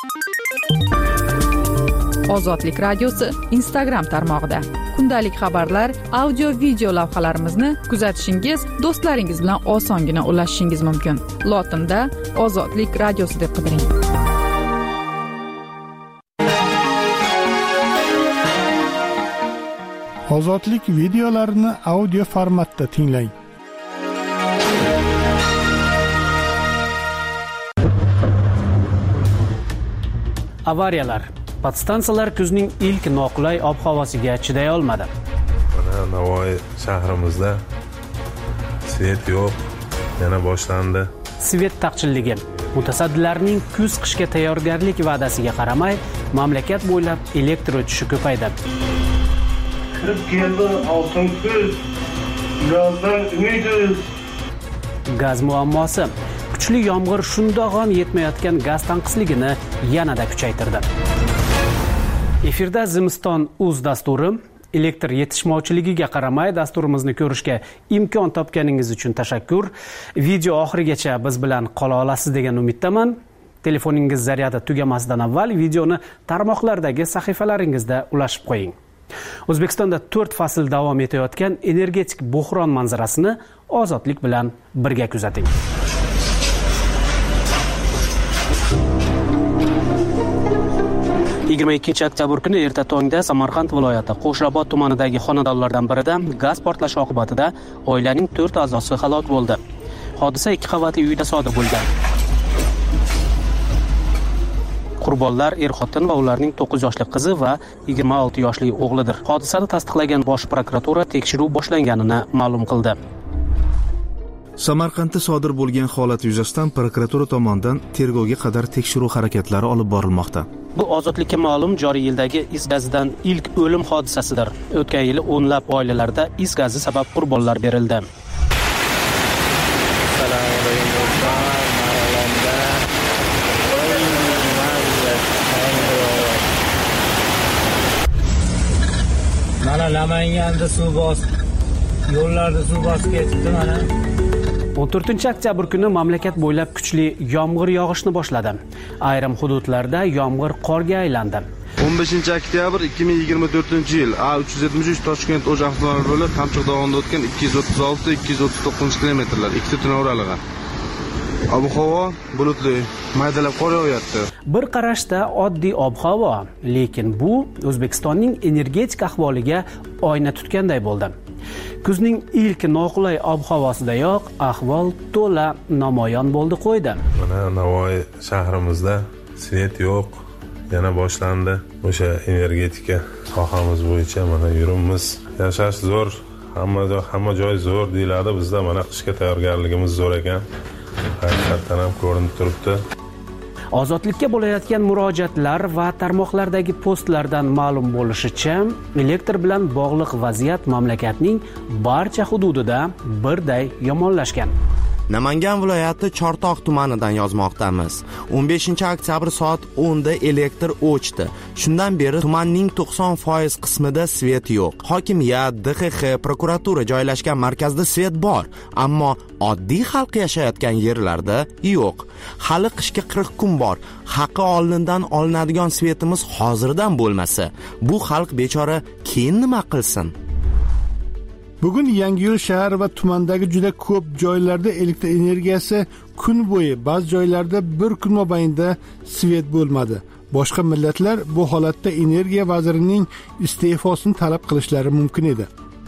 Ozodlik radiosi Instagram tarmog'ida kundalik xabarlar, audio, video lavhalarimizni kuzatishingiz, do'stlaringiz bilan osongina ulashishingiz mumkin. Lotinda Ozodlik radiosi deb qidiring. Ozodlik videolarini audio formatda tinglang. Avariyalar. Podstansiyalar kuzning ilk noqulay ob-havosiga chiday olmadi. Mana Navoiy shahrimizda svet yo'q, yana boshlandi. Svet taqchilligi. Mutasaddilarning kuz-qishga tayyorgarlik va'dasiga qaramay, mamlakat bo'ylab elektr o'chishi ko'paydi. Kirib keldi oltin kuz, gazdan umidiz. Gaz muammosi. Kuchli yomg'ir shundoq ham yetmayotgan gaz tanqisligini yanada kuchaytirdi. Efirda Zimiston uz dasturi. Elektr yetishmovchiligiga qaramay dasturimizni ko'rishga imkon topganingiz uchun tashakkur. Video oxirigacha biz bilan qola olasiz degan umiddaman. Telefoningiz zaryadi tugamasidan avval videoni tarmoqlardagi sahifalaringizda ulashib qo'ying. O'zbekistonda 4 fasl davom etayotgan energetik bo'hron manzarasini Ozodlik bilan birga kuzating. 22 oktyabr kuni erta tongda Samarqand viloyati Qo'shrabot tumanidagi xonadonlardan birida gaz portlashi oqibatida oilaning 4 a'zosi halok bo'ldi. Hodisa 2 qavatli uyda sodir bo'lgan. Qurbonlar er-xotin va ularning 9 yoshli qizi va 26 yoshli o'g'lidir. Hodisani tasdiqlagan Bosh prokuratura tekshiruv boshlanganini ma'lum qildi. Samarqandda sodir bo'lgan holat yuzasidan prokuratura tomonidan tergovga qadar tekshiruv harakatlari olib borilmoqda. Bu Ozodlikka ma'lum joriy yildagi is gazidan ilk o'lim hodisasidir. O'tgan yili o'nlab oilalarda is gazi sabab qurbonlar berildi. Assalomu alaykum. Mana Namanganda suv bosib, yo'llarda suv bosib ketdi mana. 14 oktyabr kuni mamlakat bo'ylab kuchli yomg'ir yog'ishni boshladi. Ayrim hududlarda yomg'ir qorga aylandi. 15 oktyabr 2024-yil A373 Toshkent O'sh avtomobil yo'li Qamchiq dovonida o'tgan 236-239 kilometrlar, ikkita tunov oralig'i. Ob-havo bulutli, maydalab qor yog'yapti. Bir qarashda oddiy ob-havo, lekin bu O'zbekistonning energetik ahvoliga oyna tutganday bo'ldi. Kuzning ilk noqulay ob-havosidayoq ahvol to'la namoyon bo'ldi qo'ydi. Mana Navoiy shahrimizda svet yo'q, yana boshlandi. O'sha energetika sohamiz bo'yicha mana yurimiz. Yashash zo'r, hamma joy zo'r deyiladi. Bizda mana qishga tayyorgarligimiz zo'r ekan. Haqiqatan ham ko'rinib turibdi. Ozodlikka bo'layotgan murojaatlar va tarmoqlardagi postlardan ma'lum bo'lishicha, elektr bilan bog'liq vaziyat mamlakatning barcha hududida birday yomonlashgan. Namangan viloyati Chortoq tumanidan yozmoqdamiz. 15 oktyabr soat 10 da elektr o'chdi. Shundan beri tumanning 90% qismida svet yo'q. Hokimiyat, DXX, prokuratura joylashgan markazda svet bor, ammo oddiy xalq yashayotgan yerlarda yo'q. Hali qishga 40 kun bor. Haqqi oldindan olinadigan svetimiz hozirdan bo'lmasa, bu xalq bechora keyin nima qilsin? Bugun Yangiyo'l shahar va tumandagi juda ko'p joylarda elektr energiyasi kun bo'yi, ba'zi joylarda bir kun mobaynida svet bo'lmadi. Boshqa millatlar bu holatda energiya vazirining iste'fosini talab qilishlari mumkin edi.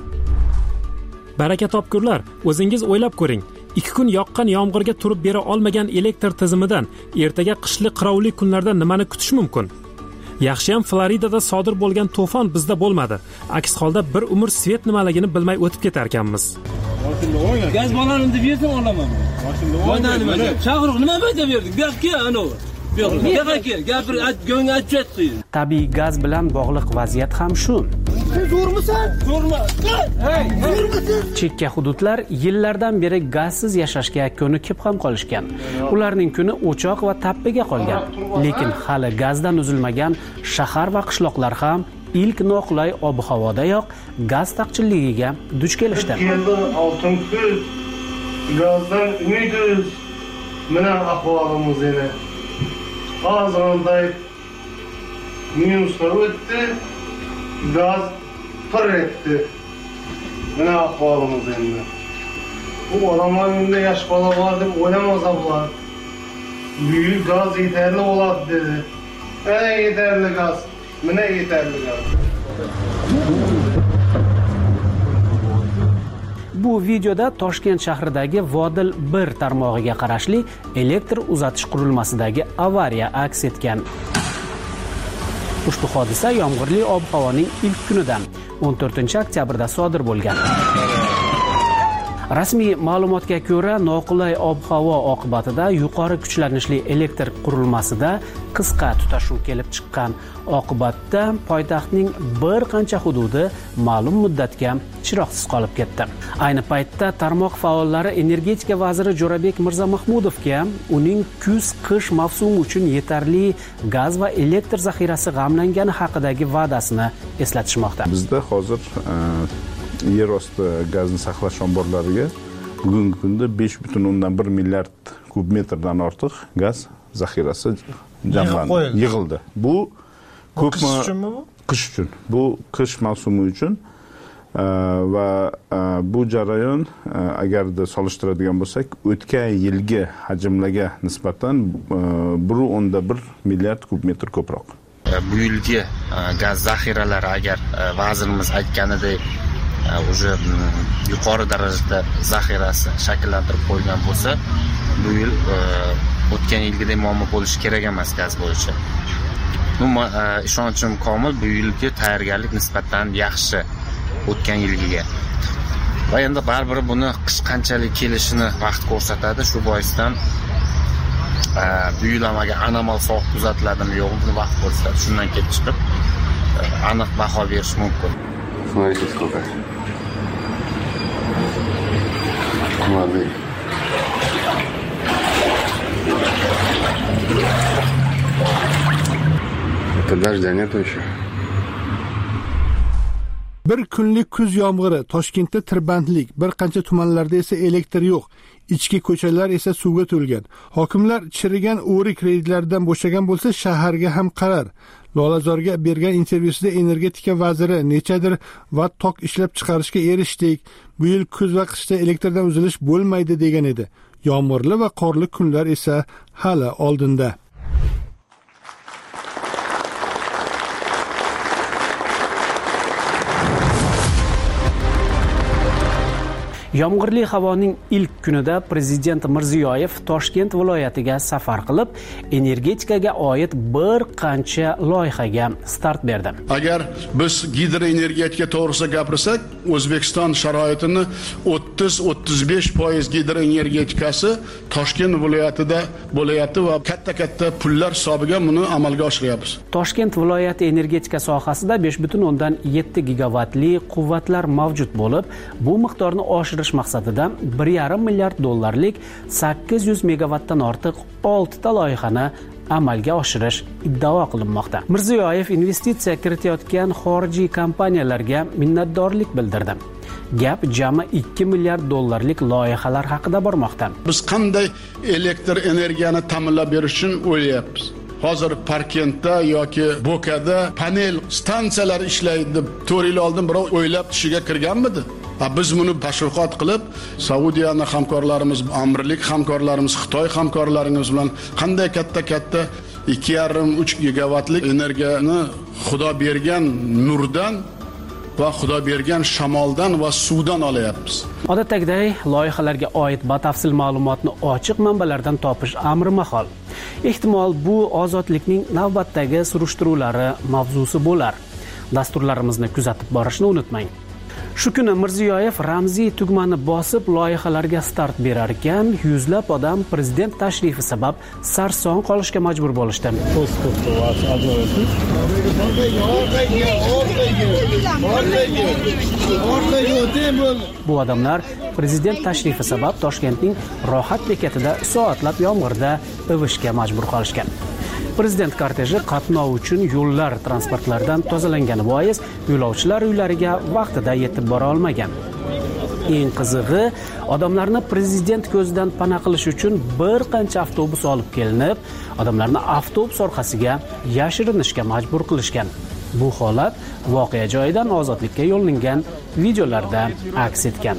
Baraka topkurlar, o'zingiz o'ylab ko'ring. 2 kun yoqqan yomg'irga turib bera olmagan elektr tizimidan ertaga qishli qirovli kunlarda nimani kutish mumkin? Yaxshiyam Floridada sodir bo'lgan to'fon bizda bo'lmadi. Aks holda bir umr svet nimaligini bilmay o'tib ketar ekanmiz. Gaz balonini deb yersam olaman. Mana nima? Chaqiriq nima aytib berding? Gapga ana. Gapir, go'ngga aytib. Tabiiy gaz bilan bog'liq vaziyat ham shu. Zo'rmisan? Zo'rma. Hey, zo'rmisan? Chekka hududlar yillardan beri gazsiz yashashga ko'nikib ham qolishgan. Ularning kuni o'choq va tappiga qolgan. Lekin hali gazdan uzilmagan shahar va qishloqlar ham ilk noqulay ob-havodayoq gaz taqchilligiga duch kelishdi. Keldi oltin kuz, gazdan umidiz. Mana ahvolimiz edi. Ağzınday minuslar öttü, gaz pır etti. Ne ahvalımız endi. Bu adamların önünde yaş bala var deb oynamazlar. Büyük gaz yeterli oladi dedi. Yeterli gaz. Mine yeterli gaz. Bu videoda Toshkent shahridagi Vodil 1 tarmog'iga qarashli elektr uzatish qurilmasidagi avariya aks etgan. Ushbu hodisa yomg'irli ob-havoning ilk kunidan 14-oktyabrda sodir bo'lgan. Rasmiy ma'lumotga ko'ra, noqulay ob-havo oqibatida yuqori kuchlanishli elektr qurilmasida qisqa tutashuv kelib chiqqan. Oqibatda poytaxtning bir qancha hududi ma'lum muddatga chiroqsiz qolib ketdi. Ayni paytda tarmoq faollari energetika vaziri Jo'rabek Mirzamahmudovga uning kuz-qish mavsumi uchun yetarli gaz va elektr zaxirasi g'amlangani haqidagi va'dasini eslatishmoqda. Bizda hozir yer osti gazni saqlash omborlariga bugungi kunda 5,1 milliard kub metrdan ortiq gaz zaxirasi jamlandi, yig'ildi. Bu ko'pmi? Qish uchunmi bu? Qish uchun. Bu qish mavsumi uchun va bu jarayon agarda solishtiradigan bo'lsak, o'tgan yilgi hajmlarga nisbatan 1,1 milliard kub metr ko'proq. Bu yilgi gaz zaxiralari agar vazirimiz aytganidek уже yuqori darajada zaxirasi shakllantirib qo'ygan bo'lsa, bu yil o'tgan yilgidek muammo bo'lishi kerak emas gaz bo'yicha. Umuman ishonchim komil, bu yilgi tayyorgarlik nisbatan yaxshi o'tgan yilgiga. Va endi baribir buni qish qanchalik kelishini vaqt ko'rsatadi. Shu boisdan bu yil ham agar anomal sovuq kuzatiladimi yo'qmi, buni vaqt ko'rsatadi. Shundan kelib chiqib aniq baho berish mumkin. Смотрите, сколько. Молодые. Это дождя нету еще. Bir kunlik kuz yomg'iri, Toshkentda tirbandlik, bir qancha tumanlarda esa elektr yo'q. Ichki ko'chalar esa suvga to'lgan. Hokimlar chirigan o'rik kreditlardan bo'shagan bo'lsa, shaharga ham qarar. Lolazorga bergan intervyusida energetika vaziri nechadir vatt tok ishlab chiqarishga erishdik. Bu yil kuz va qishda elektrdan uzilish bo'lmaydi degan edi. Yomg'irli va qorli kunlar esa hali oldinda. Yomg'irli havoning ilk kunida Prezident Mirziyoyev Toshkent viloyatiga safar qilib, energetikaga oid bir qancha loyihaga start berdi. Agar biz gidroenergetika to'g'risida gapirsak, O'zbekiston sharoitini 30-35% gidroenergetikasi Toshkent viloyatida bo'layapti va katta pullar hisobiga buni amalga oshiryapmiz. Toshkent viloyati energetika sohasida 5,7 gigavatli quvvatlar mavjud bo'lib, bu miqdorni oshirish maqsadida 1,5 milliard dollarlik 800 megavatdan ortiq 6 ta loyihani amalga oshirish iddao qilinmoqda. Mirziyoyev investitsiya kiritayotgan xorijiy kompaniyalarga minnatdorlik bildirdi. Gap jami 2 milliard dollarlik loyihalar haqida bormoqda. Biz qanday elektr energiyani ta'minlab berish uchun o'ylayapmiz. Hozir Parkentda yoki Bo'kada panel stansiyalar ishlaydi deb 4 yil oldin birov o'ylab tishiga kirganmidi? Biz buni tashviqot qilib, Saudiyaning hamkorlarimiz, Amirlik hamkorlarimiz, Xitoy hamkorlarimiz bilan qanday katta 2,5-3 gigavatlik energiyani Xudo bergan nurdan va Xudo bergan shamoldan va suvdan olyapmiz. Odatdagidek, loyihalarga oid batafsil ma'lumotni ochiq manbalardan topish amri mahol. Ehtimol bu ozodlikning navbatdagi surishtiruvlari mavzusi bo'lar. Dasturlarimizni kuzatib borishni unutmang. Shu kuni Mirziyoyev ramziy tugmani bosib loyihalarga start berar ekan, yuzlab odam prezident tashrifi sabab sarson qolishga majbur bo'lishdi. Bu odamlar prezident tashrifi sabab Toshkentning Rohat bekatida soatlab yomg'irda ivishga majbur qolishgan. Prezident korteji qatnov uchun yo'llar transportlardan tozalangani bois yo'lovchilar uylariga vaqtida yetib bora olmagan. Eng qizig'i, Odamlarni prezident ko'zidan pana qilish uchun bir qancha avtobus olib kelinib, odamlarni avtobus orqasiga yashirinishga majbur qilishgan. Bu holat voqea joyidan ozodlikka yo'llangan videolarda aks etgan.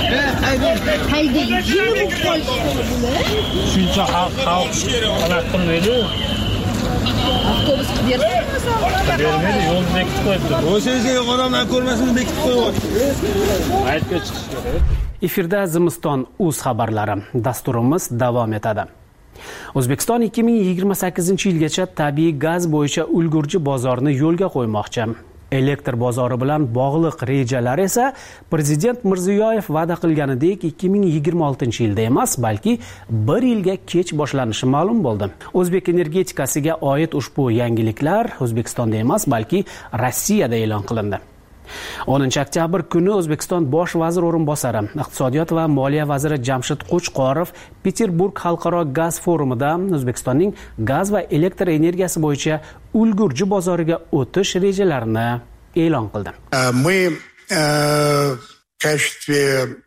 Shuncha xalq xalaq qilmaydi. Avtobus bermaydi, yo'lni bekitib qo'yibdi. O'sha odamlar ko'rmasin bekitib qo'yibdi. Aytga chiqish kerak. Efirda Zimiston.uz xabarlari dasturimiz davom etadi. O'zbekiston 2028-yilgacha tabiiy gaz bo'yicha ulgurji bozorni yo'lga qo'ymoqchi. Elektr bozori bilan bog'liq rejalar esa Prezident Mirziyoyev va'da qilganidek 2026-yilda emas, balki 1 yilga kech boshlanishi ma'lum bo'ldi. O'zbek energetikasiga oid ushbu yangiliklar O'zbekistonda emas, balki Rossiyada e'lon qilindi. 10-oktyabr kuni O'zbekiston bosh vazir o'rinbosari, iqtisodiyot va moliya vaziri Jamshid Qo'chqorov Peterburg xalqaro gaz forumida O'zbekistonning gaz va elektr energiyasi bo'yicha ulgurji bozoriga o'tish rejalarini e'lon qildi. Мы в качестве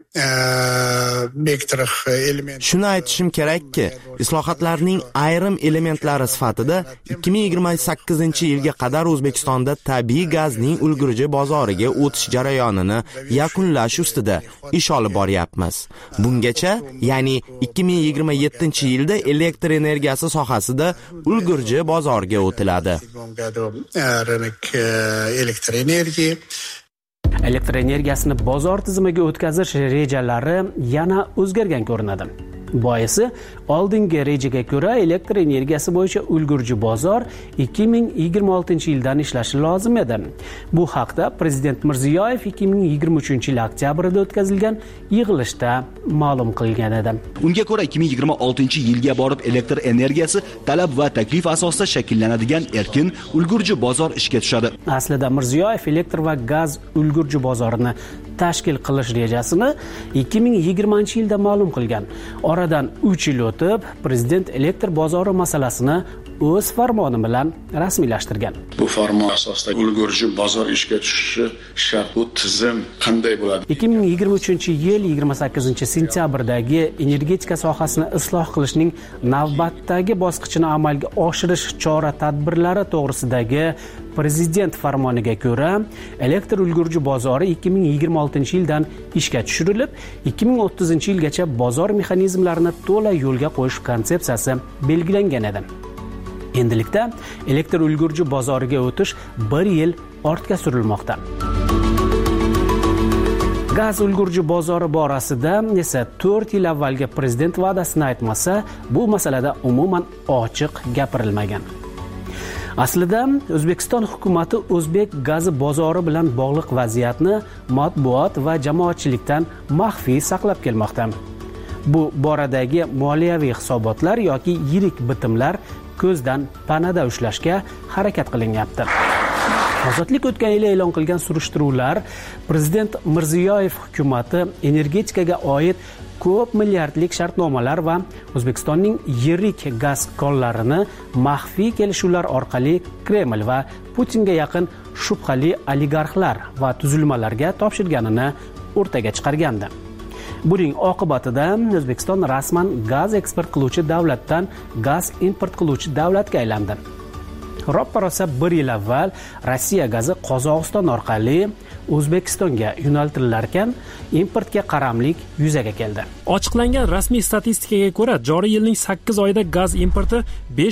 Shuni aytishim kerakki, islohotlarning ayrim elementlari sifatida 2028-yilga qadar O'zbekistonda tabiiy gazning ulgurji bozoriga o'tish jarayonini yakunlash ustida ish olib boryapmiz. Bungacha, ya'ni 2027-yilda elektr energiyasi sohasida ulgurji bozorga o'tiladi. Elektr energiyasini bozor tizimiga o'tkazish rejalari yana o'zgargan ko'rinadi. Boisi, oldingi rejaga ko'ra elektr energiyasi bo'yicha ulgurji bozor 2026-yildan ishlashi lozim edi. Bu haqda Prezident Mirziyoyev 2023-yil oktyabrda o'tkazilgan yig'ilishda ma'lum qilgan edi. Unga ko'ra 2026-yilga borib elektr energiyasi talab va taklif asosida shakllanadigan erkin ulgurji bozor ishga tushadi. Aslida Mirziyoyev elektr va gaz ulgurji bozorini tashkil qilish rejasini 2020-yilda ma'lum qilgan. Oradan 3 yil o'tib, Prezident elektr bozori masalasini o'z farmoni bilan rasmiylashtirgan. Bu farmon asosida ulgurji bozor ishga tushishi shart. Bu tizim qanday bo'ladi? 2023-yil 28-sentyabrdagi energetika sohasini isloh qilishning navbatdagi bosqichini amalga oshirish chora-tadbirlari to'g'risidagi Prezident farmoniga ko'ra, elektr ulgurji bozori 2026-yildan ishga tushirilib, 2030-yilgacha bozor mexanizmlarini to'la yo'lga qo'yish konsepsiyasi belgilangan edi. Endilikda elektr ulgurji bozoriga o'tish 1 yil ortga surilmoqda. Gaz ulgurji bozori borasida esa 4 yil avvalgi prezident va'dasini aytmasa, bu masalada umuman ochiq gapirilmagan. Aslida O'zbekiston hukumatı o'zbek gazi bozori bilan bog'liq vaziyatni matbuot va jamoatchilikdan maxfiy saqlab kelmoqda. Bu boradagi moliyaviy hisobotlar yoki yirik bitimlar ko'zdan panada ushlashga harakat qilinyapti. Ozodlik o'tgan yil e'lon qilgan surishtiruvlar Prezident Mirziyoyev hukumati energetikaga oid ko'p milliardlik shartnomalar va O'zbekistonning yirik gaz konlarini maxfiy kelishuvlar orqali Kreml va Putinga yaqin shubhali oligarxlar va tuzilmalarga topshirganini o'rtaga chiqargandi. Buning oqibatida O'zbekiston rasman gaz eksport qiluvchi davlatdan gaz import qiluvchi davlatga aylandi. Roppa-rosa 1 yil avval Rossiya gazi Qozog'iston orqali O'zbekistonga yo'naltirilarkan, importga qaramlik yuzaga keldi. Ochiqlangan rasmiy statistikaga ko'ra, joriy yilning 8 oyida gaz importi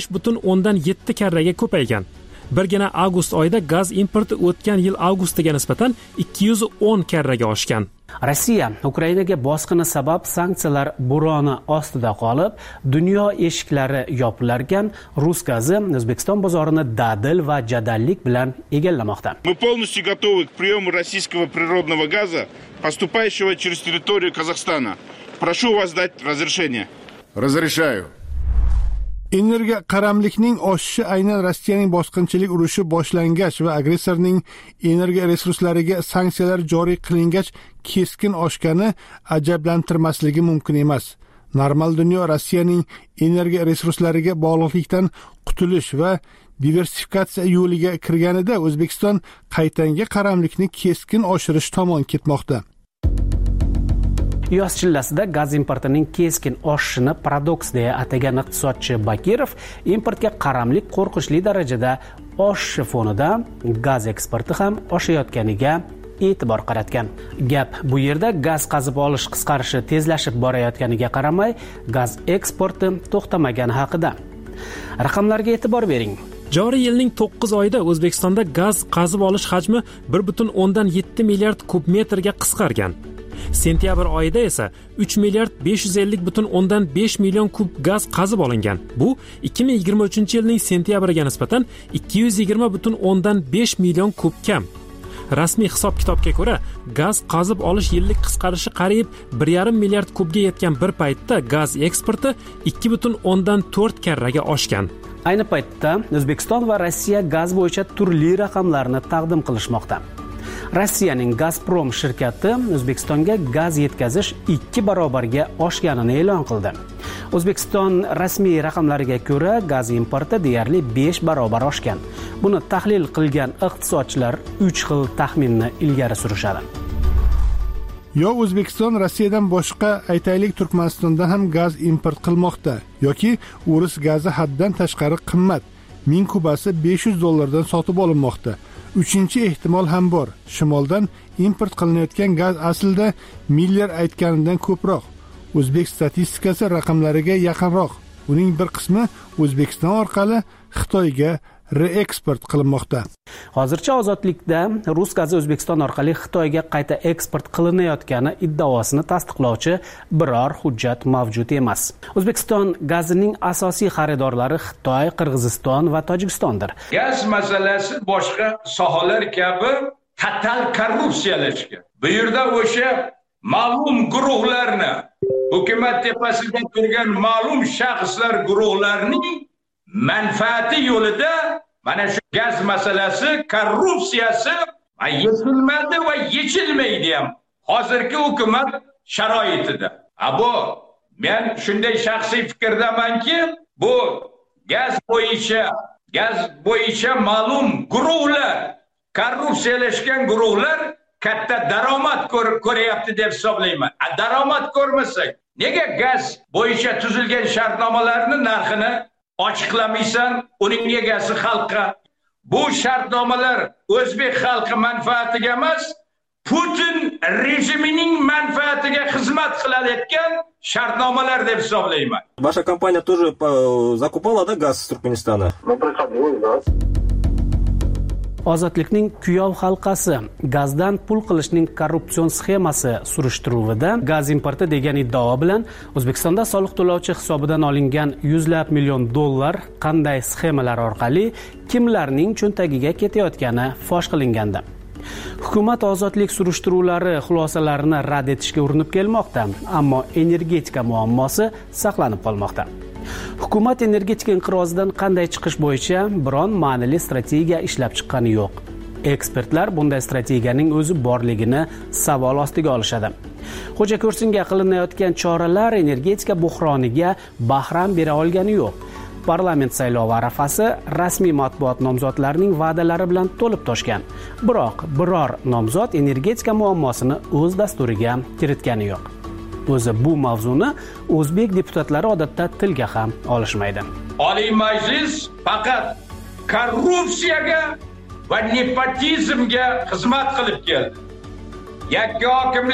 5,7 karraga ko'paygan. Birgina avgust oyida gaz importi o'tgan yil avgustiga nisbatan 210 karraga oshgan. Rossiya Ukrainaga bosqini sabab sanksiyalar bo'roni ostida qolib, dunyo eshiklari yopilarkan, rus gazi O'zbekiston bozorini dadil va jadallik bilan egallamoqda. Мы полностью готовы к приему российского природного газа, поступающего через территорию Казахстана. Прошу вас дать разрешение. Разрешаю. Energiya qaramlikning oshishi aynan Rossiyaning bosqinchilik urushi boshlangach va agressorning energiya resurslariga sanksiyalar joriy qilingach keskin oshgani ajablantirmasligi mumkin emas. Normal dunyo Rossiyaning energiya resurslariga bog'liqlikdan qutulish va diversifikatsiya yo'liga kirganida O'zbekiston qaytanga qaramlikni keskin oshirish tomon ketmoqda. yoz chillasida gaz importining keskin oshishini paradoks deya atagan iqtisodchi Bakirov importga qaramlik qo'rqinchli darajada oshishi fonida gaz eksporti ham oshayotganiga e'tibor qaratgan. Gap bu yerda gaz qazib olish qisqarishi tezlashib borayotganiga qaramay, gaz eksporti to'xtamagani haqida. Raqamlarga e'tibor bering. Joriy yilning 9 oyida O'zbekistonda gaz qazib olish hajmi 1.7 milliard kub metrga qisqargan. Sentyabr oyida esa 3 milliard 550.5 million kub gaz qazib olingan. Bu 2023-yilning sentyabriga nisbatan 220.5 million kub kam. Rasmiy hisob-kitobga ko'ra, gaz qazib olish yillik qisqarishi qariyb 1,5 milliard kubga yetgan bir paytda gaz eksporti 2.4 karraga oshgan. Ayni paytda O'zbekiston va Rossiya gaz bo'yicha turli raqamlarni taqdim qilishmoqda. Rossiyaning Gazprom shirkati O'zbekistonga gaz yetkazish 2 barobarga oshganini e'lon qildi. O'zbekiston rasmiy raqamlariga ko'ra, gaz importi deyarli 5 barobar oshgan. Buni tahlil qilgan iqtisodchilar 3 xil taxminni ilgari surishadi. Yo O'zbekiston Rossiyadan boshqa, aytaylik Turkmanistondan ham gaz import qilmoqda yoki o'ris gazi haddan tashqari qimmat. 1000 kubasi $500 sotib olinmoqda. Uchinchi ehtimol ham bor. Shimoldan import qilinayotgan gaz aslida Miller aytganidan ko'proq. O'zbek statistikasi raqamlariga yaqinroq. Uning bir qismi O'zbekiston orqali Xitoyga reeksport qilinmoqda. Hozircha ozodlikda rus gazi O'zbekiston orqali Xitoyga qayta eksport qilinayotgani iddaosini tasdiqlovchi biror hujjat mavjud emas. O'zbekiston gazining asosiy xaridorlari Xitoy, Qirg'iziston va Tojikistondir. Gaz masalasi boshqa sohalar kabi total korrupsiyalashgan. Bu yerda o'sha ma'lum guruhlarni, hukumat tepasida turgan ma'lum shaxslar guruhlarining manfaati yo'lida mana shu gaz masalasi, korrupsiyasi yechilmadi va yechilmaydi ham hozirgi hukumat sharoitida. Bu men shunday shaxsiy fikrdamanki, bu gaz bo'yicha ma'lum guruhlar, korrupsiyalashgan guruhlar katta daromad ko'ryapti deb hisoblayman. Daromad ko'rmasak, nega gaz bo'yicha tuzilgan shartnomalarning narxini ochiqlamaysan, uning egasi xalqqa? Bu shartnomalar o'zbek xalqi manfaatiga emas, Putin rejimining manfaatiga xizmat qilayotgan shartnomalar deb hisoblayman. Ваша компания тоже закупала, да, газ из Туркменистана? Ozodlikning kuyov halqasi gazdan pul qilishning korrupsion sxemasi surishtiruvida gaz importi degan iddao bilan O'zbekistonda soliq to'lovchi hisobidan olingan $100 million qanday sxemalar orqali kimlarning cho'ntagiga ketayotgani fosh qilingandi. Hukumat ozodlik surishtiruvlari xulosalarini rad etishga urinib kelmoqda, ammo energetika muammosi saqlanib qolmoqda. Hukumat energetika inqirozidan qanday chiqish bo'yicha biron ma'nili strategiya ishlab chiqqani yo'q. Ekspertlar bunday strategiyaning o'zi borligini savol ostiga olishadi. Xo'ja ko'rsinga qilinayotgan choralar energetika buhroniga bahram bera olgani yo'q. Parlament saylovi arafasi rasmiy matbuot nomzodlarining va'dalari bilan to'lib toshgan. Biroq biror nomzod energetika muammosini o'z dasturiga kiritgani yo'q. O'zi bu mavzuni o'zbek deputatlari odatda tilga ham olishmaydi. Oliy Majlis faqat korrupsiyaga va nepotizmga xizmat qilib keldi. Yakka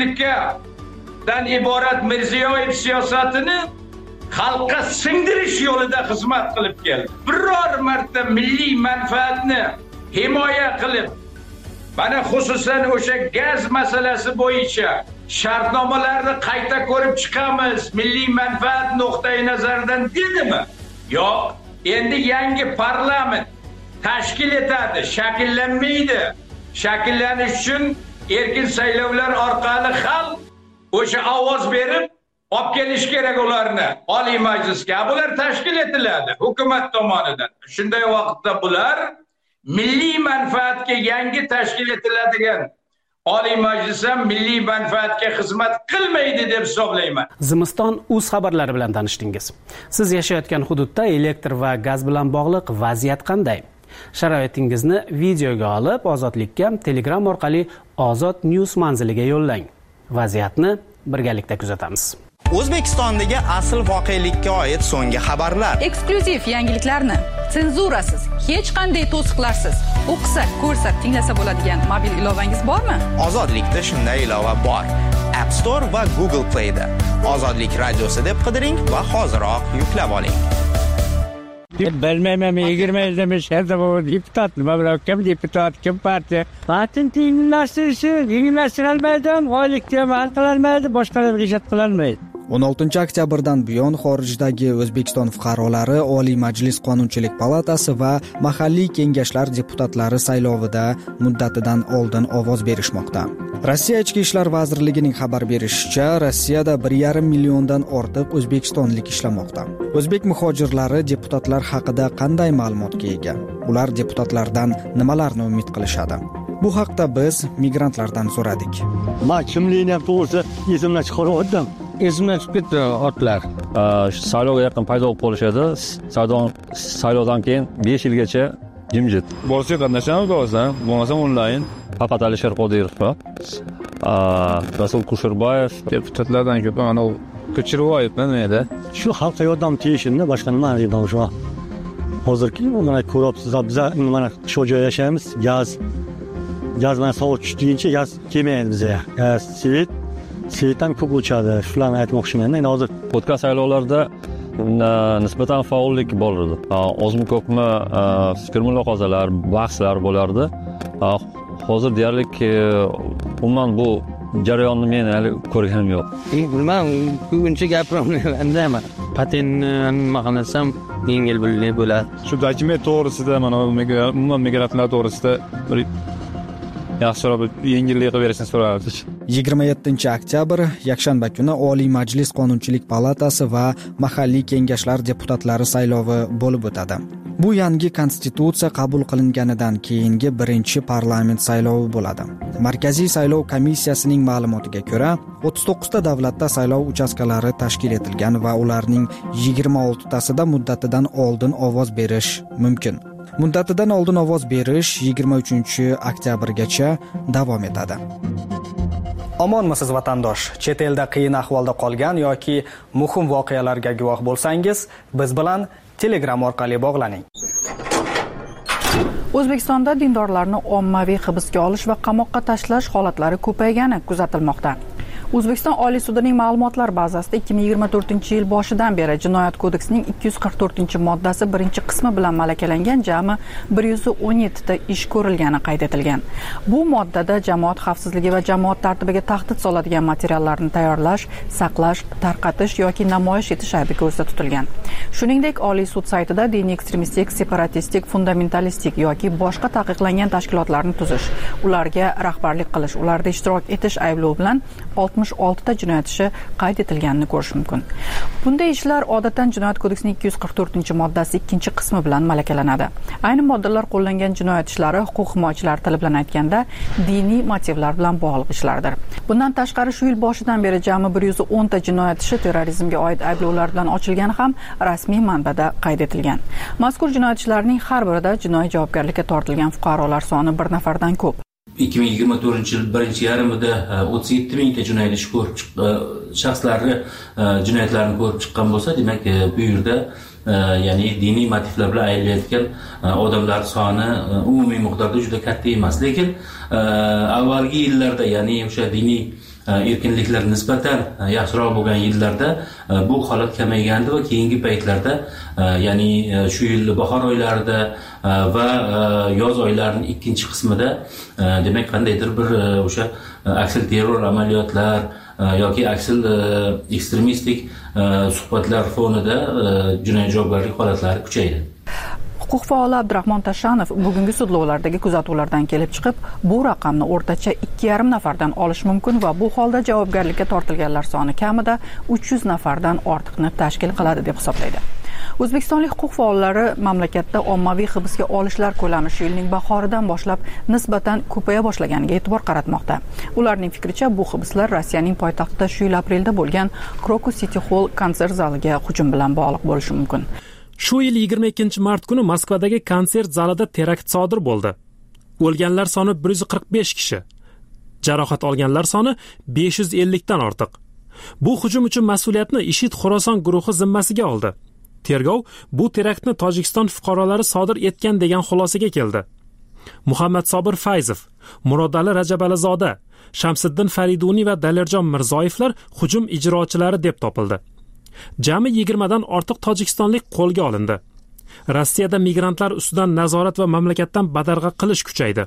hokimlikdan iborat Mirziyoyev siyosatini xalqqa singdirish yo'lida xizmat qilib keldi. Biror marta milliy manfaatni himoya qilib, mana xususan o'sha gaz masalasi bo'yicha shartnomalarni qayta ko'rib chiqamiz, milliy manfaat nuqtai nazaridan dedimi? Yo'q, endi yangi parlament tashkil etadi, shakllanmaydi. Shakllanish uchun erkin saylovlar orqali xalq o'sha ovoz berib olib kelish kerak ularni Oliy Majlisga. Bular tashkil etiladi hukumat tomonidan. Shunday vaqtda bular milliy manfaatga yangi tashkil etiladigan Oliy Majlis ham milliy manfaatga xizmat qilmaydi deb hisoblayman. Zimiston.uz xabarlari bilan tanishdingiz. Siz yashayotgan hududda elektr va gaz bilan bog'liq vaziyat qanday? Sharoitingizni videoga olib, Ozodlikka Telegram orqali Ozod News manziliga yo'llang. Vaziyatni birgalikda kuzatamiz. O'zbekistondagi asl voqelikka oid so'nggi xabarlar, eksklyuziv yangiliklarni senzurasiz, hech qanday to'siqlarsiz o'qisa, ko'rsa, tinglasa bo'ladigan mobil ilovangiz bormi? Ozodlikda shunday ilova bor. App Store va Google Play'da Ozodlik radiosi deb qidiring va hoziroq yuklab oling. Bilmayman, 20 yilda men shahar deputat, nima bilan kim deputat, kim partiya. Patent yengillashtirilmaydi, oylikka amal qilolmaydi, boshqalar ijod qilolmaydi. 16 oktyabrdan buyon xorijdagi O'zbekiston fuqarolari Oliy Majlis Qonunchilik palatasi va mahalliy kengashlar deputatlari saylovida muddatidan oldin ovoz berishmoqda. Rossiya Ichki ishlar vazirligining xabar berishicha, Rossiyada 1,5 milliondan ortiq o'zbekistonlik ishlamoqda. O'zbek muhojirlari deputatlar haqida qanday ma'lumotga ega? Ular deputatlardan nimalarni umid qilishadi? Bu haqda biz migrantlardan so'radik. Men kimligini ham to'g'risi esimdan chiqarib esimdan chiqib ketdi otlar. Saylovga yaqin paydo bo'lib qolishadi. Saylovdan keyin 5 yilgacha jimjit. Borsa qatnashamiz bo'lsa, bo'lmasa onlayn. Faqat Alisher Qodirov va Rasul Kusherbayev deputatlardan ko'p mana Ko'chirvoyevman edi. Shu xalqqa yordam tegishini boshqa nima deyman shu. Hozirgi mana ko'ryapsiz, biz mana shu joyda yashaymiz. Gaz mana sovuq tushguncha gaz kelmaydi bizga. Svetdan ko'p o'chadi. Shularni aytmoqchiman. Endi hozir o'tgan saylovlarda nisbatan faollik bor edi. Ozmi ko'pmi fikr mulohazalar, bahslar bo'lardi. Hozir deyarli umuman bu jarayonni men hali ko'rganim yo'q. Men ko'pincha gapiryapman. Patentni nima qilsam yengil bo'ladi. Shu dokument to'g'risida mana umuman migrantlar to'g'risida bir yaxshiroq yengillik qilib berishni so'rardik. 27 oktyabr yakshanba kuni Oliy Majlis Qonunchilik palatasi va mahalliy kengashlar deputatlari saylovi bo'lib o'tadi. Bu yangi konstitutsiya qabul qilinganidan keyingi birinchi parlament saylovi bo'ladi. Markaziy saylov komissiyasining ma'lumotiga ko'ra, 39 ta davlatda saylov uchastkalari tashkil etilgan va ularning 26 tasida muddatidan oldin ovoz berish mumkin. Muddatidan oldin ovoz berish 23 oktyabrgacha davom etadi. Omonmisiz vatandosh? Chet elda qiyin ahvolda qolgan yoki muhim voqealarga guvoh bo'lsangiz, biz bilan Telegram orqali bog'laning. O'zbekistonda dindorlarni ommaviy hibsga olish va qamoqqa tashlash holatlari ko'paygani kuzatilmoqda. O'zbekiston Oliy sudining ma'lumotlar bazasida 2024-yil boshidan beri Jinoyat kodeksining 244-moddasi birinchi qismi bilan malakalangan jami 117 ta ish ko'rilgani qayd etilgan. Bu moddada jamoat xavfsizligi va jamoat tartibiga tahdid soladigan materiallarni tayyorlash, saqlash, tarqatish yoki namoyish etish aybi ko'zda tutilgan. Shuningdek, Oliy sud saytida diniy ekstremistik, separatistik, fundamentalistik yoki boshqa taqiqlangan tashkilotlarni tuzish, ularga rahbarlik qilish, ularda ishtirok etish ayblovi bilan 66 ta jinoyat ishi qayd etilganini ko'rish mumkin. Bunday ishlar odatdan Jinoyat kodeksining 244-moddasi 2-qismi bilan malakalanadi. Ayni moddalar qo'llangan jinoyat ishlari huquq himoyachilar tili bilan aytganda diniy motivlar bilan bog'liq ishlardir. Bundan tashqari shu yil boshidan beri jami 110 ta jinoyat ishi terrorizmga oid ayblovlar bilan ochilgani ham rasmiy manbada qayd etilgan. Mazkur jinoyat ishlarining har birida jinoiy javobgarlikka tortilgan fuqarolar soni 1 nafardan ko'p. 2024-yil birinchi yarmida 37 mingta jinoyat ishi ko'rib shaxslarni jinoyatlarni ko'rib chiqqan bo'lsa, demak bu yerda ya'ni diniy motivlar bilan aylanayotgan odamlar soni umumiy miqdorda juda katta emas. Lekin avvalgi yillarda, ya'ni o'sha diniy erkinliklar nisbatan yaxshiroq bo'lgan yillarda bu holat kamaygandi va keyingi paytlarda, ya'ni shu yil bahor oylarida va yoz oylarining 2-qismida demak qandaydir bir o'sha aksil terror amaliyotlar yoki aksil ekstremistik suhbatlar fonida jinoiy javobgarlik holatlari kuchaydi. Huquq faoli Abdurahmon Tashanov bugungi sudlovlardagi kuzatuvlardan kelib chiqib, bu raqamni o'rtacha 2,5 nafardan olish mumkin va bu holda javobgarlikka tortilganlar soni kamida 300 nafardan ortiqni tashkil qiladi deb hisoblaydi. O'zbekistonlik huquq faollari mamlakatda ommaviy hibsga olishlar ko'lami shu yilning bahoridan boshlab nisbatan ko'paya boshlaganiga e'tibor qaratmoqda. Ularning fikricha, bu hibslar Rossiyaning poytaxtida shu yil aprelda bo'lgan Crocus City Hall konsert zaliga hujum bilan bog'liq bo'lishi mumkin. Shu yil 22-mart kuni Moskvadagi konsert zalida terakt sodir bo'ldi. O'lganlar soni 145 kishi, jarohat olganlar soni 550 dan ortiq. Bu hujum uchun mas'uliyatni IShID Xorason guruhi zimmasiga oldi. Tergov bu teraktni Tojikiston fuqarolari sodir etgan degan xulosaga keldi. Muhammad Sobir Fayzov, Murodali Rajabalizoda, Shamsiddin Fariduniy va Dalirjon Mirzoyevlar hujum ijrochilari deb topildi. Jami 20 dan ortiq tojikistonlik qo'lga olindi. Rossiyada migrantlar ustidan nazorat va mamlakatdan badarg'a qilish kuchaydi.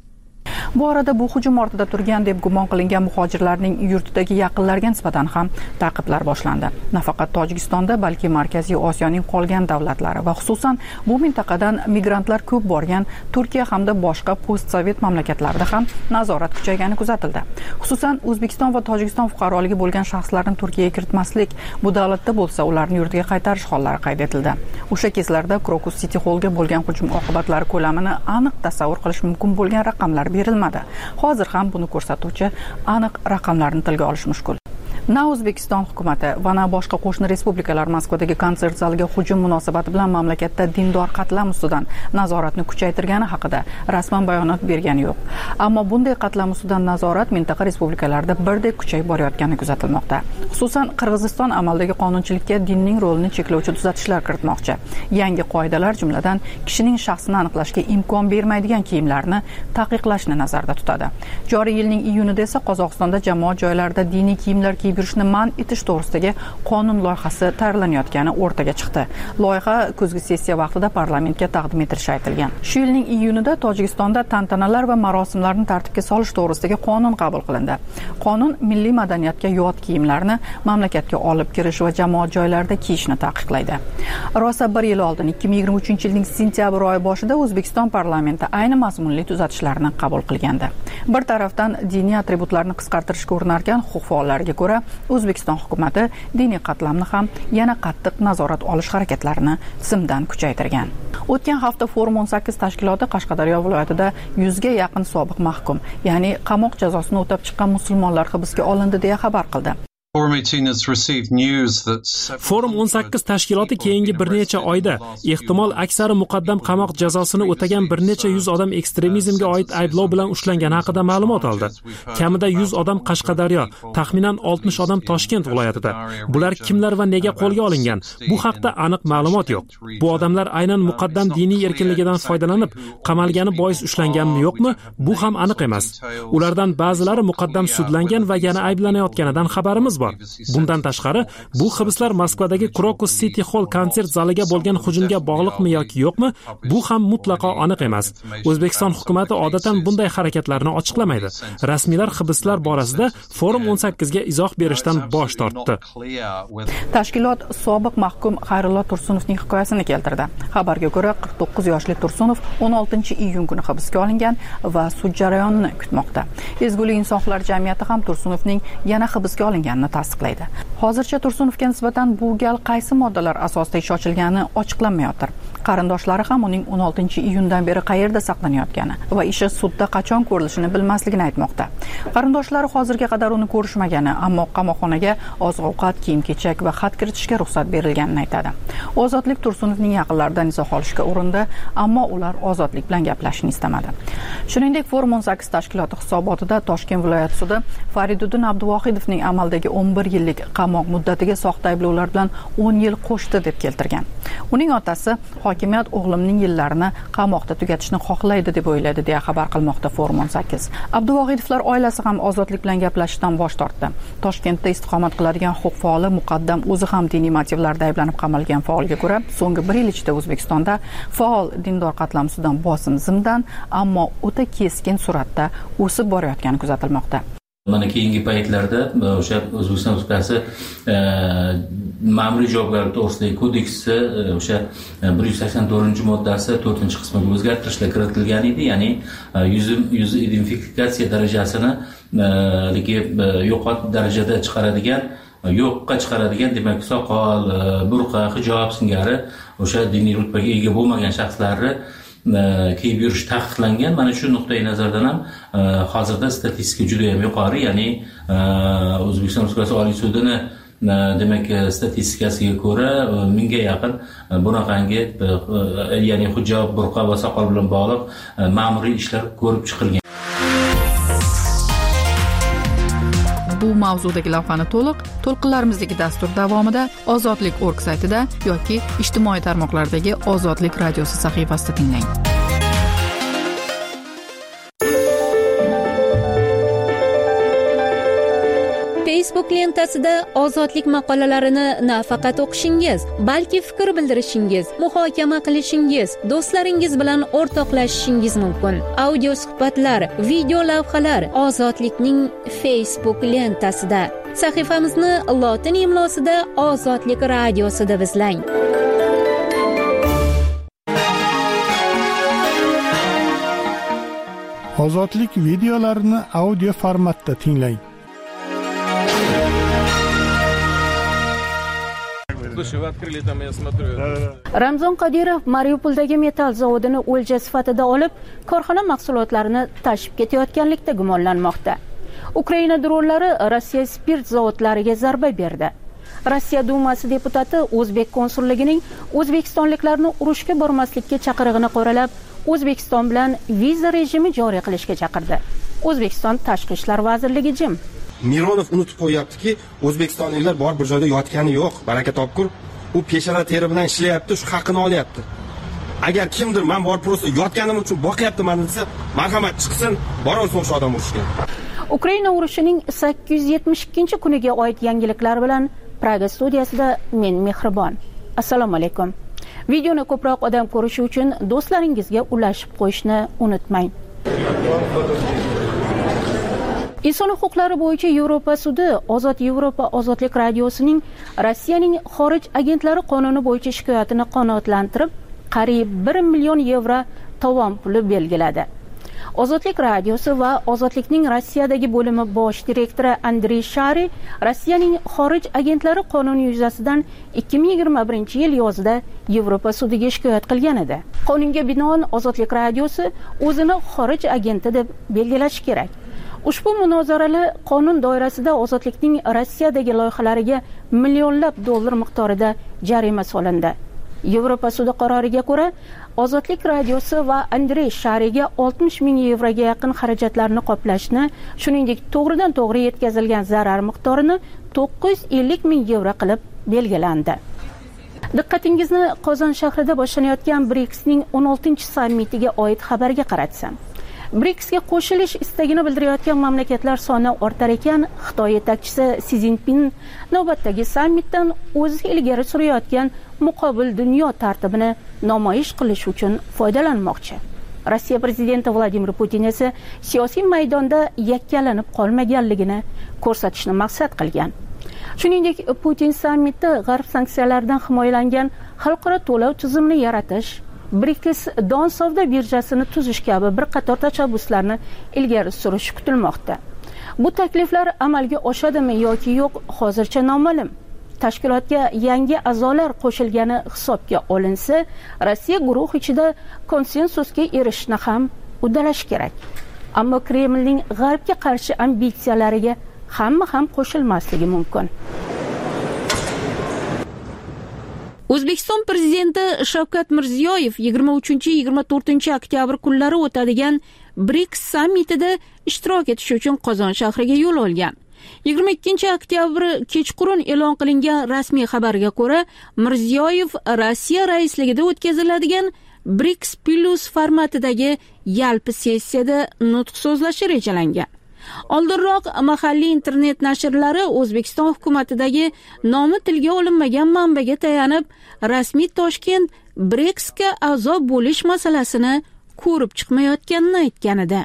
Bu arada bu hujum ortida turgan deb gumon qilingan muhojirlarning yurtidagi yaqinlariga nisbatan ham ta'qiblar boshlandi. Nafaqat Tojikistonda, balki Markaziy Osiyoning qolgan davlatlari va xususan bu mintaqadan migrantlar ko'p borgan Turkiya hamda boshqa postsovet mamlakatlarida ham nazorat kuchaygani kuzatildi. Xususan O'zbekiston va Tojikiston fuqaroligi bo'lgan shaxslarni Turkiyaga kiritmaslik, bu davlatda bo'lsa ularni yurtiga qaytarish hollari qayd etildi. O'sha kezlarda Crocus City Hallga bo'lgan hujum oqibatlari ko'lamini aniq tasavvur qilish mumkin bo'lgan raqamlar berilmadi. Hozir ham buni ko'rsatuvchi aniq raqamlarni tilga olish mushkul. Na O'zbekiston hukumati va na boshqa qo'shni respublikalar Moskvadagi konsert zaliga hujum munosabati bilan mamlakatda dindor qatlam ustidan nazoratni kuchaytirgani haqida rasman bayonot bergani yo'q. Ammo bunday qatlam ustidan nazorat mintaqa respublikalarida birdek kuchayib borayotgani kuzatilmoqda. Xususan Qirg'iziston amaldagi qonunchilikka dinning rolini cheklovchi tuzatishlar kiritmoqchi. Yangi qoidalar jumladan kishining shaxsini aniqlashga imkon bermaydigan kiyimlarni taqiqlashni nazarda tutadi. Joriy yilning iyunida esa Qozog'istonda jamoat joylarida diniy kiyimlar kiyib yurishni man etish to'g'risidagi qonun loyihasi tayyorlanayotgani o'rtaga chiqdi. Loyiha kuzgi sessiya vaqtida parlamentga taqdim etilishi aytilgan. Shu yilning iyunida Tojikistonda tantanalar va marosimlarni tartibga solish to'g'risidagi qonun qabul qilindi. Qonun milliy madaniyatga yot kiyimlarni mamlakatga olib kirish va jamoat joylarida kiyishni taqiqlaydi. Rosa bir yil oldin 2023-yilning sentyabr oyi boshida O'zbekiston parlamenti ayni mazmunli tuzatishlarni qabul qilgandi. Bir tarafdan diniy atributlarni qisqartirishga urinarkan huquq faollariga ko'ra O'zbekiston hukumati diniy qatlamni ham yana qattiq nazorat olish harakatlarini tizimdan kuchaytirgan. O'tgan hafta Forum 18 tashkiloti Qashqadaryo viloyatida 100 ga yaqin sobiq mahkum, ya'ni qamoq jazosini o'tab chiqqan musulmonlar hibsga olindi deya xabar qildi. Forum 18 tashkiloti keyingi bir necha oyda ehtimol aksari muqaddam qamoq jazosini o'tagan bir necha yuz odam ekstremizmga oid ayblov bilan ushlangani haqida ma'lumot oldi. Kamida 100 odam Qashqadaryo, taxminan 60 odam Toshkent viloyatida. Bular kimlar va nega qo'lga olingan? Bu haqda aniq ma'lumot yo'q. Bu odamlar aynan muqaddam diniy erkinligidan foydalanib qamalgani bois ushlanganmi yo'qmi? Bu ham aniq emas. Ulardan ba'zilari muqaddam sudlangan va yana ayblanayotganidan xabarimiz bor. Bundan tashqari, bu hibslar Moskvadagi Crocus City Hall konsert zaliga bo'lgan hujumga bog'liqmi yoki yo'qmi? Bu ham mutlaqo aniq emas. O'zbekiston hukumatı odatan bunday harakatlarni ochiqlamaydi. Rasmiylar hibslar borasida Forum 18 ga izoh berishdan bosh tortdi. Tashkilot sobiq mahkum Xayrullo Tursunovning hikoyasini keltirdi. Xabarga ko'ra 49 yoshli Tursunov 16-iyun kuni hibsga olingan va sud jarayonini kutmoqda. Ezgulik insonlar jamiyati ham Tursunovning yana hibsga olinganini tasdiqlaydi. Hozircha Tursunovga nisbatan bu gal qaysi moddalar asosida ish ochilgani ochiqlanmayotir. Qarindoshlari ham uning 16-iyundan beri qayerda saqlanayotgani va ishi sudda qachon ko'rilishini bilmasligini aytmoqda. Qarindoshlari hozirga qadar uni ko'rishmagani, ammo qamoqxonaga oziq-ovqat, kiyim-kechak va xat kiritishga ruxsat berilganini aytadi. Ozodlik Tursunovning yaqinlaridan izoh olishga urindi, ammo ular Ozodlik bilan gaplashishni istamadi. Shuningdek, Forum 18 tashkiloti hisobotida Toshkent viloyati sudi Fariduddin Abduvohidovning amaldagi 11 yillik qamoq muddatiga soxta ayblovlar bilan 10 yil qo'shdi deb keltirgan. Uning otasi hokimiyat o'g'limning yillarini qamoqda tugatishni xohlaydi deb o'yladi deya xabar qilmoqda Forum 18. Abduvohidovlar oilasi ham Ozodlik bilan gaplashishdan bosh tortdi. Toshkentda istiqomat qiladigan huquq faoli muqaddam o'zi ham diniy motivlarda ayblanib qamalgan faolga ko'ra, so'nggi 1 yil ichida O'zbekistonda faol dindor qatlam ustidan bosim zimdan, ammo o'ta keskin sur'atda o'sib borayotgani kuzatilmoqda. Mana keyingi paytlarda o'sha O'zbekiston Respublikasi ma'muriy javobgarlik to'g'risidagi kodeksi o'sha 184-moddasi 4-qismiga o'zgartirishlar kiritilgan edi, ya'ni yuz identifikatsiya darajasini yo'qot darajada yo'qqa chiqaradigan, demak soqol, burqa, hijob singari o'sha diniy rutbaga ega bo'lmagan shaxslarni kiyib yurish taqiqlangan. Mana shu nuqtai nazardan ham hozirda statistika juda ham yuqori, ya'ni O'zbekiston Respublikasi Oliy sudini demak statistikasiga ko'ra 1000 ga yaqin bunaqangi ya'ni hijob, burqa va soqol bilan bog'liq ma'muriy ishlar ko'rib chiqilgan. bu mavzudagi lavhani to'lqinlarimizdagi dastur davomida ozodlik.org saytida yoki ijtimoiy tarmoqlardagi Ozodlik radiosi sahifasida tinglang. Facebook lentasida ozodlik maqolalarini nafaqat o'qishingiz, balki fikr bildirishingiz, muhokama qilishingiz, do'stlaringiz bilan o'rtoqlashishingiz mumkin. Audio suhbatlar, video lavhalar Ozodlikning Facebook lentasida. Sahifamizni lotin imlosida Ozodlik radiosi deb izlang. Ozodlik videolarini audio formatda tinglang. Ramzon Qodirov Mariupoldagi metall zavodini o'lja sifatida olib, korxona mahsulotlarini tashib ketayotganlikda gumonlanmoqda. Ukraina dronlari Rossiya spirt zavodlariga zarba berdi. Rossiya Dumasi deputati O'zbek konsulligining o'zbekistonliklarni urushga bormaslikka chaqirig'ini qoralab, O'zbekiston bilan viza rejimi joriy qilishga chaqirdi. O'zbekiston Tashqi ishlar vazirligi jim. Mironov unutib qo'yaptiki, o'zbekistonliklar bor bir joyda yotgani yo'q, baraka topkur. U peshana teri bilan ishlayapti, shu haqqini olyapti. Agar kimdir men bor prosta yotganim uchun boqyaptiman desa, marhamat chiqsin, borolsin o'sha odam urushga. Ukraina urushining 872-kuniga oid yangiliklar bilan Praga studiyasida men Mehribon. Assalomu alaykum. Videoni ko'proq odam ko'rishi uchun do'stlaringizga ulashib qo'yishni unutmang. Inson huquqlari bo'yicha Yevropa sudi Ozod Yevropa Ozodlik radiosining Rossiyaning xorij agentlari qonuni bo'yicha shikoyatini qanoatlantirib, qariyb 1 million yevro tovon puli belgiladi. Ozodlik radiosi va Ozodlikning Rossiyadagi bo'limi bosh direktori Andrey Shari Rossiyaning xorij agentlari qonuni yuzasidan 2021-yil yozida Yevropa sudiga shikoyat qilgan edi. Qonunga binoan Ozodlik radiosi o'zini xorij agenti deb belgilashi kerak. Ushbu munozarali qonun doirasida Ozodlikning Rossiyadagi loyihalariga millionlab dollar miqdorida jarima solindi. Yevropa sudi qaroriga ko'ra, Ozodlik radiosi va Andrey Shariga 60 ming yevroga yaqin xarajatlarni qoplashni, shuningdek to'g'ridan to'g'ri yetkazilgan zarar miqdorini 950 ming yevro qilib belgilandi. Diqqatingizni Qozon shahrida boshlanayotgan BRICSning 16-sammitiga oid xabarga qaratsam. BRICSga qo'shilish istagini bildirayotgan mamlakatlar soni ortar ekan, Xitoy yetakchisi Si Zinpin navbatdagi sammitdan o'zi ilgari surayotgan muqobil dunyo tartibini namoyish qilish uchun foydalanmoqchi. Rossiya prezidenti Vladimir Putin esa siyosiy maydonda yakkalanib qolmaganligini ko'rsatishni maqsad qilgan. Shuningdek, Putin sammitda G'arb sanksiyalaridan himoyalangan xalqaro to'lov tizimini yaratish, BRICS don savdo birjasini tuzish kabi bir qator tashabbuslarni ilgari surishi kutilmoqda. Bu takliflar amalga oshadimi yoki yo'q, hozircha noma'lum. Tashkilotga yangi a'zolar qo'shilgani hisobga olinsa, Rossiya guruh ichida konsensusga erishishni ham uddalash kerak. Ammo Kremlning G'arbga qarshi ambitsiyalariga hamma ham qo'shilmasligi mumkin. O'zbekiston prezidenti Shavkat Mirziyoyev 23-24 kunlari o'tadigan BRICS sammitida ishtirok etish uchun Qozon shahriga yo'l olgan. 22 kechqurun e'lon qilingan rasmiy xabarga ko'ra, Mirziyoyev Rossiya raisligida o'tkaziladigan BRICS Plus formatidagi yalpi sessiyada nutq so'zlashi rejalangan. Oldinroq mahalliy internet nashrlari O'zbekiston hukumatidagi nomi tilga olinmagan manbaga tayanib, rasmiy Toshkent BRICSga a'zo bo'lish masalasini ko'rib chiqmayotganini aytgan edi.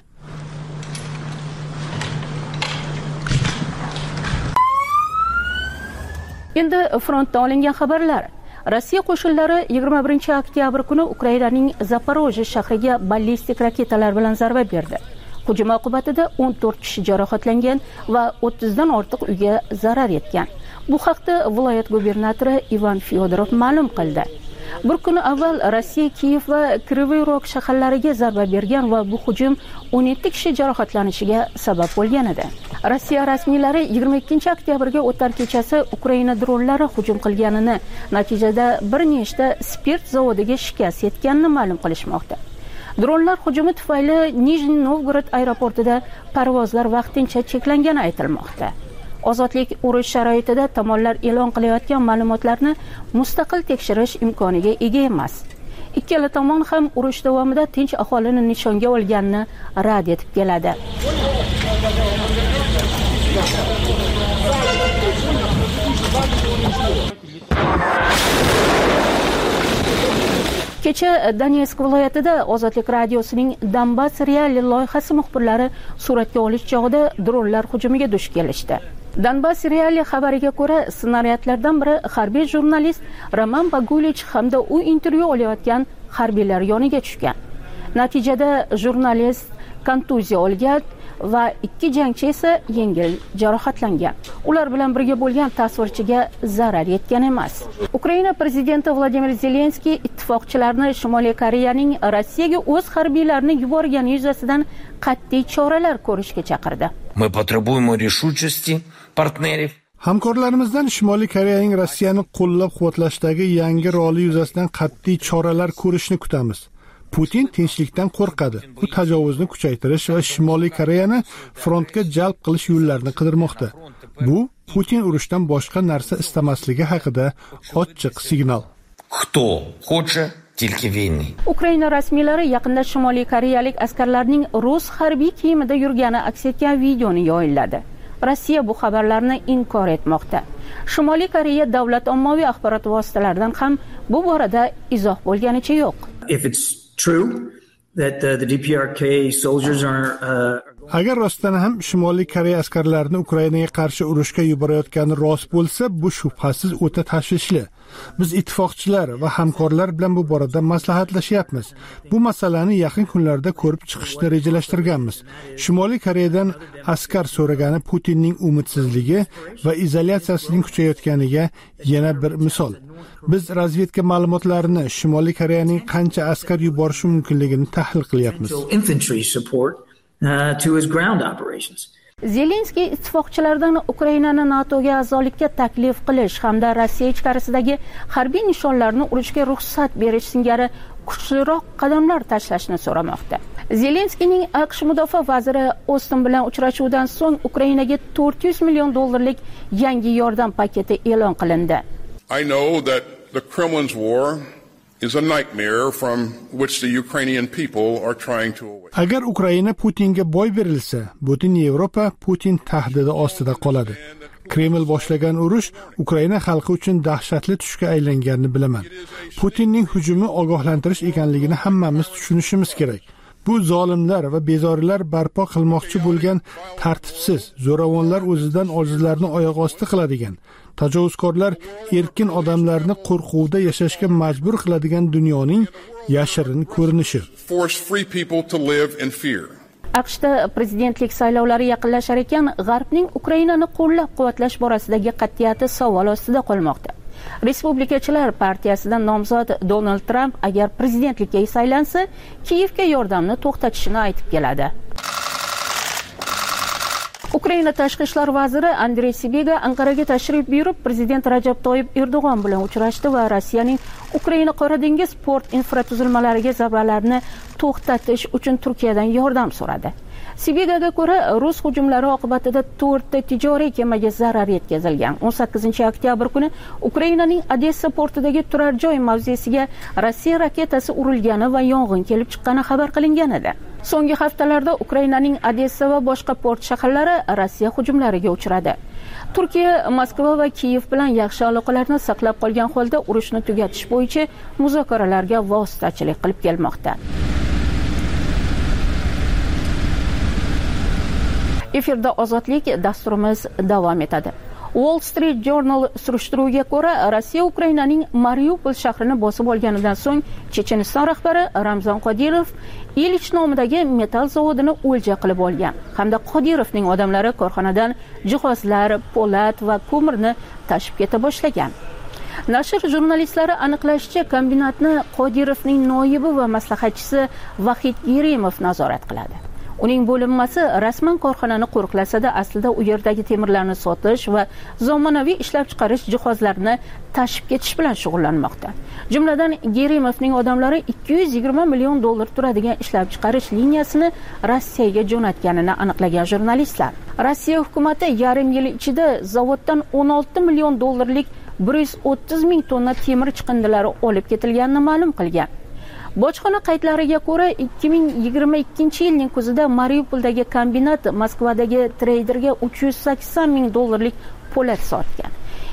Endi frontdan olingan xabarlar. Rossiya qo'shinlari 21 kuni Ukrainaning Zaporojye shahriga ballistik raketalar bilan zarba berdi. Hujum oqibatida 14 kishi jarohatlangan va 30 dan ortiq uyga zarar yetgan. Bu haqda viloyat gubernatori Ivan Fyodorov ma'lum qildi. Bir kun avval Rossiya Kiyev va Kryvyi Rog shaharlariga zarba bergan va bu hujum 17 kishi jarohatlanishiga sabab bo'lgan edi. Rossiya rasmiylari 22 oktyabrga o'tar kechasi Ukraina dronlari hujum qilganini, natijada bir nechta spirt zavodiga shikast yetganini ma'lum qilishmoqda. Dronlar hujumi tufayli Nijniy Novgorod aeroportida parvozlar vaqtincha cheklangani aytilmoqda. ozodlik urush sharoitida tomonlar e'lon qilayotgan ma'lumotlarni mustaqil tekshirish imkoniga ega emas. Ikkala tomon ham urush davomida tinch aholini nishonga olganini rad etib keladi. Kecha Donetsk viloyatida Ozodlik radiosining Donbass reali loyihasi muxbirlari suratga olish chog'ida dronlar hujumiga duch kelishdi. Donbass reali xabariga ko'ra, snaryadlardan biri harbiy jurnalist Roman Bagulich hamda u intervyu olayotgan harbiylar yoniga tushgan. Natijada jurnalist kontuziya olgan va 2 jangchi esa yengil jarohatlangan. Ular bilan birga bo'lgan tasvirchiga zarar yetgan emas. Ukraina prezidenti Vladimir Zelenskiy ittifoqchilarni Shimoliy Koreyaning Rossiyaga o'z harbiylarini yuborgani yuzasidan qat'iy choralar ko'rishga chaqirdi. Мы потребуем решучести партнеров. Hamkorlarimizdan Shimoliy Koreyaning Rossiyani qo'llab-quvvatlashdagi yangi roli yuzasidan qat'iy choralar ko'rishni kutamiz. Putin tinchlikdan qo'rqadi. U tajovuzni kuchaytirish va Shimoliy Koreyani frontga jalb qilish yo'llarini qidirmoqda. Bu Putin urushdan boshqa narsa istamasligi haqida ochiq signal. Кто хочет только войны. Ukraina rasmiylari yaqinda Shimoliy Koreyalik askarlarning rus harbiy kiyimida yurgani aks etgan videoni yo'lladi. Rossiya bu xabarlarni inkor etmoqda. Shimoliy Koreya davlat ommaviy axborot vositalaridan ham bu borada izoh bo'lganicha yo'q. If it's true that the DPRK soldiers are Agar rostdan ham Shimoliy Koreya askarlarini Ukrainaga qarshi urushga yuborayotgani rost bo'lsa, bu shubhasiz o'ta tashvishli. Biz ittifoqchilar va hamkorlar bilan bu borada maslahatlashyapmiz. Bu masalani yaqin kunlarda ko'rib chiqishni rejalashtirganmiz. Shimoliy Koreyadan askar so'ragani Putinning umidsizligi va izolyatsiyasining kuchayotganiga yana bir misol. Biz razvedka ma'lumotlarini Shimoliy Koreyaning qancha askar yuborishi mumkinligini tahlil qilyapmiz. To his ground operations. Zelenskiy ittifoqchilardan Ukrainani NATOga a'zolikka taklif qilish hamda Rossiya ichkarisidagi harbiy nishonlarni urishga ruxsat berish singari kuchliroq qadamlar tashlashni so'ramoqda. Zelenskiyning AQSh mudofaa vaziri Ostin bilan uchrashuvdan so'ng Ukrainaga $400 million yangi yordam paketi e'lon qilindi. I know that the Kremlin's war is a nightmare from which the Ukrainian people are trying to away. Agar Ukraina Putinga boy berilsa, butun Yevropa Putin tahdidi ostida qoladi. Kreml boshlagan urush Ukraina xalqi uchun dahshatli tushga aylanganini bilaman. Putinning hujumi ogohlantirish ekanligini hammamiz tushunishimiz kerak. Bu zolimlar va bezorilar barpo qilmoqchi bo'lgan tartibsiz, zo'ravonlar o'zidan ojizlarni oyoq osti qiladigan, tajovuzkorlar erkin odamlarni qo'rquvda yashashga majbur qiladigan dunyoning yashirin ko'rinishi. AQShda prezidentlik saylovlari yaqinlashar ekan, G'arbning Ukrainani qo'llab-quvvatlash borasidagi qat'iyati savol ostida qolmoqda. Respublikachilar partiyasidan nomzod Donald Trump agar prezidentlikka saylansa, Kiyevga yordamni to'xtatishini aytib keladi. Ukraina tashqi ishlar vaziri Andrey Sibega Anqaraga tashrif buyurib, prezident Rajab Toyyib Erdo'g'on bilan uchrashdi va Rossiyaning Ukraina Qora dengiz port infratuzilmalariga zarbalarni to'xtatish uchun Turkiyadan yordam so'radi. Sibegaga ko'ra, rus hujumlari oqibatida 4 ta tijoriy kemaga zarar yetkazilgan. 18-oktyabr kuni Ukrainaning Odessa portidagi turar joy mavzesiga Rossiya raketasi urilgani va yong'in kelib chiqqani xabar qilingan edi. So'nggi haftalarda Ukrainaning Odessa va boshqa port shaharlari Rossiya hujumlariga uchradi. Turkiya Moskva va Kiyev bilan yaxshi aloqalarni saqlab qolgan holda urushni tugatish bo'yicha muzokaralarga vositachilik qilib kelmoqda. Efirda ozodlik dasturimiz davom etadi. Wall Street Journal surishtiruviga ko'ra, Rossiya Ukrainaning Mariupol shahrini bosib olganidan so'ng Checheniston rahbari Ramzan Qodirov Ilich nomidagi metall zavodini o'lja qilib olgan hamda Qodirovning odamlari korxonadan jihozlar, po'lat va ko'mirni tashib keta boshlagan. Nashr jurnalistlari aniqlashicha, kombinatni Qodirovning noibi va maslahatchisi Vahid Gerimov nazorat qiladi. Uning bo'linmasi rasman korxonani qo'riqlasa-da, aslida u yerdagi temirlarni sotish va zamonaviy ishlab chiqarish jihozlarini tashib ketish bilan shug'ullanmoqda. Jumladan, Gerimovning odamlari 220 million dollar turadigan ishlab chiqarish liniyasini Rossiyaga jo'natganini aniqlagan jurnalistlar. Rossiya hukumati yarim yil ichida zavoddan 16 million dollarlik 130 ming tonna temir chiqindilari olib ketilganini ma'lum qilgan. Bojxona qaydlariga ko'ra 2022 yilning kuzida Mariupoldagi kombinat Moskvadagi treyderga 380 ming dollarlik po'lat sotgan.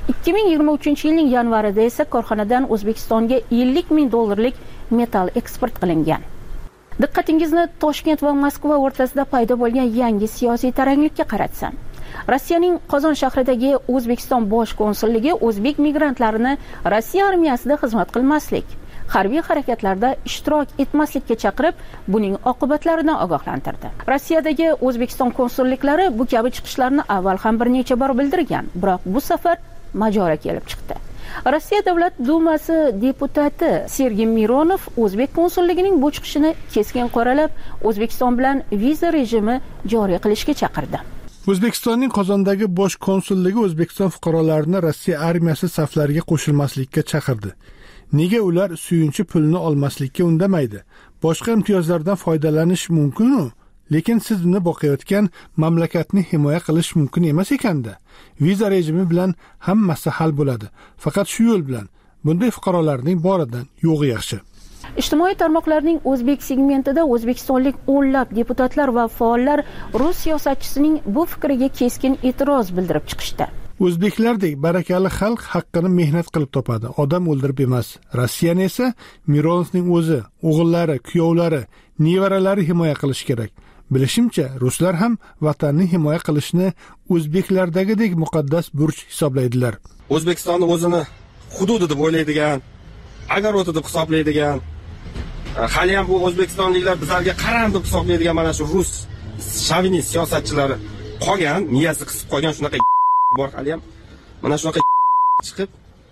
2023 yilning yanvarida esa korxonadan O'zbekistonga 50 ming dollarlik metall eksport qilingan. Diqqatingizni Toshkent va Moskva o'rtasida paydo bo'lgan yangi siyosiy taranglikka qaratsam. Rossiyaning Qozon shahridagi O'zbekiston bosh konsulligi o'zbek migrantlarini Rossiya armiyasida xizmat qilmaslik, harbiy harakatlarda ishtirok etmaslikka chaqirib, buning oqibatlaridan ogohlantirdi. Rossiyadagi O'zbekiston konsulliklari bu kabi chiqishlarni avval ham bir necha bor bildirgan, biroq bu safar majora kelib chiqdi. Rossiya Davlat Dumasi deputati Sergey Mironov o'zbek konsulligining bu chiqishini keskin qoralab, O'zbekiston bilan viza rejimi joriy qilishga chaqirdi. O'zbekistonning Qozondagi bosh konsulligi O'zbekiston fuqarolarini Rossiya armiyasi saflariga qo'shilmaslikka chaqirdi. Nega ular suyunchi pulni olmaslikka undamaydi? Boshqa imtiyozlardan foydalanish mumkin-ku, lekin siz uni boqayotgan mamlakatni himoya qilish mumkin emas ekanda. Viza rejimi bilan hammasi hal bo'ladi. Faqat shu yo'l bilan. Bunday fuqarolarning boridan yo'g'i yaxshi. Ijtimoiy tarmoqlarning o'zbek segmentida o'zbekistonlik o'nlab deputatlar va faollar rus siyosatchisining bu fikriga keskin e'tiroz bildirib chiqishdi. O'zbeklardek barakali xalq haqqini mehnat qilib topadi, odam o'ldirib emas. Rossiyani esa Mironovning o'zi, o'g'illari, kuyovlari, nevaralari himoya qilish kerak. Bilishimcha, ruslar ham vatanni himoya qilishni o'zbeklardagidek muqaddas burch hisoblaydilar. O'zbekistonni o'zini hududi deb o'ylaydigan, agaroti deb hisoblaydigan, hali ham bu o'zbekistonliklar bizlarga qaram deb hisoblaydigan mana shu rus shovinist siyosatchilari qolgan, miyasi qisib qolgan shunaqa bor hali ham mana shunaqa chiqib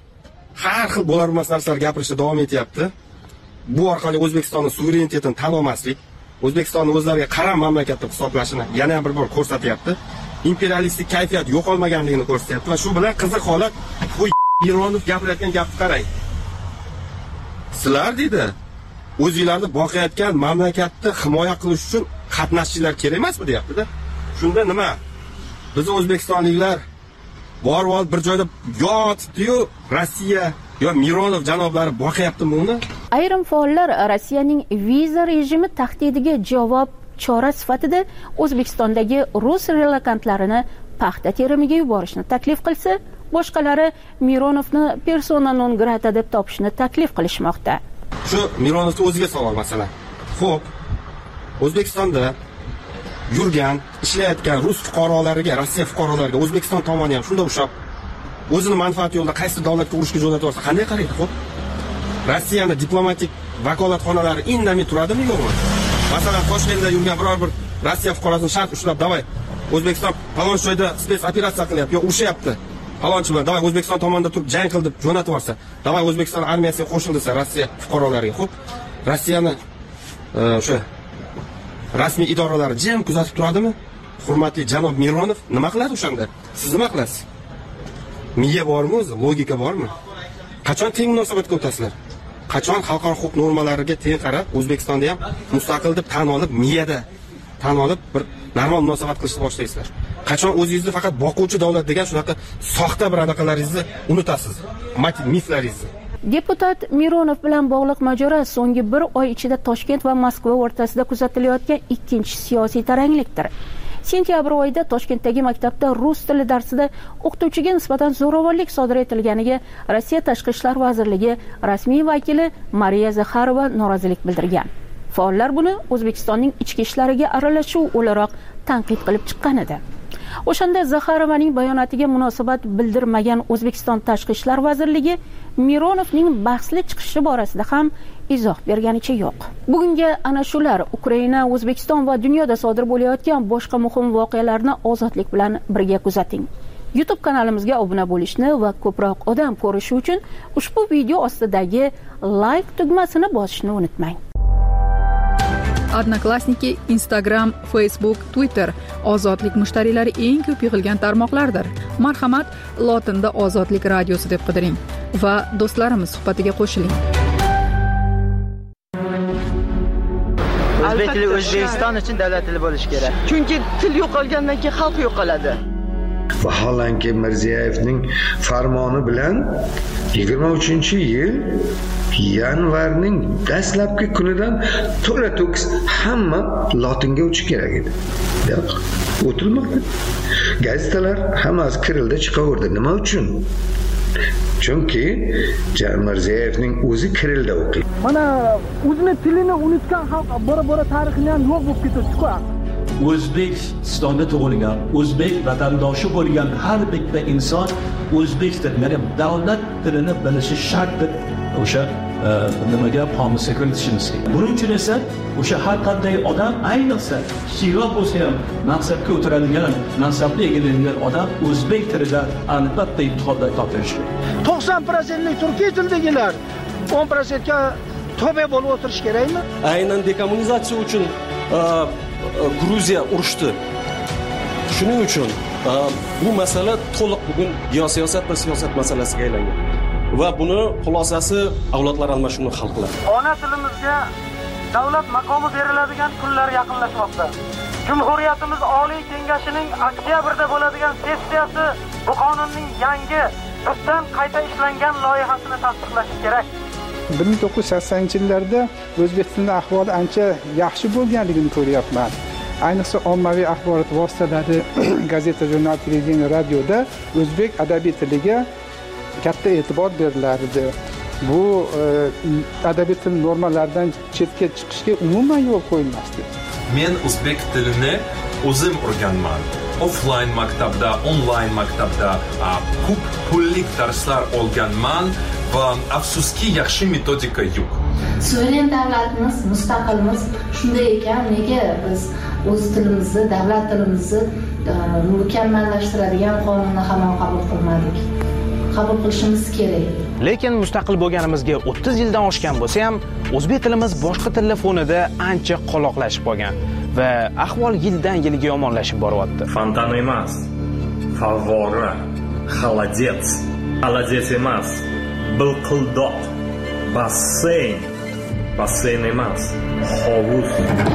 har xil bo'lar bo'lmas narsalar gapirishda davom etyapti. Bu orqali O'zbekistonning suverenitetini tan olmaslik, O'zbekistonni o'zlariga qaram mamlakat deb hisoblashini yana bir bor ko'rsatyapti. Imperialistik kayfiyat yo'qolmaganligini ko'rsatyapti va shu bilan qiziq holat bu Mironov gapirayotgan gapni qarang. Sizlar deydi, o'zingizlarni boqayotgan mamlakatni himoya qilish uchun qatnashchilar kerak emasmi deyapti-da. Shunda nima? Biz o'zbekistonliklar bor bir joyda yotibdi-yu, Rossiya yo Mironov janoblari boqayaptimi uni? Ayrim faollar Rossiyaning viza rejimi tahdidiga javob chora sifatida O'zbekistondagi rus relokantlarini paxta terimiga yuborishni taklif qilsa, boshqalari Mironovni persona non grata deb topishni taklif qilishmoqda. Shu Mironovni o'ziga savol masalan. Xo'p, O'zbekistonda yurgan, ishlayotgan rus fuqarolariga, Rossiya fuqarolariga O'zbekiston tomoni ham shunda o'xshab o'zini manfaati yo'lida qaysi davlatga urushga jo'natarsa qanday qaraydi? Xo'p, Rossiyaning diplomatik vakolatxonalari indamay turadimi yo'qmi? Masalan, Toshkentda yurgan biror bir Rossiya fuqarosini shart ushlab, "Davay, O'zbekiston falon joyda spets operatsiya qilyapti, yo urushyapti. Falonchi bilan, davay O'zbekiston tomonidan turib jang qil deb jo'natib yuborsa, davay O'zbekiston armiyasiga qo'shil desa Rossiya fuqarolariga, xo'p, Rossiyani o'sha rasmiy idoralari jim kuzatib turadimi? Hurmatli janob Mironov nima qiladi o'shanda? Siz nima qilasiz? Miya bormi o'zi? Logika bormi? Qachon teng munosabatga o'tasizlar? Qachon xalqaro huquq normalariga teng qarab, O'zbekistonda ham mustaqil deb tan olib, miyada tan olib bir normal munosabat qilishni boshlaysizlar? Qachon o'zingizni faqat boquvchi davlat degan shunaqa soxta bir anaqalaringizni unutasiz? Miflaringizni. Deputat Mironov bilan bog'liq mojaro so'nggi bir oy ichida Toshkent va Moskva o'rtasida kuzatilayotgan ikkinchi siyosiy taranglikdir. Sentyabr oyida Toshkentdagi maktabda rus tili darsida o'qituvchiga nisbatan zo'ravonlik sodir etilganiga Rossiya Tashqi ishlar vazirligi rasmiy vakili Mariya Zakharova norozilik bildirgan. Faollar buni O'zbekistonning ichki ishlariga aralashuv o'laroq tanqid qilib chiqqan edi. O'shanda Zakharovaning bayonotiga munosabat bildirmagan O'zbekiston Tashqi ishlar vazirligi Mironovning bahsli chiqishi borasida ham izoh berganicha yo'q. Bugunga ana shular Ukraina, O'zbekiston va dunyoda sodir bo'layotgan boshqa muhim voqealarni ozodlik bilan birga kuzating. YouTube kanalimizga obuna bo'lishni va ko'proq odam ko'rishi uchun ushbu video ostidagi like tugmasini bosishni unutmang. Odnoklassniki, Instagram, Facebook, Twitter ozodlik mushtariylari eng ko'p yig'ilgan tarmoqlardir. Marhamat, lotinda Ozodlik radiosi deb qidiring va do'stlarimiz suhbatiga qo'shiling. O'zbek tili O'zbekiston uchun davlat tili bo'lishi kerak. Chunki til yo'qolgandan keyin xalq yo'qoladi. Vaholanki Mirziyevning farmoni bilan 23-yil yanvarning dastlabki kunidan to'la-to'kis hamma lotinga o'tishi kerak edi. Yo'q, o'tilmadi. Gazetalar hammasi kirilda chiqaverdi. Nima uchun? Chunki Mirziyevning o'zi kirilda o'qiydi. Mana o'zini tilini unutgan xalq bora-bora tarixini ham yo'q bo'lib ketadi-ku. O'zbekistonda tug'ilgan, o'zbek vatandoshi bo'lgan har bitta inson o'zbek tilini, davlat tilini bilishi shartdir. O'sha nimaga qomusiga kiritishimiz kerak. Buning uchun esa o'sha har qanday odam, ayniqsa kichikroq bo'lsa ham mansabga o'tiradigan, mansabni egallaydigan odam o'zbek tilida albatta imtihonda topshirishi kerak. 90% turkiy tildagilar 10% ga tobe bo'lib o'tirish kerakmi? Aynan dekommunizatsiya uchun Gruziya urushdi. Shuning uchun bu masala to'liq bugun geosiyosat va siyosat masalasiga aylangan. Va buni xulosasi avlodlar almashinuvini hal qiladi. Ona tilimizga davlat maqomi beriladigan kunlar yaqinlashmoqda. Jumhuriyatimiz Oliy Kengashining oktyabrda bo'ladigan sessiyasi bu qonunning yangi tubdan qayta ishlangan loyihasini tasdiqlashi kerak. 1980-yillarda o'zbek tilining ahvoli ancha yaxshi bo'lganligini ko'ryapman. Ayniqsa ommaviy axborot vositalari, gazeta, jurnal, televideniya, radioda o'zbek adabiy tiliga katta e'tibor berilardi. Bu adabiy til normalaridan chetga chiqishga umuman yo'l qo'yilmasdi. Men o'zbek tilini o'zim o'rganman. Offline maktabda, online maktabda ko'p pullik darslar olganman va afsuski yaxshi metodika yo'q. Suveren davlatimiz, mustaqilmiz. Shunday ekan, nega biz o'z tilimizni, davlat tilimizni mukammallashtiradigan qonunni hamon qabul qilmadik? Qabul qilishimiz kerak. Lekin mustaqil bo'lganimizga 30 yildan oshgan bo'lsa ham, o'zbek tilimiz boshqa tillar fonida ancha qoloqlashib qolgan va ahvol yildan yilga yomonlashib boryapti. Fontan emas, favvora, xolodets, xolodets emas, bilqildoq, basseyn, basseyn emas, hovuz.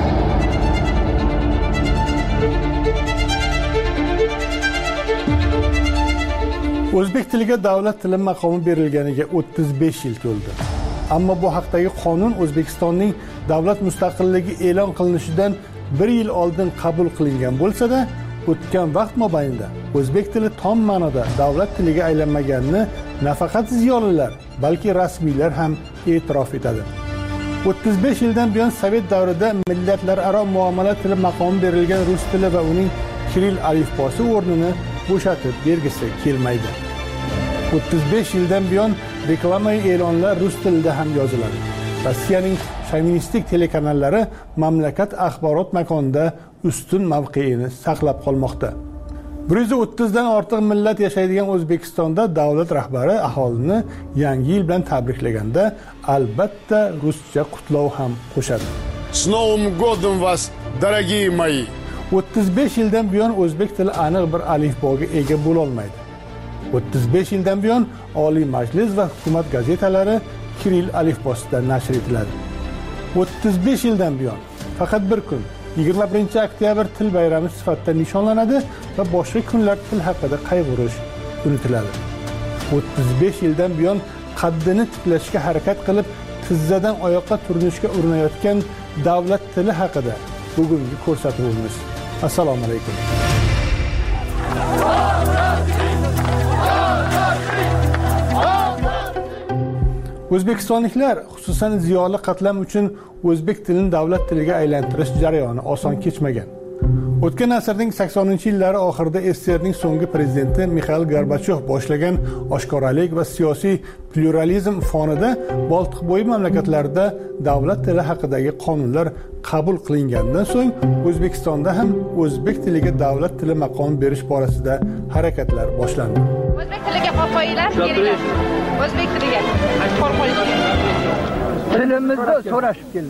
O'zbek tiliga davlat tili maqomi berilganiga 35 yil to'ldi. Ammo bu haqdagi qonun O'zbekistonning davlat mustaqilligi e'lon qilinishidan 1 yil oldin qabul qilingan bo'lsa-da, o'tgan vaqt mobaynida o'zbek tili tom ma'noda davlat tiliga aylanmaganini nafaqat ziyolilar, balki rasmiylar ham e'tirof etadi. 35 yildan buyon Sovet davrida millatlararo muomala tili maqomi berilgan rus tili va uning kiril alifbosi o'rnini bo'shatib bergisi kelmaydi. 35 yildan buyon reklama e'lonlar rus tilida ham yoziladi. Rossiyaning shovinistik telekanallari mamlakat axborot makonida ustun mavqeini saqlab qolmoqda. 130 dan ortiq millat yashaydigan O'zbekistonda davlat rahbari aholini yangi yil bilan tabriklaganda albatta ruscha qutlov ham qo'shadi. С Новым годом вас, дорогие мои! 35 yildan buyon o'zbek tili aniq bir alifboga ega bo'la olmaydi. 35 yildan buyon Oliy Majlis va hukumat gazetalari kiril alifbosida nashr etiladi. 35 yildan buyon faqat bir kun 21-oktyabr til bayrami sifatida nishonlanadi va boshqa kunlar til haqida qayg'urish unutiladi. 35 yildan buyon qaddini tiklashga harakat qilib tizzadan oyoqqa turinishga urinayotgan davlat tili haqida bugungi ko'rsatuvimiz. Assalomu alaykum. O'zbekistonliklar, xususan ziyoli qatlam uchun o'zbek tilini davlat tiliga aylantirish jarayoni oson kechmagan. O'tgan asrning 80-yillari oxirida SSRning so'nggi prezidenti Mixail Gorbachyov boshlagan oshkoralik va siyosiy pluralizm fonida Boltiqbo'yi mamlakatlarida davlat tili haqidagi qonunlar qabul qilingandan so'ng O'zbekistonda ham o'zbek tiliga davlat tili maqomi berish borasida harakatlar boshlandi. O'zbek tiliga qo'l qo'yinglar, o'zbek tiliga qo'l qo'ying. Tilimizda so'rashib keldik.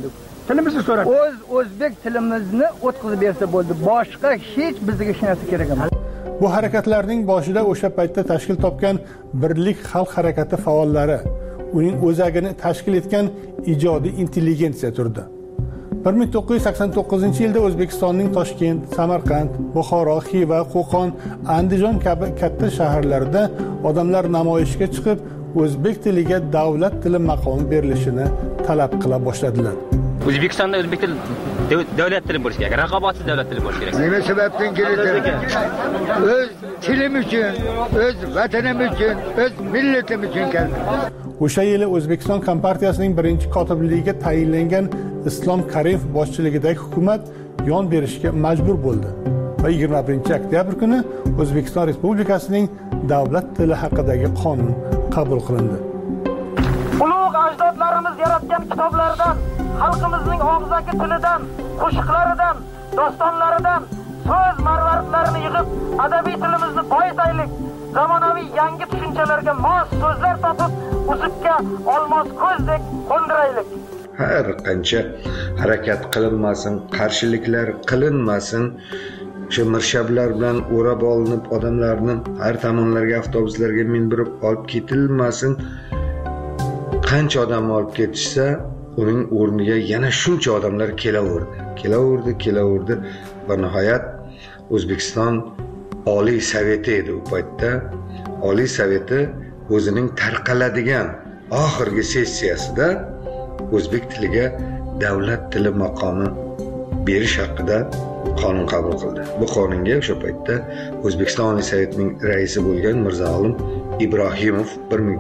tilimizni so'radi. O'zbek tilimizni o'tkazib bersa bo'ldi. Boshqa hech bizga hech narsa kerak emas. Bu harakatlarning boshida o'sha paytda tashkil topgan Birlik xalq harakati faollari, uning o'zagini tashkil etgan ijodiy intelligensiya turdi. 1989-yilda O'zbekistonning Toshkent, Samarqand, Buxoro, Xiva, Qo'qon, Andijon kabi katta shaharlarida odamlar namoyishga chiqib, o'zbek tiliga davlat tili maqomi berilishini talab qila boshladilar. O'zbekistonda o'zbek tili davlat tili bo'lishi kerak, raqobatsiz davlat tili bo'lishi kerak. Nima sababdan keladi? O'z tilim uchun, o'z vatanim uchun, o'z millatim uchun keldi. O'sha yili O'zbekiston Kompartiyasining birinchi kotibligiga tayinlangan Islom Karimov boshchiligidagi hukumat yon berishga majbur bo'ldi va 21-oktyabr kuni O'zbekiston Respublikasining davlat tili haqidagi qonun qabul qilindi. Ulug' ajdodlarimiz yaratgan kitoblardan, xalqimizning og'zaki tilidan, qo'shiqlaridan, dostonlaridan so'z marvaridlarini yig'ib, adabiy tilimizni boyitaylik. Zamonaviy yangi tushunchalarga mos so'zlar topib, uzukka olmos ko'zdek qo'ndiraylik. Har qancha harakat qilinmasin, qarshiliklar qilinmasin, o'sha mirshablar bilan o'rab olinib, odamlarni har tomonlarga avtobuslarga mindirib olib ketilmasin. Qancha odam olib ketishsa, uning o'rniga yana shuncha odamlar kelaverdi va nihoyat O'zbekiston Oliy Soveti edi u paytda. Oliy Soveti o'zining tarqaladigan oxirgi sessiyasida o'zbek tiliga davlat tili maqomi berish haqida qonun qabul qildi. Bu qonunga o'sha paytda O'zbekiston Oliy Sovetining raisi bo'lgan Mirzo-Olim Ibrohimov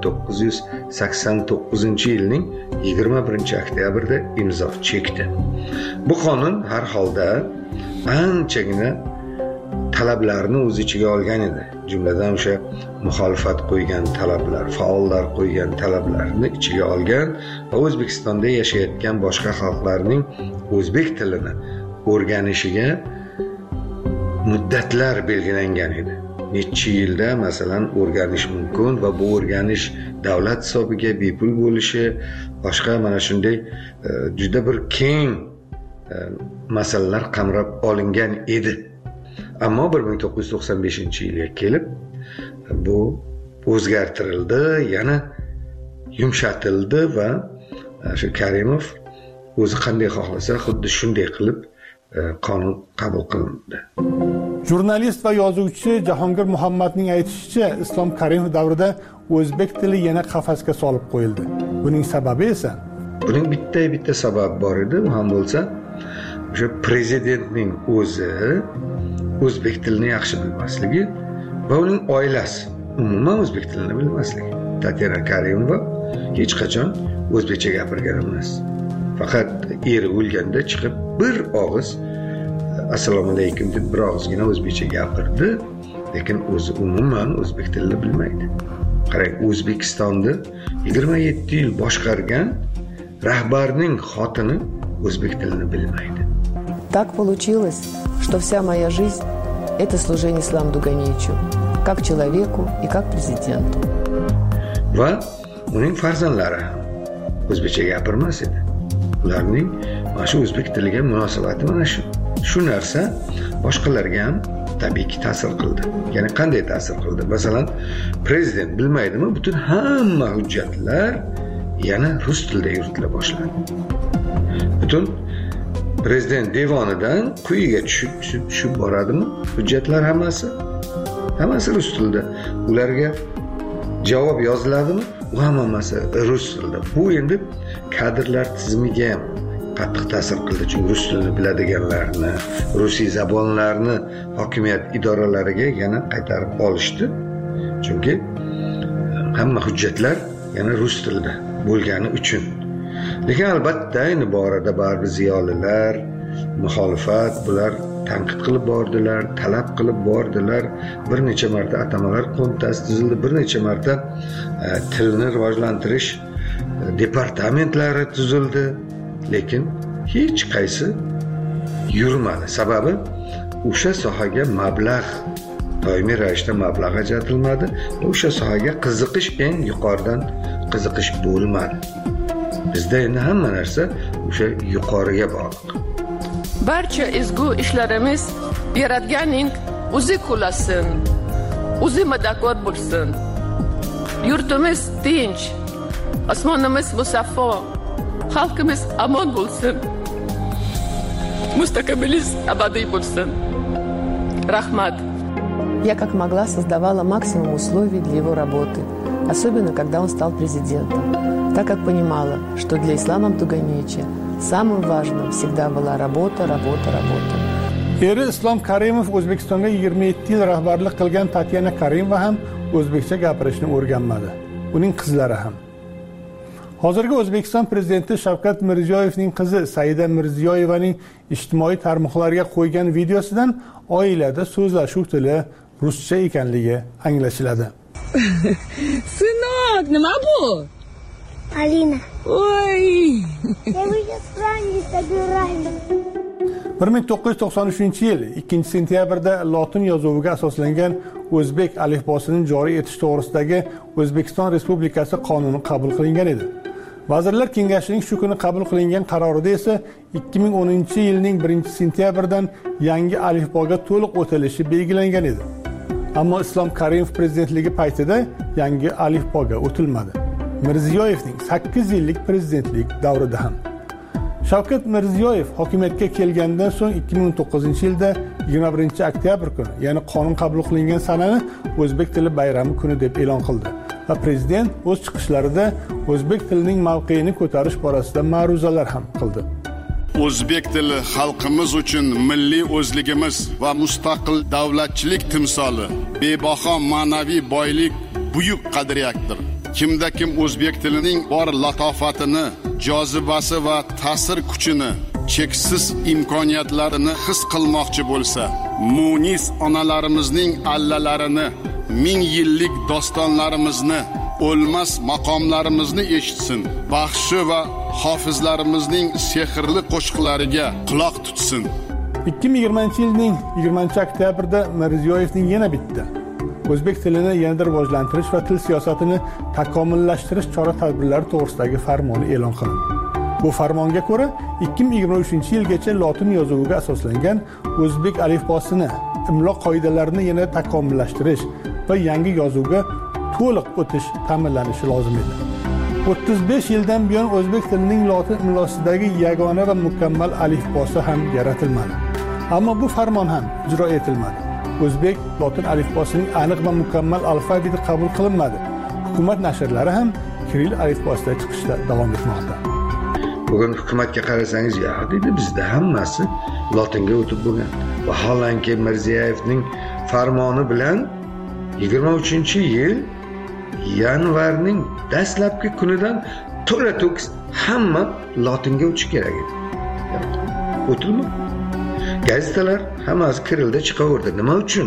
1989-yilning 21-oktyabrda imzo chekdi. Bu qonun har holda anchagina talablarni o'z ichiga olgan edi. Jumladan o'sha muxolifat qo'ygan talablar, faollar qo'ygan talablarni ichiga olgan va O'zbekistonda yashayotgan boshqa xalqlarning o'zbek tilini o'rganishiga muddatlar belgilangan edi. Necha yilda masalan o'rganish mumkin va bu o'rganish davlat hisobiga bepul bo'lishi, boshqa mana shunday juda bir keng masalalar qamrab olingan edi. Ammo 1995-yilga kelib bu o'zgartirildi, yana yumshatildi va shu Karimov o'zi qanday xohlasa xuddi shunday qilib qonun qabul qilindi. Jurnalist va yozuvchi Jahongir Muhammadning aytishicha, Islom Karimov davrida o'zbek tili yana qafasga solib qo'yildi. Buning sababi esa buning bitta sabab bor edi, u ham bo'lsa o'sha prezidentning o'zi o'zbek tilini yaxshi bilmasligi va uning oilasi umuman o'zbek tilini bilmasligi. Tatyana Karimova hech qachon o'zbekcha gapirgan emas. Faqat eri o'lganda chiqib bir og'iz assalomu alaykum deb bir og'izgina o'zbekcha gapirdi, lekin o'zi umuman o'zbek tilini bilmaydi. Qarang, O'zbekistonni 27 yil boshqargan rahbarning xotini o'zbek tilini bilmaydi. Так получилось, что вся моя жизнь – это служение Ислам Дуганичу, как человеку и как президенту. Va uning farzandlari o'zbekcha gapirmas edi. Ularning mana shu o'zbek tiliga munosabati mana shu narsa boshqalarga ham tabiiyki ta'sir qildi. Ya'ni qanday ta'sir qildi? Masalan, prezident bilmaydimi, butun hamma hujjatlar yana rus tilida yuritila boshladi. Butun prezident devonidan quyiga tushib boradimi? Hujjatlar hammasi rus tilida. Ularga javob yoziladimi? U hammasi rus tilida. Bu endi kadrlar tizimiga ham qattiq ta'sir qildi. Chunki rus tilini biladiganlarni, rusiy zabonlarni hokimiyat idoralariga yana qaytarib olishdi. Chunki hamma hujjatlar yana rus tilida bo'lgani uchun. Lekin albatta ayni borada baribir ziyolilar, muxolifat bular tanqid qilib bordilar, talab qilib bordilar. Bir necha marta atamalar qo'mitasi tuzildi, bir necha marta tilni rivojlantirish departamentlari tuzildi. Lekin hech qaysi yurmadi. Sababi o'sha sohaga mablag' doimiy ravishda mablag' ajratilmadi. O'sha sohaga qiziqish eng yuqoridan qiziqish bo'lmadi. Bizda endi hamma narsa o'sha yuqoriga bog'liq. Barcha ezgu ishlarimiz Yaratganning o'zi qo'llasin, o'zi madadkor bo'lsin. Yurtimiz tinch, osmonimiz musaffo, xalqimiz omon bo'lsin. Mustaqilimiz abadiy bo'lsin. Rahmat. Я как могла создавала максимум условий для его работы, особенно когда он стал президентом, так как понимала, что для Ислама Абдуганиевича самым важным всегда была работа. Eri Islom Karimov O'zbekistonga 27 yil rahbarlik qilgan Tatyana Karimova ham o'zbekcha gapirishni o'rganmadi. Uning qizlari ham. Hozirgi O'zbekiston prezidenti Shavkat Mirziyoyevning qizi Saida Mirziyoyevaning ijtimoiy tarmoqlarga qo'ygan videosidan oilada so'zlashuv tili ruscha ekanligi anglashiladi. Сынок, nima bu? Alina. Oy. Я сейчас хранить собираюсь. 1993-yil 2-sentyabrda lotin yozuviga asoslangan o'zbek alifbosini joriy etish to'g'risidagi O'zbekiston Respublikasi qonuni qabul qilingan edi. Vazirlar Kengashining shu kuni qabul qilingan qarorida esa 2010-yilning 1-sentyabridan yangi alifboga to'liq o'tilishi belgilangan edi. Ammo Islom Karimov prezidentligi paytida yangi alifboga o'tilmadi. Mirziyoyevning 8 yillik prezidentlik davrida ham. Shavkat Mirziyoyev hokimiyatga kelgandan so'ng 2009-yilda 21-oktyabr kuni, ya'ni qonun qabul qilingan sanani o'zbek tili bayrami kuni deb e'lon qildi. Va prezident o'z chiqishlarida o'zbek tilining mavqeini ko'tarish borasida ma'ruzalar ham qildi. O'zbek tili xalqimiz uchun milliy o'zligimiz va mustaqil davlatchilik timsoli, bebaho ma'naviy boylik, buyuk qadriyatdir. Kimda kim o'zbek tilining bor latofatini, jozibasi va ta'sir kuchini, cheksiz imkoniyatlarini his qilmoqchi bo'lsa, munis onalarimizning allalarini, ming yillik dostonlarimizni, o'lmas maqomlarimizni eshitsin, baxshi va hofizlarimizning sehrli qo'shiqlariga quloq tutsin. 2020-yilning 20-oktyabrda Mirziyoyevning yana bitta o'zbek tilini yanada rivojlantirish va til siyosatini takomillashtirish chora-tadbirlari to'g'risidagi farmoni e'lon qilindi. Bu farmonga ko'ra 2023-yilgacha lotin yozuviga asoslangan o'zbek alifbosini, imlo qoidalarini yana takomillashtirish va yangi yozuvga to'liq o'tish ta'minlanishi lozim edi. 35 yildan buyon o'zbek tilining lotin imlosidagi yagona va mukammal alifbosi ham yaratilmadi. Ammo bu farmon ham ijro etilmadi. O'zbek lotin alifbosining aniq va mukammal alfabeti qabul qilinmadi. Hukumat nashrlari ham Kirill alifbosida chiqishda davom etmoqda. Bugun hukumatga qarasangiz, ya dedi, bizda hammasi lotinga o'tib bo'lgan. Vaholanki Mirziyoyevning farmoni bilan 23-yil yanvarning dastlabki kunidan to'la-to'kis hamma lotinga o'tish kerak edi. O'tilmi? Gazetalar hammasi Kirillda chiqaverdi. Nima uchun?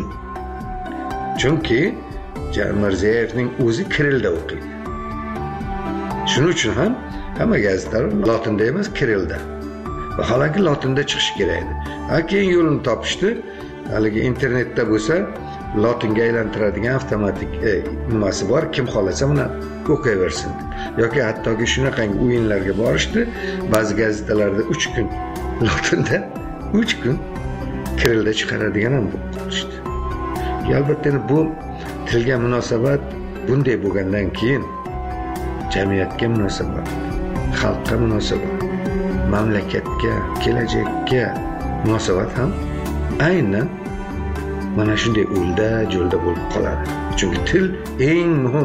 Chunki Mirziyoyevning o'zi Kirillda o'qiydi. Shuning uchun ham hamma gazetalar lotinda emas, Kirillda. Vaholanki lotinda chiqishi kerak edi. Keyin yo'lini topishdi. Haligi internetda bo'lsa, lotinga aylantiradigan avtomatik nimasi bor, kim xolasa buni o'qiyversin. Yoki hattoki shunaqangi o'yinlarga borishdi. Ba'zi gazetalarda 3 kun lotinda, 3 kun Kirillda chiqaradigan ham bo'lishdi. Albatta bu tilga munosabat bunday bo'lgandan keyin jamiyatga munosabat, xalqqa munosabat, mamlakatga, kelajakka munosabat ham aynan mana shunday o'lda-jo'lda bo'lib qoladi. Chunki til eng muhim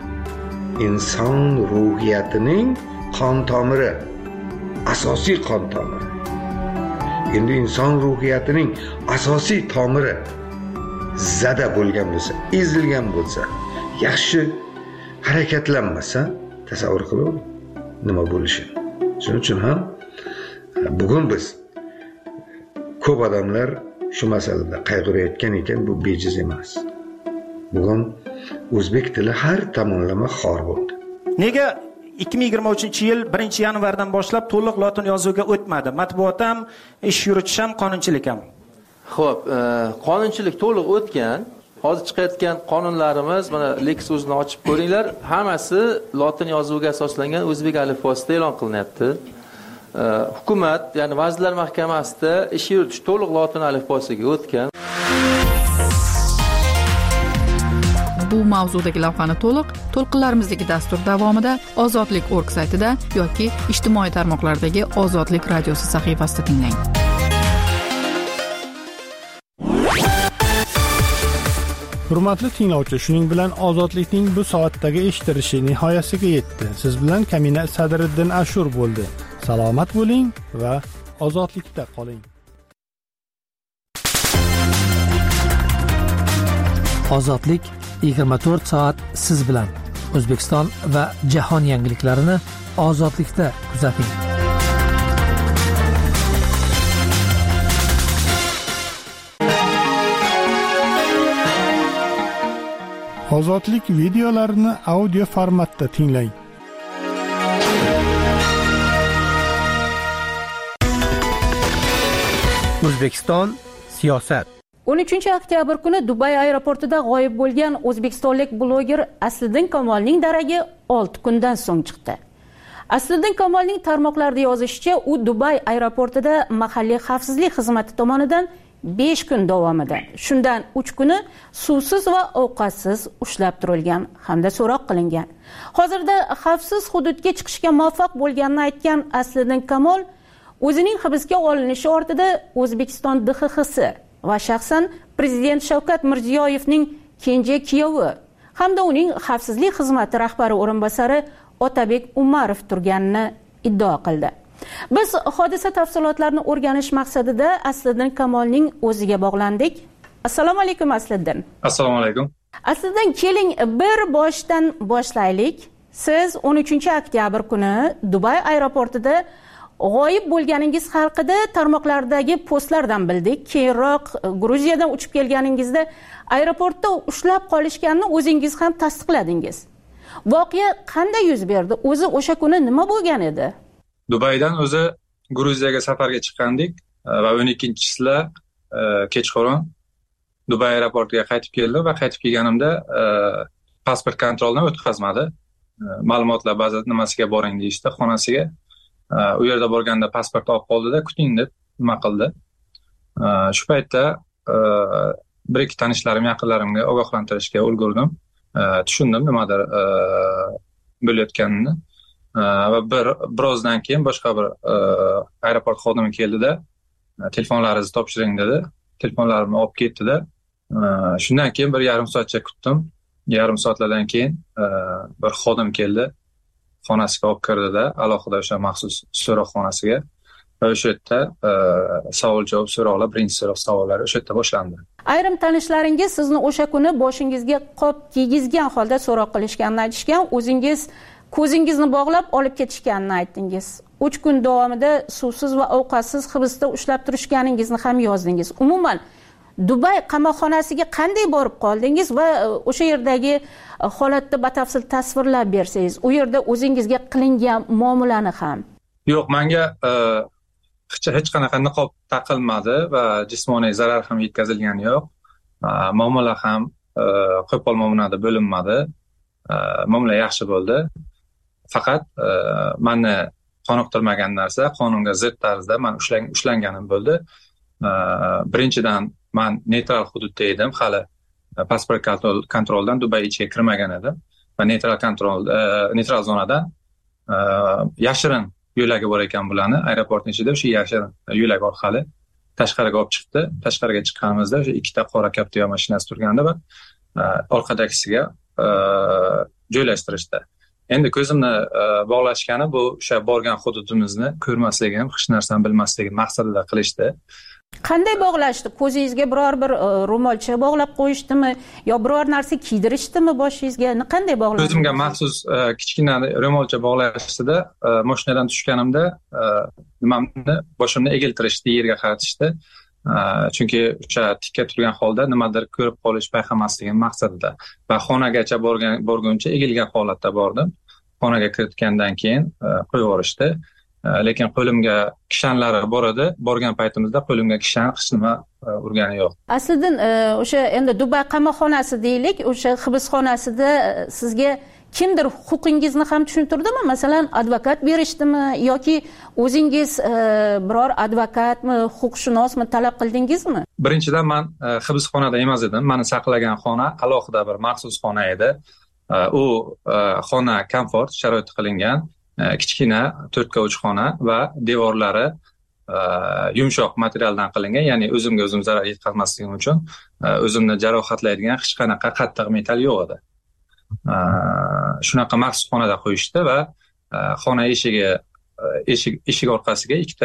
inson ruhiyatining qon tomiri, asosiy qon tomiri. Endi inson ruhiyatining asosiy tomiri zada bo'lgan bo'lsa, ezilgan bo'lsa, yaxshi harakatlanmasa, tasavvur qiling nima bo'lishi. Shuning uchun ham bugun biz ko'p odamlar shu masalada qayg'urayotgan ekan, bu bejiz emas. Bugun o'zbek tili har tomonlama xor bo'ldi. Nega 2023-yil 1-yanvardan boshlab to'liq lotin yozuviga o'tmadi? Matbuot ham, ish yuritish ham, qonunchilik ham. Xo'p, qonunchilik to'liq o'tgan. Hozir chiqayotgan qonunlarimiz, mana Lex o'zini ochib ko'ringlar, hammasi lotin yozuviga asoslangan o'zbek alifbosida e'lon qilinyapti. hukumat, ya'ni Vazirlar Mahkamasida ish yuritish to'liq lotin alifbosiga o'tgan. Bu mavzudagi lavhani to'lqinlarimizdagi dastur davomida Ozodlik.org saytida yoki ijtimoiy tarmoqlardagi Ozodlik radiosi sahifasida tinglang. Hurmatli tinglovchi, shuning bilan Ozodlikning bu soatdagi eshitilishi nihoyasiga yetdi. Siz bilan Kamina Sadriddin Ashur bo'ldi. Salomat bo'ling va ozodlikda qoling. Ozodlik 24 soat siz bilan. O'zbekiston va jahon yangiliklarini Ozodlikda kuzating. Ozodlik videolarini audio formatda tinglang. O'zbekiston siyosat. 13-oktyabr kuni Dubay aeroportida g'oyib bo'lgan o'zbekistonlik bloger Asliddin Kamolning daragi 6 kundan so'ng chiqdi. Asliddin Kamolning tarmoqlarda yozishicha, u Dubay aeroportida mahalliy xavfsizlik xizmati tomonidan 5 kun davomida, shundan 3 kuni suvsiz va ovqatsiz ushlab turilgan hamda so'roq qilingan. Hozirda xavfsiz hududga chiqishga muvaffaq bo'lganini aytgan Asliddin Kamol o'zining hibsga olinishi ortida O'zbekiston DXXsi va shaxsan prezident Shavkat Mirziyoyevning kenja kuyovi hamda uning xavfsizlik xizmati rahbari o'rinbosari Otabek Umarov turganini iddao qildi. Biz hodisa tafsilotlarini o'rganish maqsadida Asliddin Kamolning o'ziga bog'landik. Assalomu alaykum Asliddin. Assalomu alaykum. Asliddin, keling bir boshdan boshlaylik. Siz 13-oktyabr kuni Dubay aeroportida g'oyib bo'lganingiz haqida tarmoqlardagi postlardan bildik. Keyinroq Gruziyadan uchib kelganingizda aeroportda ushlab qolishganini o'zingiz ham tasdiqladingiz. Voqea qanday yuz berdi? O'zi o'sha kuni nima bo'lgan edi? Dubaydan o'zi Gruziyaga safarga chiqqandik va 12-sida kechqurun Dubay aeroportiga qaytib keldim va qaytib kelganimda pasport kontrolini o'tkazmadi. Ma'lumotlar baza nimasiga boring deyishdi, xonasiga. U yerda borganda pasport olib qoldida, kuting deb nima qildi. Shu paytda bir-ikki tanishlarim, yaqinlarimga ogohlantirishga ulgurdim. Tushundim nimadir bo'layotganini. Va birozdan keyin boshqa bir aeroport xodimi keldida, telefonlaringizni topshiring dedi. Telefonlarimni olib ketdida. Shundan keyin bir yarim soatcha kutdim. Yarim soatlardan keyin bir xodim keldi. Xonasiga olib kirdida, alohida o'sha maxsus so'roq xonasiga. Va o'sha yerda savol-javob so'roqlar, birinchi so'roq savollari o'sha yerda boshlandi. Ayrim tanishlaringiz sizni o'sha kuni boshingizga qop kiygizgan holda so'roq qilishganini aytishgan, o'zingiz ko'zingizni bog'lab olib ketishganini aytdingiz. 3 kun davomida suvsiz va ovqatsiz hibsda ushlab turishganingizni ham yozdingiz. Umuman Dubay qamoqxonasiga qanday borib qoldingiz va o'sha yerdagi holatni batafsil tasvirlab bersangiz, u yerda o'zingizga qilingan muomalani ham. Yo'q, menga hech qanaqa niqob taqilmadi va jismoniy zarar ham yetkazilgani yo'q. Muomala ham qo'pol muomalada bo'linmadi. Muomala yaxshi bo'ldi. Faqat meni qoniqtirmagan narsa, qonunga zid tarzda men ushlanganim bo'ldi. Birinchidan men neytral hududda edim, hali pasport kontroldan Dubay ichiga kirmagan edim va neytral zonadan yashirin yo'lagi bor ekan bularni, aeroportning ichida o'sha yashirin yo'lak orqali tashqariga olib chiqdi. Tashqariga chiqqanimizda o'sha ikkita qora Captiva mashinasi turgandi va orqadagisiga joylashtirishdi. Endi ko'zimni bog'lashgani bu o'sha borgan hududimizni ko'rmasligim, hech narsani bilmasligim maqsadida qilishdi. Qanday bog'lashdi? Ko'zingizga biror bir ro'molcha bog'lab qo'yishdimi yo biror narsa kiydirishdimi boshingizga? Qanday bog'lashdi? Ko'zimga maxsus kichkina ro'molcha bog'lashdida, mashinadan tushganimda nimamni boshimni egiltirishdi, yerga qaratishdi. Chunki o'sha tikka turgan holda nimadir ko'rib qolish, payqamasligim maqsadida va xonagacha borguncha egilgan holatda bordim. Xonaga kiritgandan keyin qo'yib yuborishdi. Lekin qo'limga kishanlari bor edi. Borgan paytimizda qo'limga kishan hech nima urgani yo'q. Aslidan o'sha endi Dubay qamoqxonasi deylik, o'sha hibsxonasida sizga kimdir huquqingizni ham tushuntirdimi? Masalan, advokat berishdimi yoki o'zingiz biror advokatmi, huquqshunosmi talab qildingizmi? Birinchidan men hibsxonada emas edim. Meni saqlagan xona alohida bir maxsus xona edi. U xona komfort sharoiti qilingan, kichkina 4x3 xona va devorlari yumshoq materialdan qilingan, ya'ni o'zimga o'zim zarar yetkazmasligim uchun o'zimni jarohatlaydigan hech qanaqa qattiq metal yo'q edi. Shunaqa maxsus xonada qo'yishdi va xona eshik orqasiga ikkita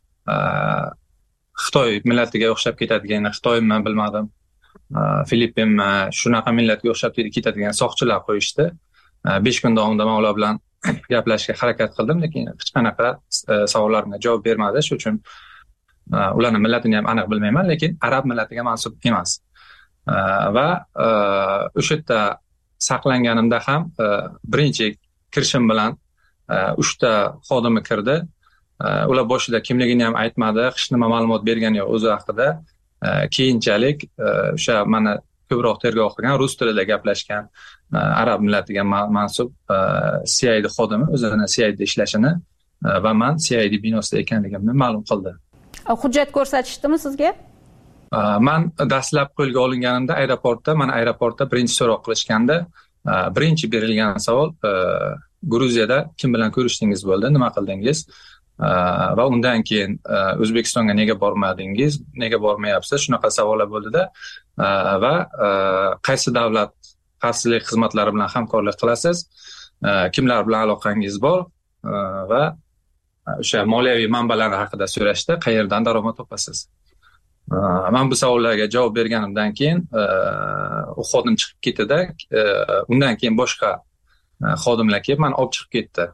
Xitoy millatiga o'xshab ketadigan, Xitoymi bilmadim, Filippinmi, shunaqa millatga o'xshab ketadigan soqchilar qo'yishdi. 5 kun davomida men ular bilan gaplashishga harakat qildim, lekin hech qanaqa savollarimga javob bermadi. Shuning uchun ularning millatini ham aniq bilmayman, lekin arab millatiga mansub emas. Va o'sha yerda saqlanganimda ham birinchi kirishim bilan 3 ta xodimi kirdi. Ular boshida kimligini ham aytmadi, hech nima ma'lumot bergani yo'q o'zi haqida. Keyinchalik o'sha mana ko'proq tergov qilgan, rus tilida gaplashgan arab millatiga mansub CID xodimi o'zini CID ishlashini va men CID binosida ekanligimni ma'lum qildi. Hujjat ko'rsatishdimi sizga? Men dastlab qo'lga olinganimda aeroportda birinchi so'roq qilishganda, birinchi berilgan savol Gruziyada kim bilan ko'rishdingiz bo'ldi, nima qildingiz? Va undan keyin O'zbekistonga nega bormadingiz, nega bormayapsiz, shunaqa savollar bo'ldi-da. Va qaysi davlat xavfsizlik xizmatlari bilan hamkorlik qilasiz, kimlar bilan aloqangiz bor va o'sha moliyaviy manbalar haqida so'rashdi, qayerdan daromad topasiz. Men bu savollarga javob berganimdan keyin u xodim chiqib ketdi-da, undan keyin boshqa xodimlar kelib meni olib chiqib ketdi.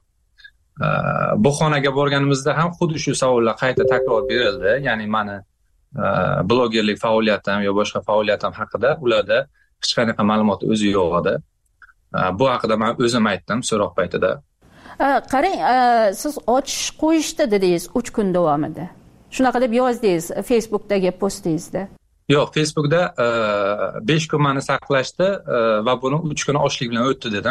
Bu xonaga borganimizda ham xuddi shu savollar qayta takror berildi, ya'ni meni blogerlik faoliyatim yo boshqa faoliyatim haqida ularda hech qanaqa ma'lumot o'zi yo'q edi. Bu haqida men o'zim aytdim so'roq paytida. Qarang, siz ochish qo'yishdi dedingiz 3 kun davomida. Shunaqa deb yozdingiz Facebookdagi postingizda. Yo'q, Facebookda 5 kun meni saqlashdi va buni 3 kun ochlik bilan o'tdi dedim.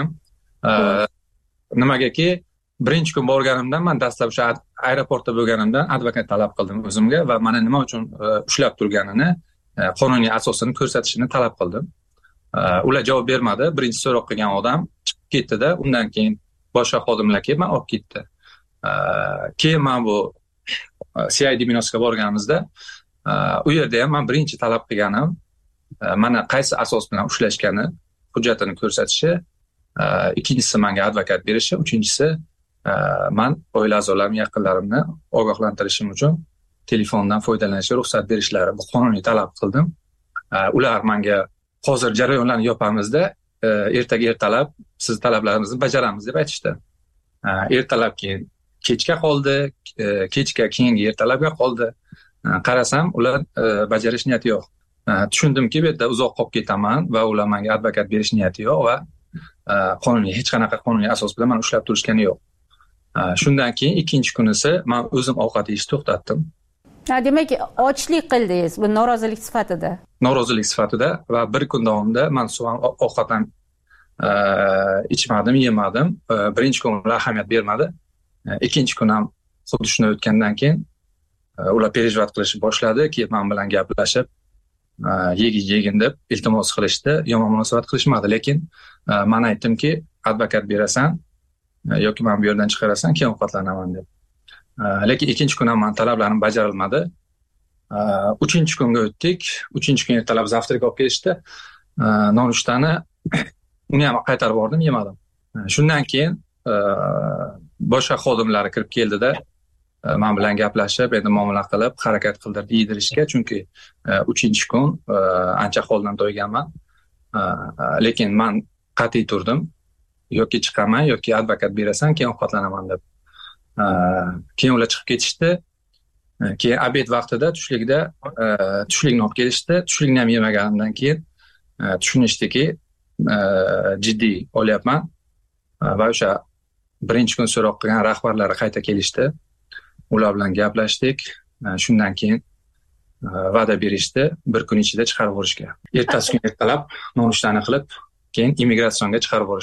Nimagaki birinchi kun borganimdan men dastlab o'sha aeroportda bo'lganimdan advokat talab qildim o'zimga va meni nima uchun ushlab turganini, qonuniy asosini ko'rsatishini talab qildim. Ular javob bermadi. Birinchi so'roq qilgan odam chiqib ketdi-da, undan keyin boshqa xodimlar kelib meni olib ketdi. Keyin men bu CID binosiga borganimizda u yerda ham men birinchi talab qilganim mana qaysi asos bilan ushlashgani, hujjatini ko'rsatishi, ikkinchisi menga advokat berishi, uchinchisi men oila a'zolarim, yaqinlarimni ogohlantirishim uchun telefondan foydalanishga ruxsat berishlari, bu qonuniy talab qildim. Ular menga hozir jarayonlarni yopamizda, ertaga ertalab siz talablaringizni bajaramiz deb aytishdi. Ertalab keyin kechga qoldi, kechga keyingi ertalabga qoldi. Qarasam, ular bajarish niyati yo'q. Tushundimki, bu yerda uzoq qolib ketaman va ular menga advokat berish niyati yo'q va hech qanaqa qonuniy asos bilan meni ushlab turishgani yo'q. Shundan keyin ikkinchi kunisi men o'zim ovqat yeyishni to'xtatdim. Demak, ochlik qildingiz bu norozilik sifatida. Norozilik sifatida va bir kun davomida men suv ham ovqat ham ichmadim, yemadim. Birinchi kun ular ahamiyat bermadi. Ikkinchi kun ham xuddi shunday o'tgandan keyin ular perejvat qilishni boshladi, keyin men bilan gaplashib, yegin deb iltimos qilishdi, yomon munosabat qilishmadi, lekin men aytdimki, advokat berasan yoki men bu yerdan chiqarasan, keyin ovqatlanaman deb. Lekin ikkinchi kun ham men talablarim bajarilmadi. Uchinchi kunga o'tdik. Uchinchi kun ertalab zavtrak olib kelishdi. Nonushtani uni ham qaytarib bordim, yemadim. Shundan keyin boshqa xodimlari kirib keldi-da, men bilan gaplashib, endi muomala qilib, harakat qildirdi yedirishga, chunki 3-kun ancha holdan to'yganman. Lekin men qat'iy turdim. Yoki chiqaman, yoki advokat berasan, keyin ovqatlanaman deb. Keyin ular chiqib ketishdi. Keyin obed vaqtida tushlikni olib kelishdi. Tushlikni ham yemaganimdan keyin tushunishdiki, jiddiy olyapman va o'sha birinchi kun so'roq qilgan rahbarlari qayta kelishdi. Ular bilan gaplashdik. Shundan keyin va'da berishdi, bir kun ichida chiqarib yuborishga. Ertasi kun ertalab nonushtani qilib, keyin immigratsiyonga chiqarib yuborishdi.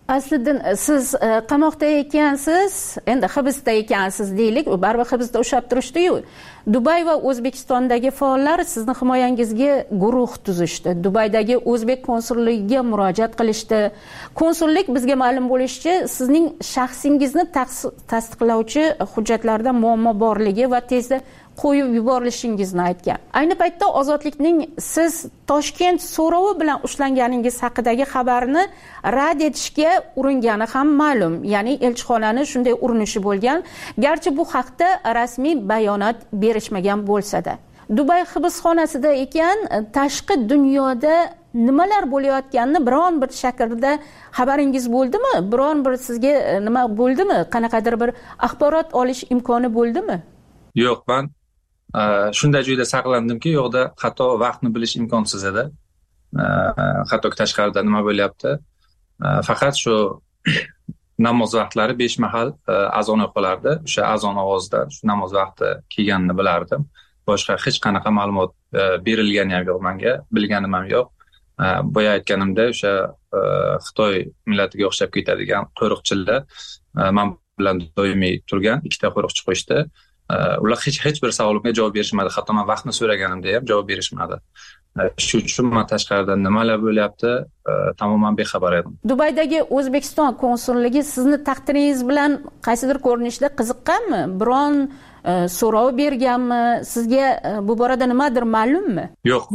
Aslidan siz qamoqda ekansiz, endi hibsda ekansiz deylik, baribir hibsda ushlab turishdi-yu. Dubay va O'zbekistondagi faollar sizni himoyangizga guruh tuzishdi. Dubaydagi o'zbek konsulligiga murojaat qilishdi. Konsullik bizga ma'lum bo'lishicha, sizning shaxsingizni tasdiqlovchi hujjatlarda muammo borligi va tezda qo'yib yuborilishingizni aytgan. Ayni paytda Ozodlikning siz Toshkent so'rovi bilan ushlanganingiz haqidagi xabarni rad etishga uringani ham ma'lum. Ya'ni elchixonani shunday urinishi bo'lgan, garchi bu haqda rasmiy bayonot berishmagan bo'lsa-da. Dubay hibsxonasida ekan, tashqi dunyoda nimalar bo'layotganini biron bir shaklda xabaringiz bo'ldimi? Biron bir sizga nima bo'ldimi? Qanaqadir bir axborot olish imkoni bo'ldimi? Yo'q, men shunday joyda saqlandimki, yo'qda hatto vaqtni bilish imkonsiz edi. Hatto tashqarida nima bo'lyapti? Faqat shu namoz vaqtlari 5 mahal azon o'qilardi. O'sha azon ovozidan shu namoz vaqti kelganini bilardim. Boshqa hech qanaqa ma'lumot berilgani ham yo'q menga, bilganim ham yo'q. Boya aytganimda o'sha Xitoy millatiga o'xshab ketadigan qo'riqchilar men bilan doimiy turgan ikkita qo'riqchi qo'yishdi. Ular hech bir savolimga javob berishmadi. Hatto men vaqtni so'raganimda ham javob berishmadi. Shu uchun men tashqarida nimalar bo'lyapti, tamoman bexabar edim. Dubaydagi O'zbekiston konsulligi sizni taqdiringiz bilan qaysidir ko'rinishda qiziqqanmi? Biron so'rov berganmi? Sizga bu borada nimadir ma'lummi? Yo'q,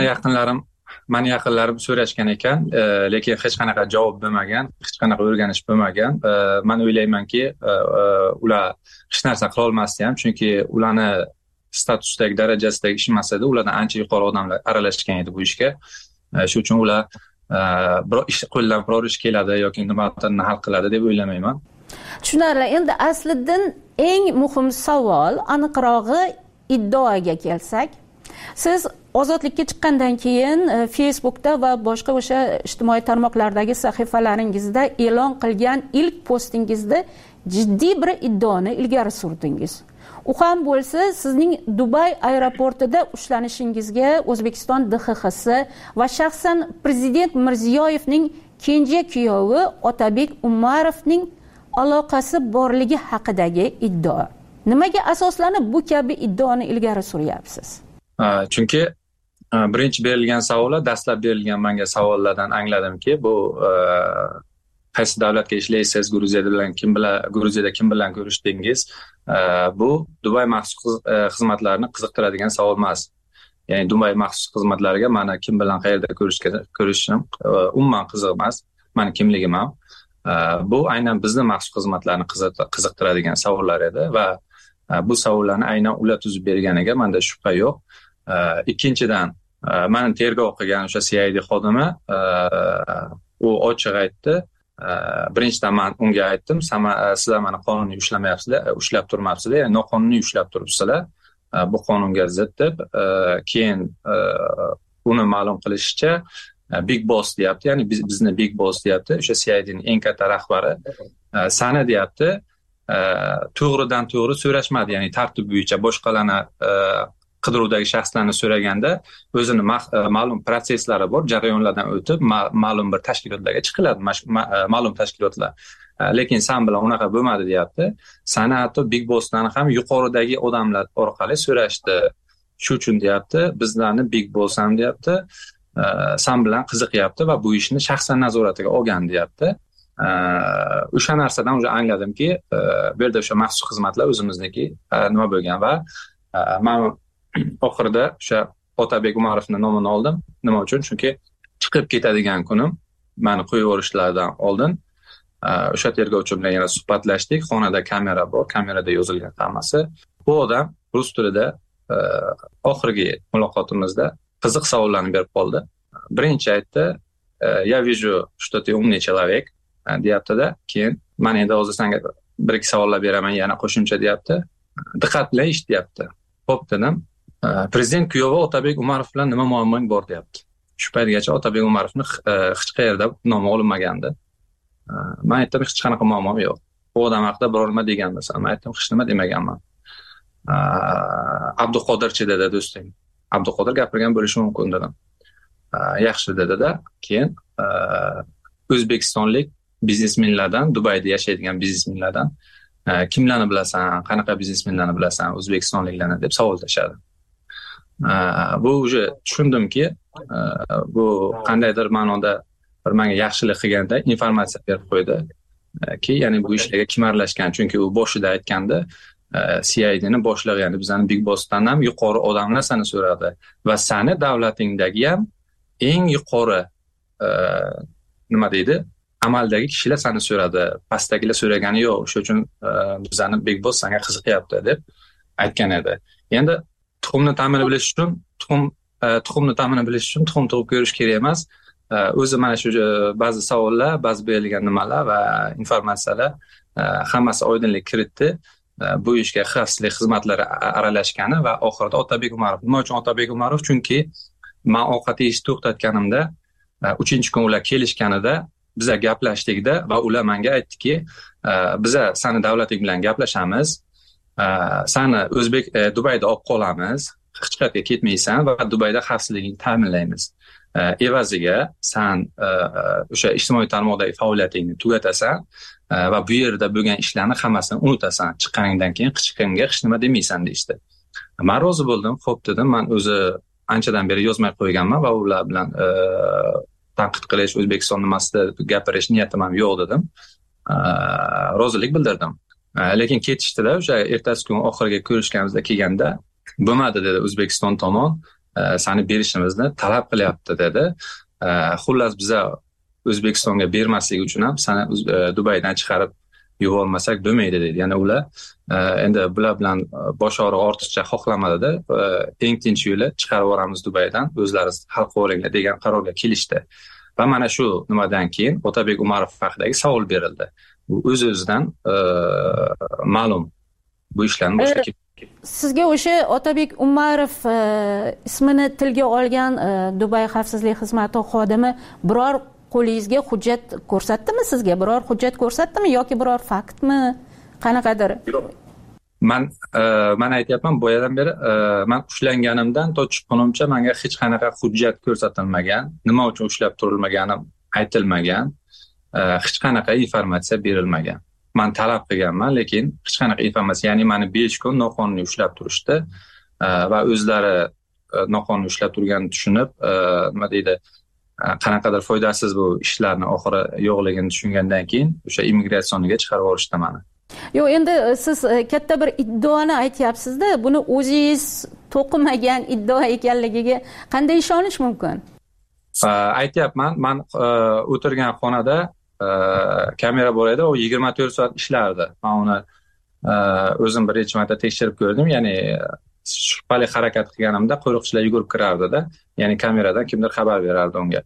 meni yaqinlarim so'rashgan ekan, lekin hech qanaqa javob bo'lmagan, hech qanaqa o'rganish bo'lmagan. Men o'ylaymanki, ular hech narsa qila olmasdi ham, chunki ularni statusdagi darajasidagi ish emas edi, ulardan ancha yuqori odamlar aralashgan edi bu ishga. Shu uchun ular biror ish qo'ldan biror ish keladi yoki nimalarni hal qiladi deb o'ylamayman. Tushunarli. Endi aslidan eng muhim savol, aniqrog'i iddaoga kelsak, siz ozodlikka chiqqandan keyin Facebookda va boshqa o'sha ijtimoiy tarmoqlardagi sahifalaringizda e'lon qilgan ilk postingizda jiddiy bir iddaoni ilgari surdingiz. U ham bo'lsa sizning Dubay aeroportida ushlanishingiz,ga O'zbekiston DXXsi va shaxsan prezident Mirziyoyevning kenja kuyovi Otabek Umarovning aloqasi borligi haqidagi iddao. Nimaga asoslanib bu kabi iddaoni ilgari suryapsiz? Chunki birinchi berilgan savollar, dastlab berilgan menga savollardan angladimki, bu qaysi davlatga ishlaysiz, Gruziyada kim bilan ko'rishdingiz? Bu Dubay maxsus xizmatlarini qiziqtiradigan savol emas. Ya'ni Dubay maxsus xizmatlariga mana kim bilan qayerda ko'rishim umuman qiziq emas. Meni kimligim ham. Bu aynan bizni maxsus xizmatlarni qiziqtiradigan savollar edi va bu savollarni aynan ular tuzib berganiga menda shubha yo'q. Ikkinchidan, meni tergov qilgan o'sha CID xodimi u ochiq aytdi. Birinchidan men unga aytdim, sizlar meni qonuniy ushlab turmabsizlar, ya'ni noqonuniy ushlab turibsizlar. Bu qonunga zid deb. Keyin uni ma'lum qilishicha Big Boss deyapti, ya'ni bizni Big Boss deyapti. O'sha CIDning eng katta rahbari sana deyapti. To'g'ridan to'g'ri so'rashmadi, ya'ni tartib bo'yicha boshqalarni qidiruvdagi shaxslarni so'raganda o'zini ma'lum prosesslari bor, jarayonlardan o'tib ma'lum bir tashkilotlarga chiqiladi, ma'lum tashkilotlar. Lekin sen bilan unaqa bo'lmadi deyapti. Sana hatto Big Bossdan ham yuqoridagi odamlar orqali so'rashdi. Shu uchun deyapti, bizlarni Big Boss ham deyapti, sen bilan qiziqyapti va bu ishni shaxsan nazoratiga olgan deyapti. O'sha narsadan o'sha angladimki, bu yerda o'sha maxsus xizmatlar o'zimizniki nima bo'lgan va men oxirida o'sha Otabek Umarovning nomini oldim. Nima uchun? Chunki chiqib ketadigan kunim meni qo'yib yuborishlaridan oldin o'sha tergovchi bilan yana suhbatlashdik. Xonada kamera bor, kamerada yozilgan hammasi. Bu odam rus tilida oxirgi muloqotimizda qiziq savollarni berib qoldi. Birinchi aytdi, "Я вижу, что ты умный человек", deyapti-da. Keyin men endi hozir senga bir ikki savollar beraman, yana qo'shimcha deyapti. Diqqat bilan eshit deyapti. Xo'p dedim. Prezident kuyovi Otabek Umarov bilan nima muammong bor deyapti. Shu paytgacha Otabek Umarovni hech qayerda nomi olinmagandi. Men aytdim, hech qanaqa muammom yo'q. Bu odam haqida biror nima deganmisan? Men aytdim, hech nima demaganman. Abduqodirchi dedi do'stim. Abduqodir gapirgan bo'lishi mumkin dedim. Yaxshi dedi-da. Keyin O'zbekistonlik biznesmenlardan, Dubayda yashaydigan biznesmenlardan kimlarni bilasan, qanaqa biznesmenlarni bilasan, o'zbekistonliklarni deb savol tashadi. Bu уже tushundimki, bu qandaydir ma'noda bir menga yaxshilik qilganda informatsiya berib qo'ydi ki, ya'ni bu ishlarga kim aralashgan, chunki u boshida aytganda CIDni boshlig'i, ya'ni bizani Big Boss'dan ham yuqori odamlar seni so'radi va seni davlatingdagi ham eng yuqori nima deydi, amaldagi kishilar seni so'radi, pastdagilar so'ragani yo'q. Shuning uchun bizani Big Boss senga qiziqyapti deb aytgan edi. Endi tuxumni ta'mini bilish uchun tuxum tug'ib ko'rish kerak emas. O'zi mana shu ba'zi savollar, ba'zi berilgan nimalar va informatsiyalar hammasi oydinlik kiritdi. Bu ishga xavfsizlik xizmatlari aralashgani va oxirida Otabek Umarov. Nima uchun Otabek Umarov? Chunki men ovqat yeyishni to'xtatganimda 3-kun ular kelishganida biza gaplashdikda va ular menga aytdiki, biza seni davlating bilan gaplashamiz, seni Dubayda olib qolamiz, hech qayerga ketmaysan va Dubayda xavfsizligingni ta'minlaymiz. Evaziga sen o'sha ijtimoiy tarmoqdagi faoliyatingni tugatasan va bu yerda bo'lgan ishlarni hammasini unutasan. Chiqqaningdan keyin hech nima demaysan deyishdi. Men rozi bo'ldim, xo'p dedim. Men o'zi anchadan beri yozmay qo'yganman va ular bilan tanqid qilish, O'zbekiston nimasida gapirish niyatim ham yo'q dedim. Rozilik bildirdim. Lekin ketishdi-da, o'sha ertasi kun oxiriga ko'rishganimizda kelganda, bo'lmadi dedi O'zbekiston tomon, seni berishimizni talab qilyapti dedi. Xullas biza O'zbekistonga bermaslik uchun ham seni Dubaydan chiqarib yubormasak bo'lmaydi dedi. Ya'ni ular endi bular bilan bosh og'rig'i ortiqcha xohlamadida, eng tinch yo'li chiqarib yuboramiz Dubaydan, o'zlaringiz hal qilib olinglar degan qarorga kelishdi. Va mana shu nimadan keyin Otabek Umarov haqidagi savol berildi. Bu o'z-o'zidan ma'lum bu ishlarni boshqa Sizga o'sha Otabek Umarov ismini tilga olgan Dubay xavfsizlik xizmati xodimi biror qo'lingizga hujjat ko'rsatdimi sizga? Biror hujjat ko'rsatdimi yoki biror faktmi? Qanaqadir? Men aytyapman, boyadan beri men ushlanganimdan to chiqqunimcha menga hech qanaqa hujjat ko'rsatilmagan, nima uchun ushlab turilmaganim aytilmagan, hech qanaqa informatsiya berilmagan. Men talab qilganman, lekin hech qanaqa informatsiya, ya'ni meni 5 kun noqonuniy ushlab turishdi va o'zlari noqonuniy ushlab turganini tushunib, nima deydi, qanaqadir foydasiz bu ishlarni oxiri yo'qligini tushungandan keyin o'sha immigratsioniga chiqarib yuborishdi meni. Yo'q, endi siz katta bir iddaoni aytyapsiz-da, buni o'zingiz to'qimagan iddao ekanligiga qanday ishonish mumkin? Aytyapman, men o'tirgan xonada kamera bor edi, u 24 soat ishlardi. Men uni o'zim bir necha marta tekshirib ko'rdim, ya'ni shubhali harakat qilganimda qo'riqchilar yugurib kirardi-da, ya'ni kameradan kimdir xabar berardi unga.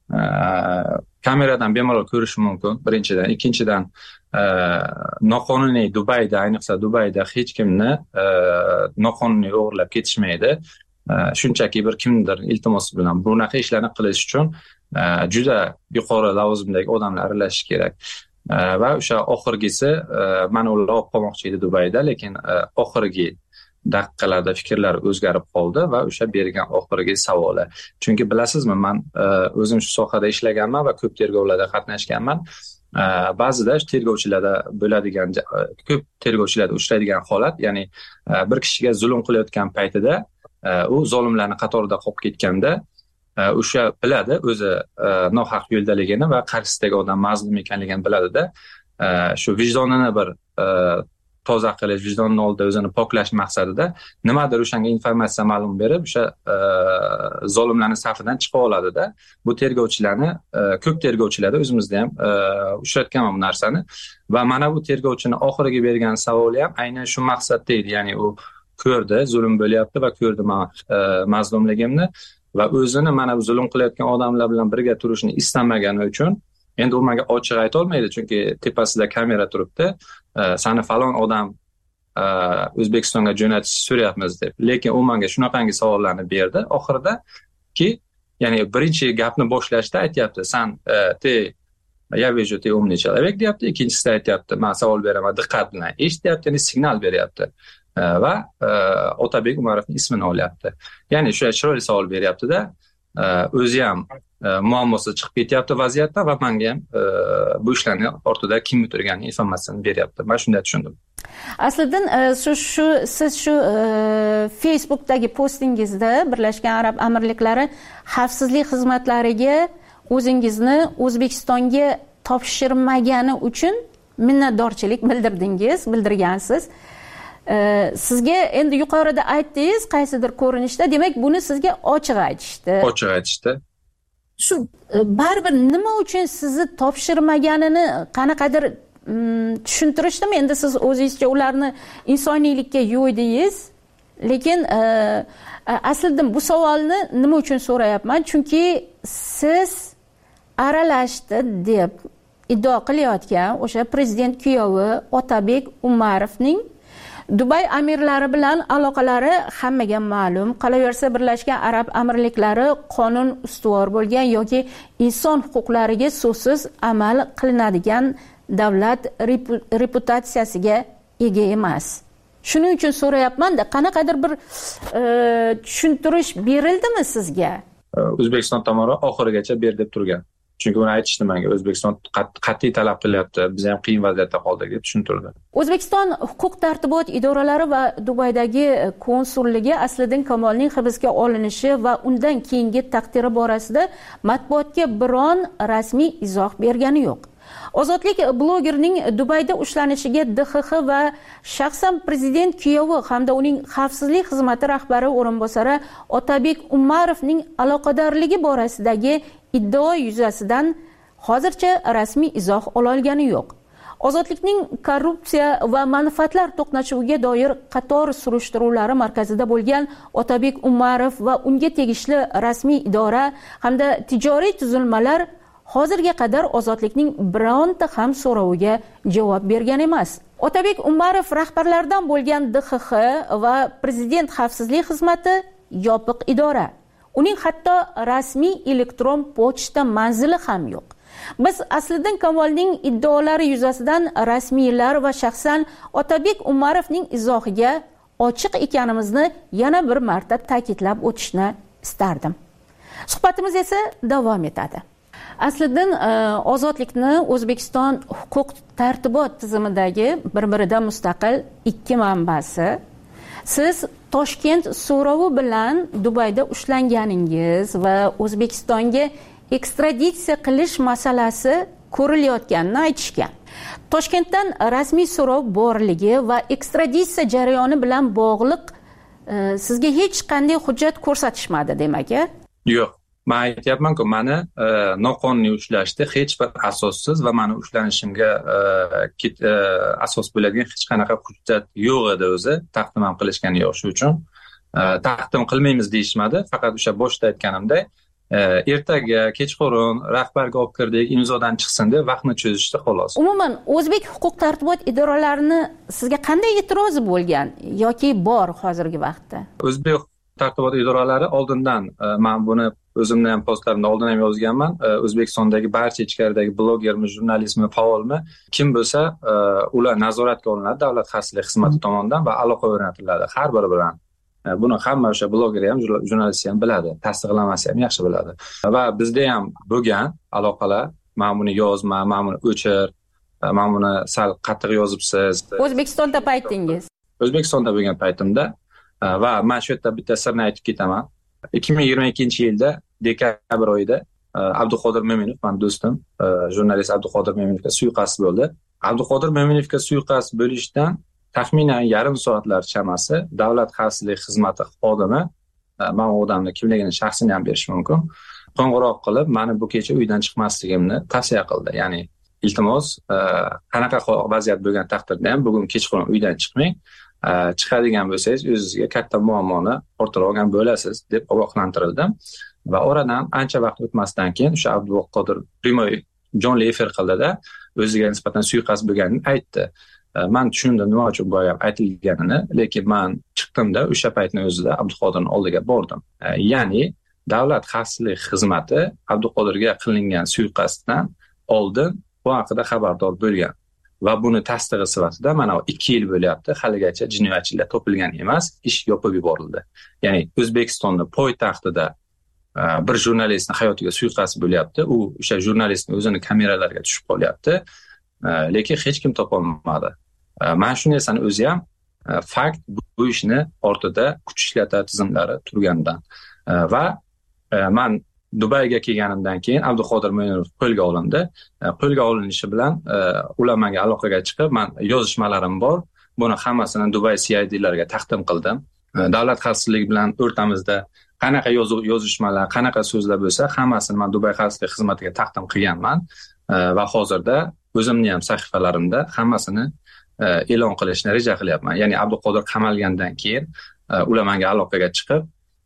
Kameradan bemalol ko'rish mumkin, birinchidan. Ikkinchidan, noqonuniy Dubayda, ayniqsa Dubayda hech kimni noqonuniy o'g'irlab ketishmaydi. Shunchaki bir kimdir iltimosi bilan bunaqa ishlarni qilish uchun juda yuqori lavozimdagi odamlar aralashishi kerak. Va o'sha oxirgisi meni ular olib qolmoqchi edi Dubayda, lekin oxirgi daqiqalarda fikrlar o'zgarib qoldi va o'sha bergan oxirgi savoli. Chunki bilasizmi, men o'zim shu sohada ishlaganman va ko'p tergovlarda qatnashganman. Ba'zida tergovchilarda bo'ladigan, ko'p tergovchilarda uchraydigan holat, ya'ni bir kishiga zulm qilayotgan paytida u zolimlarning qatorida qolib ketganda o'sha biladi o'zi nohaq yo'ldaligini va qarshisidagi odam mazlum ekanligini biladida, shu vijdonini bir toza qilish, vijdonning oldida o'zini poklash maqsadida nimadir o'shanga informatsiya ma'lum berib, o'sha zolimlarning safidan chiqib oladida. Bu tergovchilarni, ko'p tergovchilarda o'zimizda ham uchratganman bu narsani va mana bu tergovchini oxiriga bergan savoli ham aynan shu maqsadda edi, ya'ni u ko'rdi, zulm bo'lyapti va ko'rdi men mazlumligimni va o'zini mana bu zulm qilayotgan odamlar bilan birga turishni istamagani uchun, endi u menga ochiq ayta olmaydi, chunki tepasida kamera turibdi, seni falon odam O'zbekistonga jo'natish so'rayapmiz deb. Lekin u menga shunaqangi savollarni berdi oxirida ki, ya'ni birinchi gapni boshlashda aytyapti, sen я вижу ты умный человек deyapti, ikkinchisida aytyapti, men savol beraman, diqqat bilan eshityapti, ya'ni signal beryapti va Otabek Umarovning ismini olyapti. Ya'ni shu chiroyli savol beryapti-da. o'zi ham muammosi chiqib ketyapti vaziyatda va menga ham bu ishlarni ortida kim o'tirgani informatsiyani beryapti. Men shunday tushundim. Aslida siz shu Facebookdagi postingizda Birlashgan Arab Amirliklari xavfsizlik xizmatlariga o'zingizni O'zbekistonga topshirmagani uchun minnatdorchilik bildirgansiz. Sizga endi yuqorida aytdingiz, qaysidir ko'rinishda, demak buni sizga ochiq aytishdi. Shu baribir nima uchun sizni topshirmaganini qanaqadir tushuntirishdimi? Endi siz o'zingizcha ularni insoniylikka yo'ydingiz, lekin aslida bu savolni nima uchun so'rayapman? Chunki siz aralashdi deb iddao qilayotgan o'sha prezident kuyovi Otabek Umarovning Dubay amirlari bilan aloqalari hammaga ma'lum. Qolaversa Birlashgan Arab Amirliklari qonun ustuvor bo'lgan yoki inson huquqlariga so'zsiz amal qilinadigan davlat reputatsiyasiga ega emas. Shuning uchun so'rayapman-da, qanaqadir bir tushuntirish berildimi sizga? O'zbekiston tomoni oxirigacha ber deb turgan. Chunki uni aytishdi menga, O'zbekiston qat'iy talab qilyapti, biz ham qiyin vaziyatda qoldik deb tushuntirdi. O'zbekiston huquq-tartibot idoralari va Dubaydagi konsulligi Asliddin Kamolning hibsga olinishi va undan keyingi taqdiri borasida matbuotga biron rasmiy izoh bergani yo'q. Ozodlik blogerning Dubayda ushlanishiga DXX va shaxsan prezident kuyovi hamda uning xavfsizlik xizmati rahbari o'rinbosari Otabek Umarovning aloqadorligi borasidagi iddao yuzasidan hozircha rasmiy izoh ololgani yo'q. Ozodlikning korrupsiya va manfaatlar to'qnashuviga doir qator surishtiruvlari markazida bo'lgan Otabek Umarov va unga tegishli rasmiy idora hamda tijoriy tuzilmalar hozirga qadar ozodlikning bironta ham so'roviga javob bergan emas. Otabek Umarov rahbarlaridan bo'lgan DXX va prezident xavfsizlik xizmati yopiq idora. Uning hatto rasmiy elektron pochta manzili ham yo'q. Biz Asliddin Kamolning iddaolari yuzasidan rasmiylar va shaxsan Otabek Umarovning izohiga ochiq ekanimizni yana bir marta ta'kidlab o'tishni istardim. Suhbatimiz esa davom etadi. Asliddin ozodlikni O'zbekiston huquq tartibot tizimidagi bir-biridan mustaqil ikki manbasi. Siz Toshkent so'rovi bilan Dubayda ushlanganingiz va O'zbekistonga ekstraditsiya qilish masalasi ko'rilayotganini aytishgan. Toshkentdan rasmiy so'rov borligi va ekstraditsiya jarayoni bilan bog'liq sizga hech qanday hujjat ko'rsatishmadi demak-a? Yo'q. Men aytyapman-ku, meni noqonuniy ushlashdi, hech bir asossiz va meni ushlanishimga asos bo'ladigan hech qanaqa hujjat yo'q edi o'zi. Taqdim ham qilishgani yo'q, shu uchun taqdim qilmaymiz deyishmadi. Faqat o'sha boshda aytganimdek, ertaga kechqurun rahbarga olib kirdik, imzodan chiqsin deb vaqtni cho'zishdi xolos. Umuman o'zbek huquq tartibot idoralarini sizga qanday e'tirozi bo'lgan yoki bor hozirgi vaqtda? O'zbek tartibot idoralari oldindan, men buni o'zimning ham postlarimda oldin ham yozganman, O'zbekistondagi barcha ichkaridagi blogermi, jurnalistmi, faolmi kim bo'lsa, ular nazoratga olinadi davlat xavfsizlik xizmati tomonidan va aloqa o'rnatiladi har biri bilan. Buni hamma o'sha bloger ham, jurnalist ham biladi, tasdiqlamasi ham yaxshi biladi. Va bizda ham bo'lgan aloqalar, men buni yozma, men buni o'chir, men buni sal qattiq yozibsiz. O'zbekistonda paytingiz? O'zbekistonda bo'lgan paytimda va men shu yerda bitta sirni aytib ketaman. 2022-yilda dekabr oyida Abduqodir Mo'minov, men do'stim, jurnalist Abduqodir Mo'minovga suiqasd bo'ldi. Abduqodir Mo'minovga suiqasd bo'lishdan taxminan yarim soatlar chamasi davlat xavfsizlik xizmati xodimi, men u odamning kimligini, shaxsini ham berish mumkin, qo'ng'iroq qilib meni bu kecha uydan chiqmasligimni tavsiya qildi. Ya'ni iltimos, qanaqa vaziyat bo'lgan taqdirda ham bugun kechqurun uydan chiqmang, chiqadigan bo'lsangiz o'zingizga katta muammoni orttirib olgan bo'lasiz deb ogohlantirildim. Va oradan ancha vaqt o'tmasdan keyin o'sha Abduqodir primoy jonli efir qildida o'ziga nisbatan suiqasd bo'lganini aytdi. Men tushundim nima uchun bu gap aytilganini, lekin men chiqdimda o'sha paytning o'zida Abduqodirning oldiga bordim. Ya'ni davlat xavfsizlik xizmati Abduqodirga qilingan suiqasddan oldin bu haqida xabardor bo'lgan. Va buni tasdig'i sifatida mana 2 yil bo'lyapti, haligacha jinoyatchilar topilgan emas, ish yopib yuborildi. Ya'ni O'zbekistonning poytaxtida bir jurnalistning hayotiga suiqasd bo'lyapti. U o'sha jurnalistning o'zini kameralarga tushib qolyapti. Lekin hech kim topolmadi. Mana shu narsani o'zi ham fakt bu ishni ortida kuch ishlatish tizimlari turganidan. Va men Dubayga kelganimdan keyin Abduqodir Mo'minov qo'lga olindi. Qo'lga olinishi bilan ular menga aloqaga chiqib, men yozishmalarim bor. Buni hammasini Dubay CID'larga taqdim qildim. Davlat xavfsizligi bilan o'rtamizda qanaqa yozishmalar, qanaqa so'zlar bo'lsa, hammasini men Dubay xavfsizlik xizmatiga taqdim qilganman va hozirda o'zimning ham sahifalarimda hammasini e'lon qilishni reja qilyapman. Ya'ni Abduqodir qamalgandan keyin ular menga aloqaga chiqib,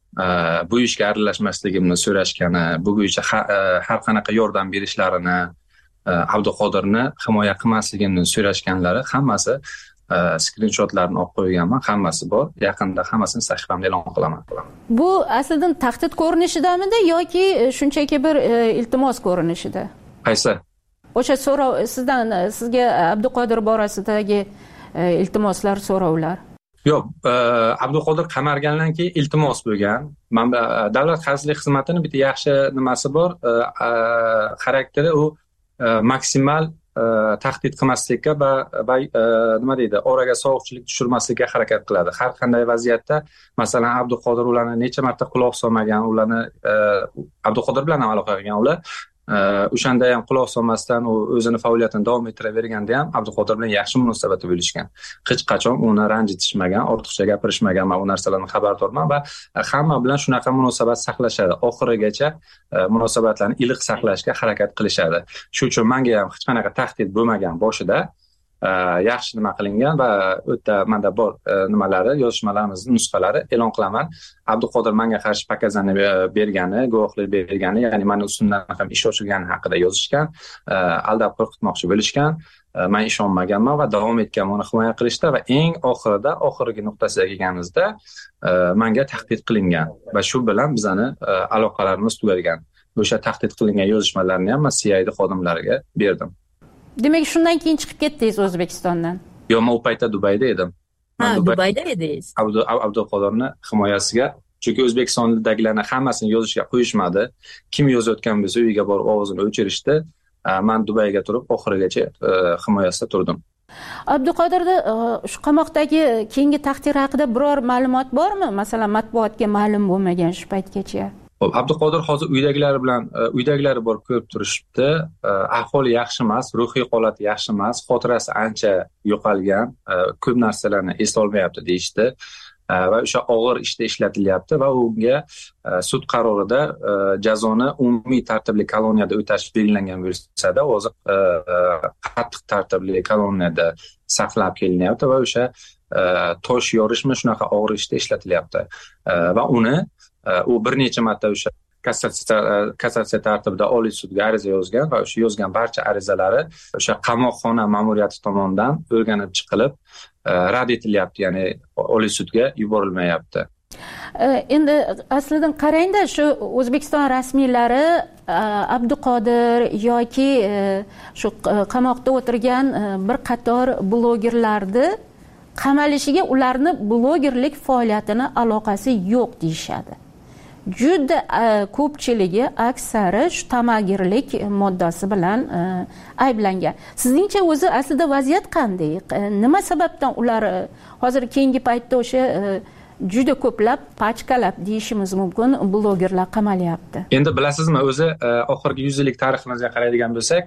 bu ishga aralashmasligimni so'rashgani, bu bo'yicha har qanaqa yordam berishlarini, Abduqodirni himoya qilmasligimni so'rashganlari hammasi skrinshotlarni olib qo'yganman, hammasi bor. Yaqinda hammasini sahifamda e'lon qilaman. Bu aslida tahdid ko'rinishidamidi yoki shunchaki bir iltimos ko'rinishida? Qaysi? O'sha so'rov sizga Abduqodir borasidagi iltimoslar, so'rovlar. Yo'q, Abduqodir qamargandan keyin iltimos bo'lgan. Mana davlat xavfsizlik xizmatining bitta yaxshi nimasi bor, xarakteri u maksimal tahdid qilmaslikka va nima deydi, oraga sovuqchilik tushirmaslikka harakat qiladi. Har qanday vaziyatda, masalan, Abduqodir ularni necha marta quloq solmagan, ularni Abduqodir bilan ham aloqa qilgan ular. O'shanda ham quloq solmasdan u o'zini faoliyatini davom ettiraverganda ham Abduqodir bilan yaxshi munosabatda bo'lishgan. Hech qachon uni ranjitishmagan, ortiqcha gapirishmagan. Men u narsalardan xabardorman va hamma bilan shunaqa munosabat saqlashadi. Oxirigacha munosabatlarni iliq saqlashga harakat qilishadi. Shuning uchun menga ham hech qanaqa tahdid bo'lmagan boshida. Yaxshi nima qilingan va o'ta menda bor nimalari, yozishmalarimizning nusxalari e'lon qilaman. Abduqodir menga qarshi pakazani bergani, guvohlik bergani, ya'ni meni ustimdan ham ish ochilgani haqida yozishgan, aldab qo'rqitmoqchi bo'lishgan. Men ishonmaganman va davom etgan uni himoya qilishda va eng oxirgi nuqtasiga kelganimizda menga tahdid qilingan va shu bilan bizani aloqalarimiz tugagan. O'sha tahdid qilingan yozishmalarni ham men CID xodimlariga berdim. Demak, shundan keyin chiqib ketdingiz O'zbekistondan? Yo'q, men u paytda Dubayda edim. Dubayda edingiz. Abduqodirni himoyasiga, chunki O'zbekistondagilarning hammasini yozishga qo'yishmadi. Kim yozayotgan bo'lsa, uyiga borib ovozini o'chirishdi. Men Dubayga turib oxirigacha himoyasida turdim. Abduqodirda shu qamoqdagi keyingi taqdiri haqida biror ma'lumot bormi? Masalan, matbuotga ma'lum bo'lmagan shu paytgacha. Abduqodir hozir uydagilari borib ko'rib turishibdi. Ahvoli yaxshi emas, ruhiy holati yaxshi emas, xotirasi ancha yo'qolgan, ko'p narsalarni eslay olmayapti deyishdi. Va o'sha og'ir ishda ishlatilyapti va unga sud qarorida jazoni umumiy tartibli koloniyada o'tash belgilangan bo'lsa-da, hozir qattiq tartibli koloniyada saqlab kelinyapti va o'sha tosh yorishmi shunaqa og'ir ishda ishlatilyapti. Va uni u bir necha marta o'sha kassatsiya tartibida Oliy sudga ariza yozgan va o'sha yozgan barcha arizalari o'sha qamoqxona ma'muriyati tomonidan o'rganib chiqilib rad etilyapti, ya'ni Oliy sudga yuborilmayapti. Endi aslida qarangda, shu O'zbekiston rasmiylari Abduqodir yoki shu qamoqda o'tirgan bir qator blogerlarni qamalishiga ularni blogerlik faoliyatini aloqasi yo'q deyishadi. Juda ko'pchiligi aksari shu tamagirlik moddasi bilan ayblangan. Sizningcha o'zi aslida vaziyat qanday? Nima sababdan ular hozir keyingi paytda o'sha juda ko'plab pachkalab deyishimiz mumkin blogerlar qamalyapti? Endi bilasizmi, o'zi oxirgi 100 yillik tariximizga qaraydigan bo'lsak,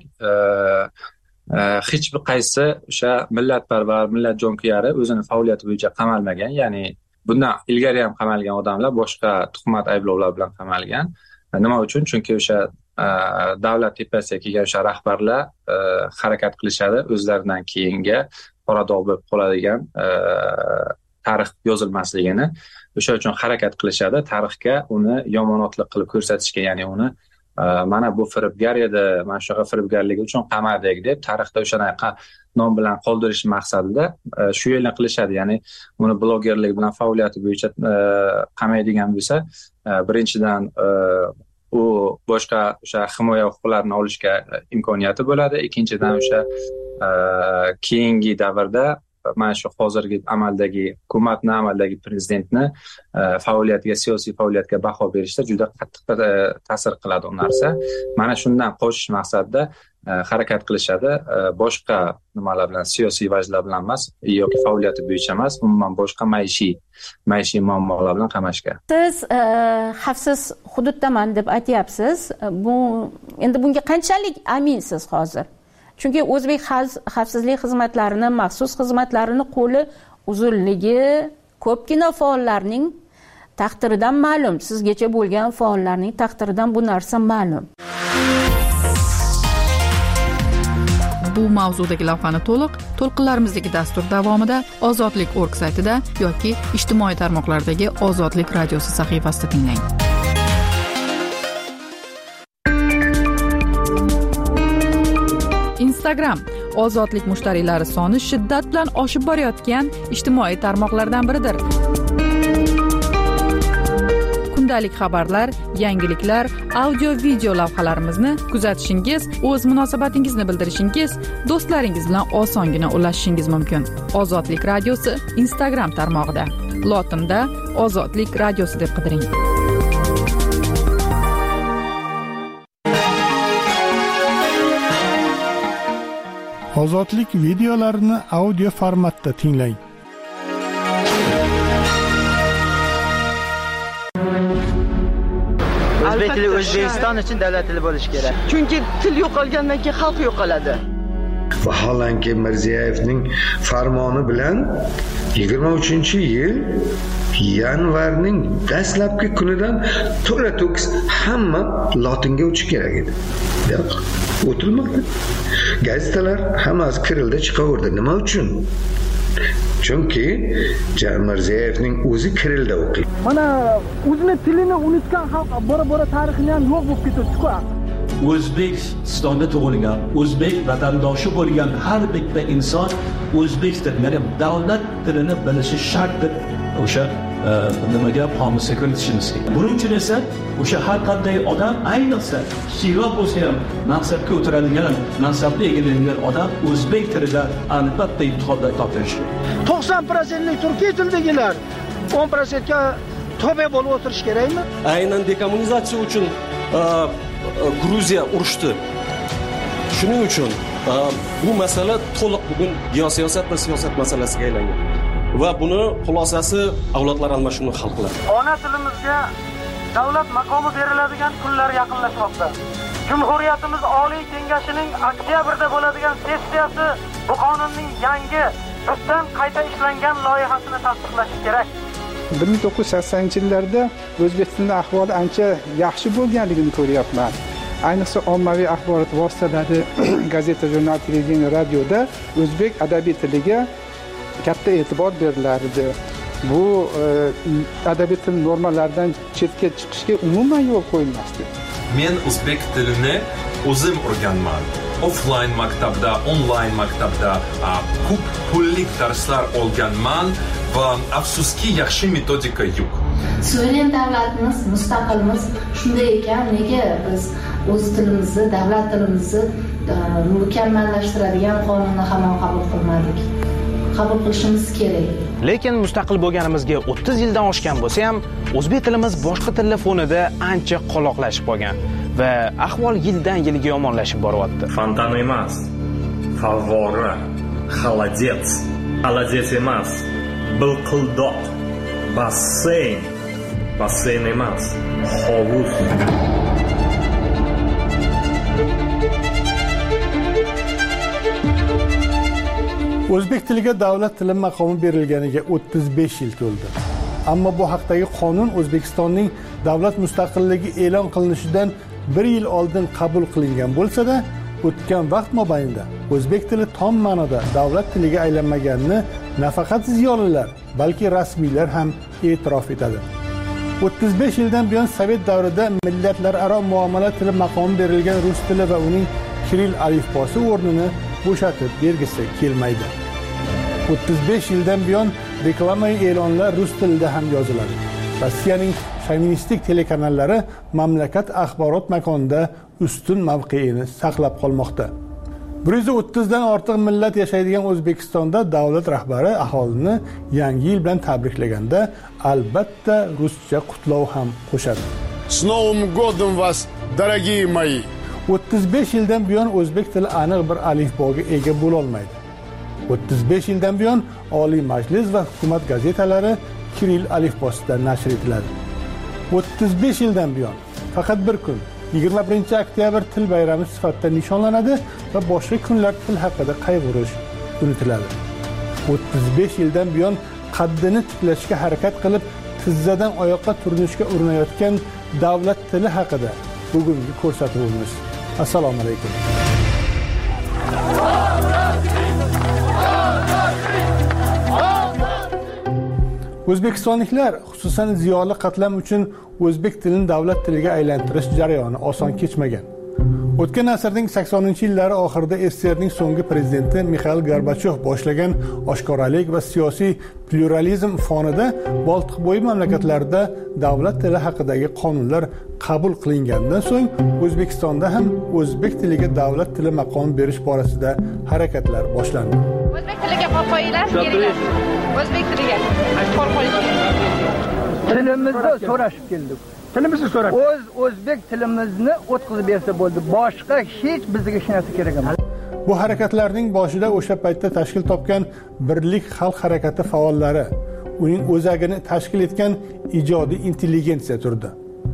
hech bir qaysi o'sha millatparvar, millat jonkuyari o'zini faoliyati bo'yicha qamalmagan, ya'ni bundan ilgari ham qamalgan odamlar boshqa tuhmat ayblovlar bilan qamalgan. Nima uchun? Chunki o'sha davlat tepasiga kelgan o'sha rahbarlar harakat qilishadi o'zlaridan keyinga qora dog' bo'lib qoladigan tarix yozilmasligini. O'sha uchun harakat qilishadi, tarixga uni yomonotlik qilib ko'rsatishga, ya'ni uni mana bu firibgar edi, mana shunaqa firibgarligi uchun qamardik deb tarixda o'shanaqa nom bilan qoldirish maqsadida shu yo'lni qilishadi. Ya'ni uni blogerlik bilan faoliyati bo'yicha qamaydigan bo'lsa, birinchidan u boshqa o'sha himoya huquqlarini olishga imkoniyati bo'ladi. Ikkinchidan o'sha keyingi davrda mana shu hozirgi amaldagi hukumatni, amaldagi prezidentni faoliyatiga, siyosiy faoliyatiga baho berishda juda qattiq ta'sir qiladi u narsa. Mana shundan qochish maqsadida harakat qilishadi. Boshqa nimalar bilan, siyosiy vajlar bilan emas yoki faoliyati bo'yicha emas, umuman boshqa maishiy muammolar bilan qamashga. Siz xavfsiz hududdaman deb aytyapsiz. Endi bunga qanchalik aminsiz hozir? Chunki o'zbek xavfsizlik xizmatlarini, maxsus xizmatlarini qo'li uzunligi ko'pgina faollarning taqdiridan ma'lum. Sizgacha bo'lgan faollarning taqdiridan bu narsa ma'lum. Bu mavzudagi lavhani to'lqinlarimizdagi dastur davomida Ozodlik.org saytida yoki ijtimoiy tarmoqlardagi Ozodlik radiosi sahifasida tinglang. Instagram Ozodlik mushtariylari soni shiddat bilan oshib borayotgan ijtimoiy tarmoqlardan biridir. Kundalik xabarlar, yangiliklar, audio-video lavhalarimizni kuzatishingiz, o'z munosabatingizni bildirishingiz, do'stlaringiz bilan osongina ulashishingiz mumkin. Ozodlik radiosi Instagram tarmog'ida. Lotinda Ozodlik radiosi deb qidiring. Ozodlik videolarini audio formatda tinglang. O'zbek tili O'zbekiston uchun davlat tili bo'lishi kerak. Chunki til yo'qolgandan keyin xalq yo'qoladi. Vaholanki Mirziyevning farmoni bilan 23-yil yanvarning dastlabki kunidan to'la-to'kis hamma lotinga o'tish kerak edi. Yo'q, o'tilmadi. Gazetalar hammasi kirilda chiqaverdi. Nima uchun? Chunki Mirziyevning o'zi kirilda o'qiydi. Mana o'zini tilini unutgan xalq bora-bora tarixini ham yo'q bo'lib ketdi-ku. O'zbekistonda tug'ilgan, o'zbek vatandoshi bo'lgan har bitta inson o'zbek tilini, davlat tilini bilishi shart deb o'sha nimaga qomusga kiritishimiz kerak. Buning uchun esa o'sha har qanday odam, ayniqsa kichikroq bo'lsa ham mansabga o'tiradigan, mansabga egalangan odam o'zbek tilida albatta imtihonda topshirishi kerak. 90% turkiy tildagilar 10% ga tobe bo'lib o'tirish kerakmi? Aynan dekommunizatsiya uchun Gruziya urushdi. Shuning uchun bu masala to'liq bugun geosiyosat va siyosat masalasiga aylangan. Va buni xulosasi avlodlar almashinuvini hal qiladi. Ona tilimizga davlat maqomi beriladigan kunlar yaqinlashmoqda. Jumhuriyatimiz Oliy Kengashining oktyabrda bo'ladigan sessiyasi bu qonunning yangi tubdan qayta ishlangan loyihasini tasdiqlashi kerak. 1980-yillarda o'zbek tilining ahvoli ancha yaxshi bo'lganligini ko'ryapman. Ayniqsa ommaviy axborot vositalari, gazeta, jurnal, televideniya, radioda o'zbek adabiy tiliga katta e'tibor berilardi. Bu adabiy til normalaridan chetga chiqishga umuman yo'l qo'yilmasdi. Men o'zbek tilini o'zim o'rganman. Offline maktabda, online maktabda ko'p pullik darslar olganman va afsuski yaxshi metodika yo'q. Suveren davlatimiz, mustaqilmiz. Shunday ekan, nega biz o'z tilimizni, davlat tilimizni mukammallashtiradigan qonunni hamon qabul qilmadik? Qabul qilishimiz kerak. Lekin mustaqil bo'lganimizga 30 yildan oshgan bo'lsa ham, o'zbek tilimiz boshqa tillar fonida ancha qoloqlashib qolgan va ahvol yildan yilga yomonlashib boryapti. Fontan emas, favvora, xolodets, xolodets emas, bilqildoq, basseyn emas, hovuz. O'zbek tiliga davlat tili maqomi berilganiga 35 yil to'ldi. Ammo bu haqdagi qonun O'zbekistonning davlat mustaqilligi e'lon qilinishidan 1 yil oldin qabul qilingan bo'lsa-da, o'tgan vaqt mobaynida o'zbek tili tom ma'noda davlat tiliga aylanmaganini nafaqat ziyolilar, balki rasmiylar ham e'tirof etadi. 35 yildan buyon Sovet davrida millatlararo muomala tili maqomi berilgan rus tili va uning kiril alifbosi o'rnini bo'shatib bergisi kelmaydi. 35 yildan buyon reklama e'lonlar rus tilida ham yoziladi. Rossiyaning shovinistik telekanallari mamlakat axborot makonida ustun mavqeini saqlab qolmoqda. 130 dan ortiq millat yashaydigan O'zbekistonda davlat rahbari aholini yangi yil bilan tabriklaganda albatta ruscha qutlov ham qo'shadi. С Новым годом вас, дорогие мои. 35 yildan buyon o'zbek tili aniq bir alifboga ega bo'la olmaydi. 35 yildan buyon Oliy Majlis va hukumat gazetalari Kiril alifbosida nashr etiladi. 35 yildan buyon faqat bir kun 21 oktyabr til bayrami sifatida nishonlanadi va boshqa kunlar til haqida qayg'urish unutiladi. 35 yildan buyon qaddini tiklashga harakat qilib tizzadan oyoqqa turinishga urinayotgan davlat tili haqida bugungi ko'rsatuvimiz. Assalomu alaykum. O'zbekistonliklar, xususan ziyoli qatlam uchun o'zbek tilini davlat tiliga aylantirish jarayoni oson kechmagan. O'tgan asrning 80-yillari oxirida SSRning so'nggi prezidenti Mixail Gorbachyov boshlagan oshkoralik va siyosiy pluralizm fonida Boltiqbo'yi mamlakatlarida davlat tili haqidagi qonunlar qabul qilingandan so'ng O'zbekistonda ham o'zbek tiliga davlat tili maqomi berish borasida harakatlar boshlandi. O'zbek tiliga qo'l qo'yinglar, kerak. O'zbek tiliga qo'l qo'yinglar. Tilimizni so'rashib keldik. Tilimizni so'rab. O'zbek tilimizni o'tkazib bersa bo'ldi. Boshqa hech bizga hech narsa kerak emas. Bu harakatlarning boshida o'sha paytda tashkil topgan Birlik xalq harakati faollari, uning o'zagini tashkil etgan ijodiy intelligensiya turdi.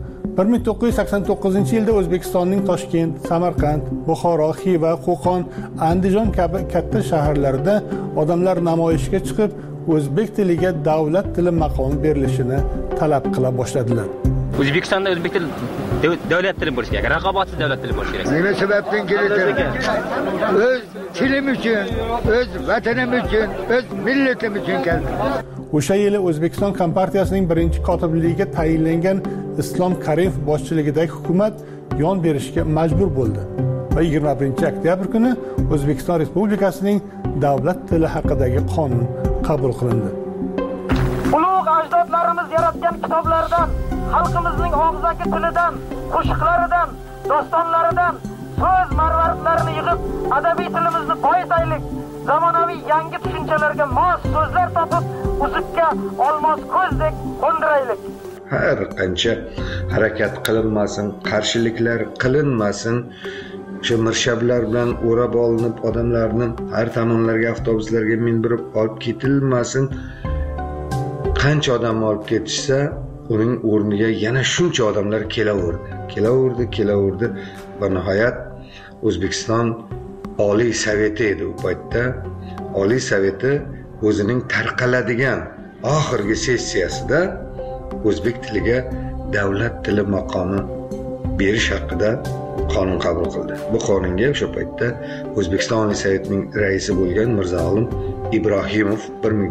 1989-yilda O'zbekistonning Toshkent, Samarqand, Buxoro, Xiva, Qo'qon, Andijon kabi katta shaharlarida odamlar namoyishga chiqib, o'zbek tiliga davlat tili maqomi berilishini talab qila boshladilar. O'zbekistonda o'zbek tili davlat tili bo'lishi kerak, raqobatsiz davlat tili bo'lishi kerak. Nima sababdan keladi? O'z tilim uchun, o'z vatanim uchun, o'z millatim uchun keldi. O'sha yili O'zbekiston Kompartiyasining birinchi kotibligiga tayinlangan Islom Karimov boshchiligidagi hukumat yon berishga majbur bo'ldi va 21-oktyabr kuni O'zbekiston Respublikasining davlat tili haqidagi qonun qabul qilindi. Ulug' ajdodlarimiz yaratgan kitoblardan, xalqimizning og'zaki tilidan, qo'shiqlaridan, dostonlaridan so'z marvaridlarini yig'ib, adabiy tilimizni boyitaylik. Zamonaviy yangi tushunchalarga mos so'zlar topib, uzukka olmos ko'zdek qo'ndiraylik. Har qancha harakat qilinmasin, qarshiliklar qilinmasin, shu mirshablar bilan o'rab olinib, odamlarni har tomonlarga avtobuslarga mindirib olib ketilmasin. Qancha odam olib ketishsa, uning o'rniga yana shuncha odamlar kelaverdi va nihoyat O'zbekiston Oliy Soveti edi u paytda. Oliy Soveti o'zining tarqaladigan oxirgi sessiyasida o'zbek tiliga davlat tili maqomi berish haqida qonun qabul qildi. Bu qonunga o'sha paytda O'zbekiston Oliy Sovetining raisi bo'lgan Mirzo-Olim Ibrohimov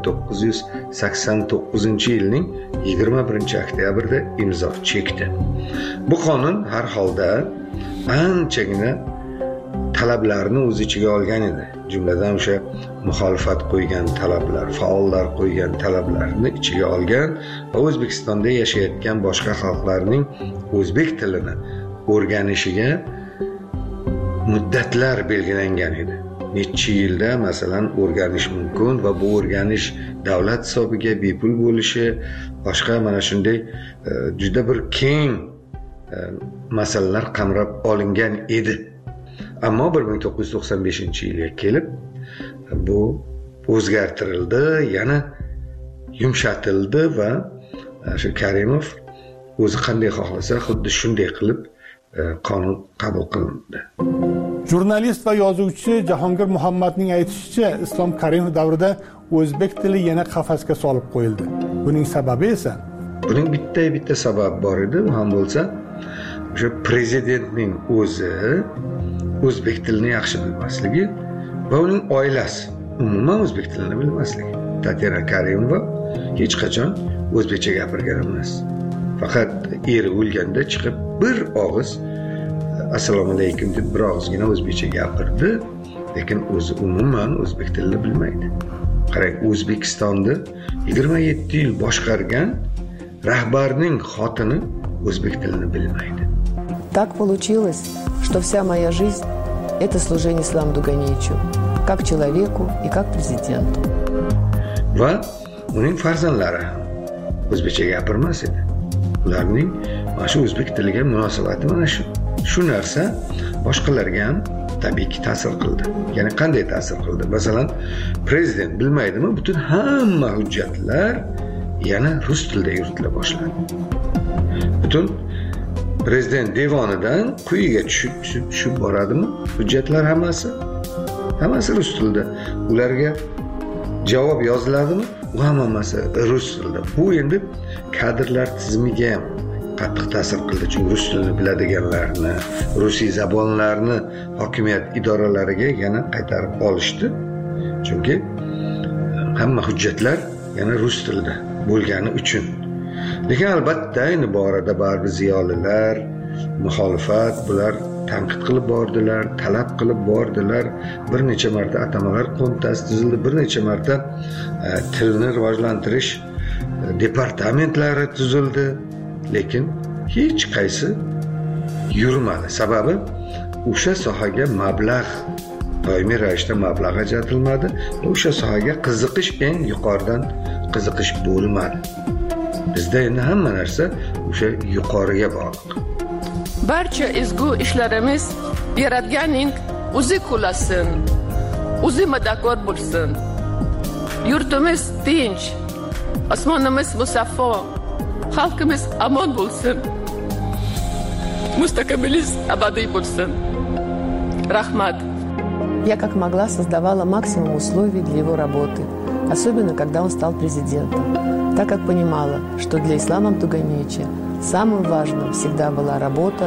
1989-yilning 21-oktyabrda imzo chekdi. Bu qonun har holda anchagina talablarni o'z ichiga olgan edi. Jumladan o'sha muxolifat qo'ygan talablar, faollar qo'ygan talablarni ichiga olgan va O'zbekistonda yashayotgan boshqa xalqlarning o'zbek tilini o'rganishiga muddatlar belgilangan edi. Necha yilda masalan o'rganish mumkin va bu o'rganish davlat hisobiga bepul bo'lishi, boshqa mana shunday juda bir keng masalalar qamrab olingan edi. Ammo 1995-yilga kelib bu o'zgartirildi, yana yumshatildi va shu Karimov o'zi qanday xohlasa xuddi shunday qilib qonun qabul qilindi. Jurnalist va yozuvchi Jahongir Muhammadning aytishicha, Islom Karimov davrida o'zbek tili yana qafasga solib qo'yildi. Buning sababi esa buning bitta sabab bor edi, u ham bo'lsa o'sha prezidentning o'zi o'zbek tilini yaxshi bilmasligi va uning oilasi umuman o'zbek tilini bilmasligi. Tatyana Karimova hech qachon o'zbekcha gapirgan emas. Faqat eri o'lganda chiqib bir og'iz assalomu alaykum deb bir og'izgina o'zbekcha gapirdi, lekin o'zi umuman o'zbek tilini bilmaydi. Qarang, O'zbekistonni 27 yil boshqargan rahbarning xotini o'zbek tilini bilmaydi. Так получилось, что вся моя жизнь это служение Исламу Дуганичу, как человеку и как президенту. Va uning farzandlari ham o'zbekcha gapirmas edi. Ularning mana shu o'zbek tiliga munosabati mana shu narsa boshqalarga ham tabiiyki ta'sir qildi. Ya'ni qanday ta'sir qildi? Masalan, prezident bilmaydimi, butun hamma hujjatlar yana rus tilida yuritila boshladi. Butun prezident devonidan quyiga tushib boradimi? Hujjatlar hammasi rus tilida. Ularga javob yoziladimi? Bu hammasi rus tilida. Bu endi kadrlar tizimiga ham qattiq ta'sir qildi. Chunki rus tilini biladiganlarni, rusiy zabonlarni hokimiyat idoralariga yana qaytarib olishdi. Chunki hamma hujjatlar yana rus tilida bo'lgani uchun. Lekin albatta ayni borada baribir ziyolilar, muxolifat bular tanqid qilib bordilar, talab qilib bordilar. Bir necha marta atamalar qo'mitasi tuzildi, bir necha marta tilni rivojlantirish departamentlari tuzildi. Lekin hech qaysi yurmadi. Sababi o'sha sohaga doimiy ravishda mablag' ajratilmadi. O'sha sohaga qiziqish eng yuqoridan qiziqish bo'lmadi. Bizda endi hamma narsa o'sha yuqoriga bog'liq. Barcha ezgu ishlarimiz Yaratganning o'zi qo'llasin, o'zi madadkor bo'lsin. Yurtimiz tinch, osmonimiz musaffo, xalqimiz omon bo'lsin. Mustaqilimiz abadiy bo'lsin. Rahmat. Я как могла создавала максимум условий для его работы, особенно когда он стал президентом, так как понимала, что для Ислама Абдуганича самым важным всегда была работа.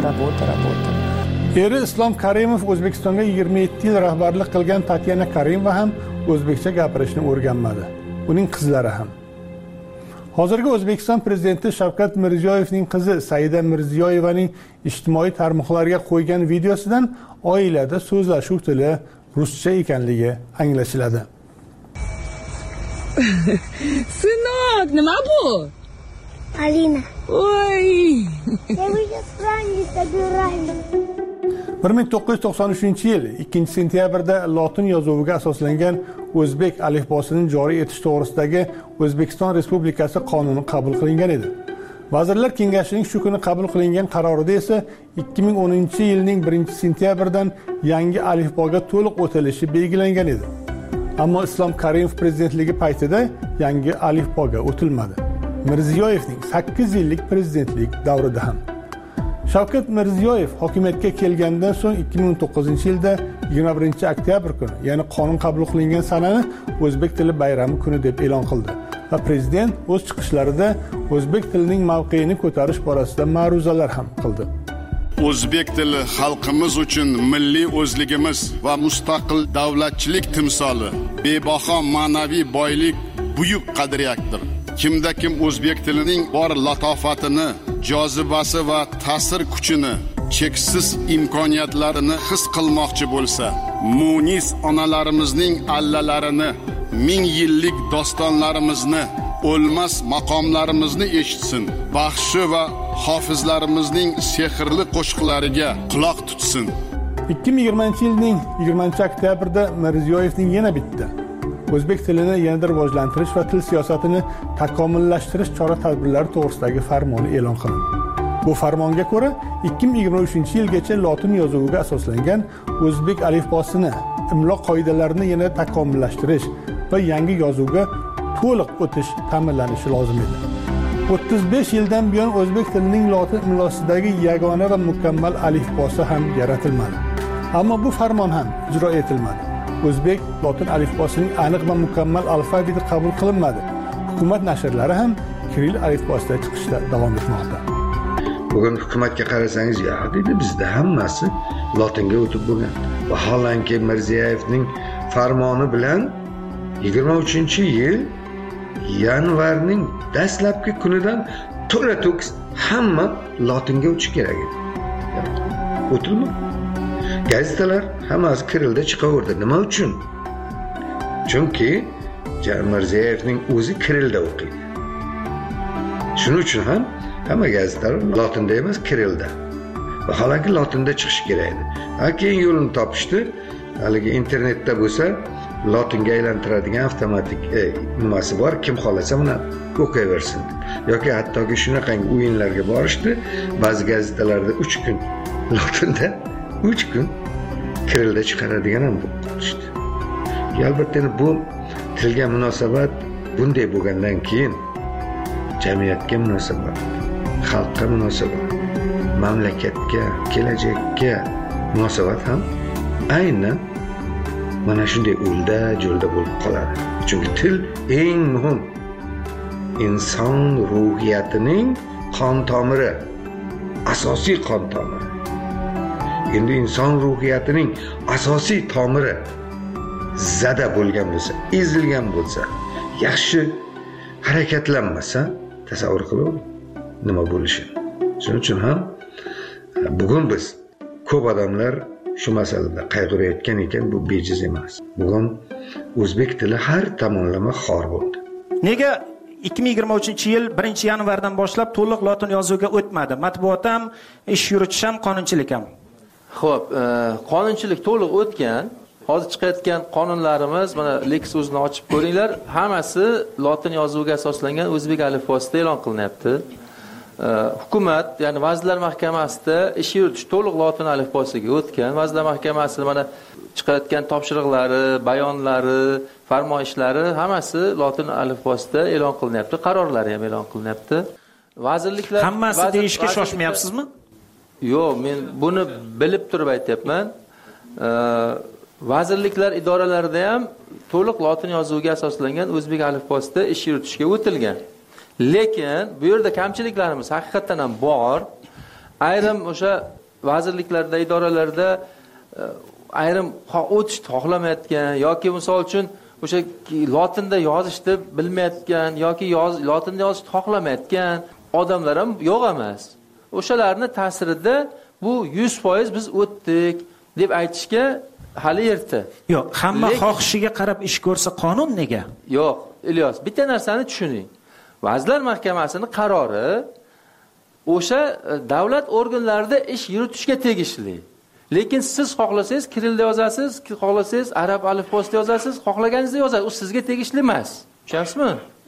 Eri Islom Karimov O'zbekistonga 27 yil rahbarlik qilgan Tatyana Karimova ham o'zbekcha gapirishni o'rganmadi. Uning qizlari ham. Hozirgi O'zbekiston prezidenti Shavkat Mirziyoyevning qizi Saida Mirziyoyevaning ijtimoiy tarmoqlarga qo'ygan videosidan oilada so'zlashuv tili ruscha ekanligi anglashiladi. Сынок, nima bu? Alina. Oy. Я уже страни собираю. 1993-yil 2-sentyabrda lotin yozuviga asoslangan o'zbek alifbosini joriy etish to'g'risidagi O'zbekiston Respublikasi qonuni qabul qilingan edi. Vazirlar Kengashining shu kuni qabul qilingan qarorida esa 2010-yilning 1-sentyabridan yangi alifboga to'liq o'tilishi belgilangan edi. Ammo Islom Karimov prezidentligi paytida yangi alifboga o'tilmadi. Mirziyoyevning 8 yillik prezidentlik davrida ham. Shavkat Mirziyoyev hokimiyatga kelgandan so'ng 2009-yilda 21-oktyabr kuni, ya'ni qonun qabul qilingan sanani o'zbek tili bayrami kuni deb e'lon qildi. Va prezident o'z chiqishlarida o'zbek tilining mavqeini ko'tarish borasida ma'ruzalar ham qildi. O'zbek tili xalqimiz uchun milliy o'zligimiz va mustaqil davlatchilik timsoli, bebaho ma'naviy boylik, buyuk qadriyatdir. Kimda kim o'zbek tilining bor latofatini, jozibasi va ta'sir kuchini, cheksiz imkoniyatlarini his qilmoqchi bo'lsa, munis onalarimizning allalarini, ming yillik dostonlarimizni, o'lmas maqomlarimizni eshitsin. Baxshi va hofizlarimizning sehrli qo'shiqlariga quloq tutsin. 2020-yilning 20-oktyabrda Mirziyoyevning yana bitta o'zbek tilini yanada rivojlantirish va til siyosatini takomillashtirish chora-tadbirlari to'g'risidagi farmoni e'lon qilindi. Bu farmonga ko'ra 2023-yilgacha lotin yozuviga asoslangan o'zbek alifbosini, imlo qoidalarini yana takomillashtirish va yangi yozuvga to'liq o'tish ta'minlanishi lozim edi. 35 yildan buyon o'zbek tilining lotin imlosidagi yagona va mukammal alifbosi ham yaratilmadi. Ammo bu farmon ham ijro etilmadi. O'zbek lotin alifbosining aniq va mukammal alfabeti qabul qilinmadi. Hukumat nashrlari ham kirill alifbosida chiqishda davom etmoqda. Bugun hukumatga qarasangiz, ya dedi bizda hammasi lotinga o'tib bo'lgan. Vaholanki Mirziyoyevning farmoni bilan 23-yil yanvarning dastlabki kunidan to'la-to'kis hamma lotinga o'tish kerak edi. O'tildi. Gazetalar hammasi kirilda chiqaverdi. Nima uchun? Chunki Mirziyoyevning o'zi kirilda o'qiydi. Shuning uchun ham hamma gazetalar lotinda emas, kirilda. vaholanki lotinda chiqishi kerak edi. Keyin yo'lini topishdi. Haligi internetda bo'lsa lotinga aylantiradigan avtomatik nimasi bor, kim xohlasa buni o'qiyversin. Yoki hattoki shunaqangi o'yinlarga borishdi. Ba'zi gazetalarda 3 kun lotinda 3 kun kirilda chiqaradigan ham bo'lishdi. Albatta bu tilga munosabat bunday bo'lgandan keyin jamiyatga munosabat, xalqqa munosabat, mamlakatga, kelajakka munosabat ham aynan mana shunday o'lda jo'lda bo'lib qoladi. Chunki til eng muhim inson ruhiyatining qon tomiri, asosiy qon tomiri. Endi inson ruhiyatining asosiy tomiri zada bo'lgan bo'lsa, ezilgan bo'lsa, yaxshi harakatlanmasa, tasavvur qiling nima bo'lishini. Shuning uchun ham bugun biz ko'p odamlar shu masalada qayg'urayotgan ekan, bu bejiz emas. Bugun o'zbek tili har tomonlama xor bo'ldi. Nega 2023-yil 1-yanvardan boshlab to'liq lotin yozuviga o'tmadi? Matbuot ham, ish yuritish ham, qonunchilik ham. Xo'p, qonunchilik to'liq o'tgan. Hozir chiqayotgan qonunlarimiz, mana Lex o'zini ochib ko'ringlar, hammasi lotin yozuviga asoslangan o'zbek alifbosida e'lon qilinyapti. Hukumat, ya'ni Vazirlar Mahkamasida ish yuritish to'liq lotin alifbosiga o'tgan. Vazirlar Mahkamasi mana chiqayotgan topshiriqlari, bayonlari, farmoyishlari hammasi lotin alifbosida e'lon qilinyapti. Qarorlari ham e'lon qilinyapti. Vazirliklar hammasi deyishga shoshmayapsizmi? Yo'q, men buni bilib turib aytyapman. Vazirliklar idoralarida ham to'liq lotin yozuviga asoslangan o'zbek alifbosida ish yuritishga o'tilgan. Lekin bu yerda kamchiliklarimiz haqiqatan ham bor. Ayrim o'sha vazirliklarda, idoralarda ayrim o'tishni xohlamayotgan yoki misol uchun o'sha lotinda yozishni bilmayotgan yoki lotinda yozishni xohlamayotgan odamlar ham yo'q emas. O'shalarning ta'sirida bu 100% biz o'tdik deb aytishga hali erta. Yo'q, hamma xohishiga qarab ish ko'rsa qonun nega? Yo'q, Ilyos, bitta narsani tushuning. Vazirlar Mahkamasining qarori o'sha davlat organlarida ish yuritishga tegishli. Lekin siz xohlasangiz kirilda yozasiz, xohlasangiz arab alifbosida yozasiz, xohlaganingizni yozasiz. U sizga tegishli emas. Tushunasizmi?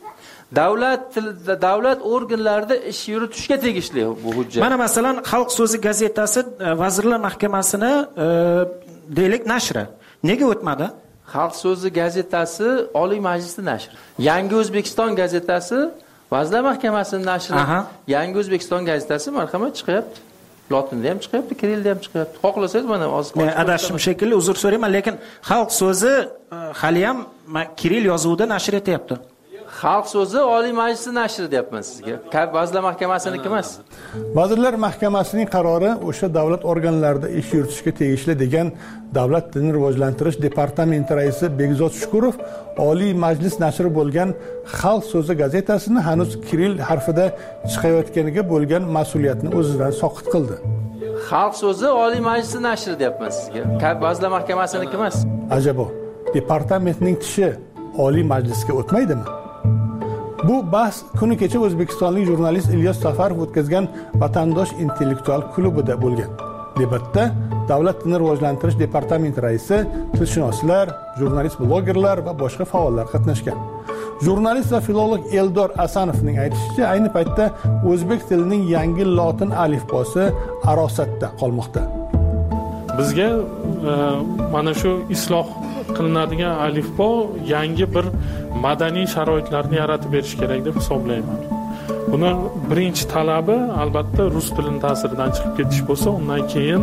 Davlat organlarida ish yuritishga tegishli bu hujjat. Mana masalan, Xalq so'zi gazetasi Vazirlar Mahkamasini deylik nashri. Nega o'tmadi? Xalq so'zi gazetasi Oliy Majlisning nashri. Yangi O'zbekiston gazetasi Vazirlar Mahkamasining nashri. Yangi O'zbekiston gazetasi marhamat chiqyapti. Lotinda ham chiqyapti, kirilda ham chiqyapti. Xohlasangiz mana hozir adashim shekilli, uzr so'rayman, lekin Xalq so'zi hali ham kiril yozuvida nashr etyapti. Xalq so'zi Oliy Majlisning nashri deyapman sizga. Vazirlar Mahkamasiniki emas. Vazirlar Mahkamasining qarori o'sha davlat organlarida ish yuritishga tegishli degan Davlat tilini rivojlantirish departamenti raisi Begzod Shukurov Oliy Majlis nashri bo'lgan Xalq so'zi gazetasini hanuz kiril harfida chiqayotganiga bo'lgan mas'uliyatni o'zidan soqit qildi. Xalq so'zi Oliy Majlisning nashri deyapman sizga. Vazirlar Mahkamasiniki emas. Ajabo, departamentning tishi Oliy Majlisga o'tmaydimi? Bu bahs kuni kecha o'zbekistonlik jurnalist Ilyos Safarov o'tkazgan Vatandosh intellektual klubida bo'lgan. Debatda Davlat tilini rivojlantirish departamenti raisi, tilshunoslar, jurnalist blogerlar va boshqa faollar qatnashgan. Jurnalist va filolog Eldor Asanovning aytishicha, ayni paytda o'zbek tilining yangi lotin alifbosi arosatda qolmoqda. Bizga mana shu isloh qilinadigan alifbo yangi bir madaniy sharoitlarni yaratib berish kerak deb hisoblayman. Buni birinchi talabi albatta rus tilining ta'siridan chiqib ketish bo'lsa, undan keyin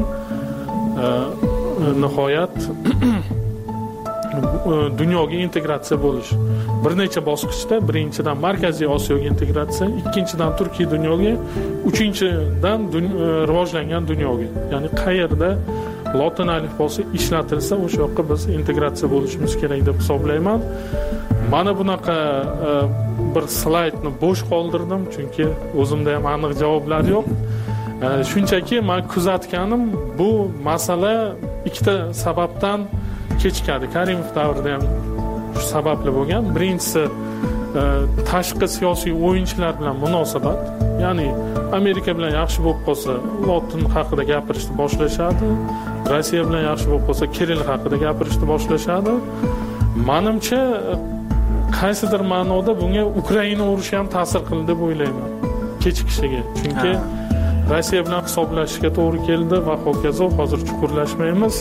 nihoyat dunyoga integratsiya bo'lish. Bir necha bosqichda, birinchidan Markaziy Osiyoga integratsiya, ikkinchidan Turkiy dunyoga, uchinchidan rivojlangan dunyoga. Ya'ni qayerda lotin alifbosi ishlatilsa, o'sha yoqqa biz integratsiya bo'lishimiz kerak deb hisoblayman. Mana bunaqa bir slaydni bo'sh qoldirdim, chunki o'zimda ham aniq javoblar yo'q. Shunchaki men kuzatganim, bu masala ikkita sababdan kechikadi. Karimov davrida ham shu sababli bo'lgan. Birinchisi tashqi siyosiy o'yinchilar bilan munosabat, ya'ni Amerika bilan yaxshi bo'lib qolsa lotin haqida gapirishni boshlashadi, Rossiya bilan yaxshi bo'lib qolsa Kirill haqida gapirishni boshlashadi. Menimcha qaysidir ma'noda bunga Ukraina urushi ham ta'sir qildi deb o'ylayman, kechikishiga. Chunki Rossiya bilan hisoblashishga to'g'ri keldi va hokazo, hozir chuqurlashmaymiz.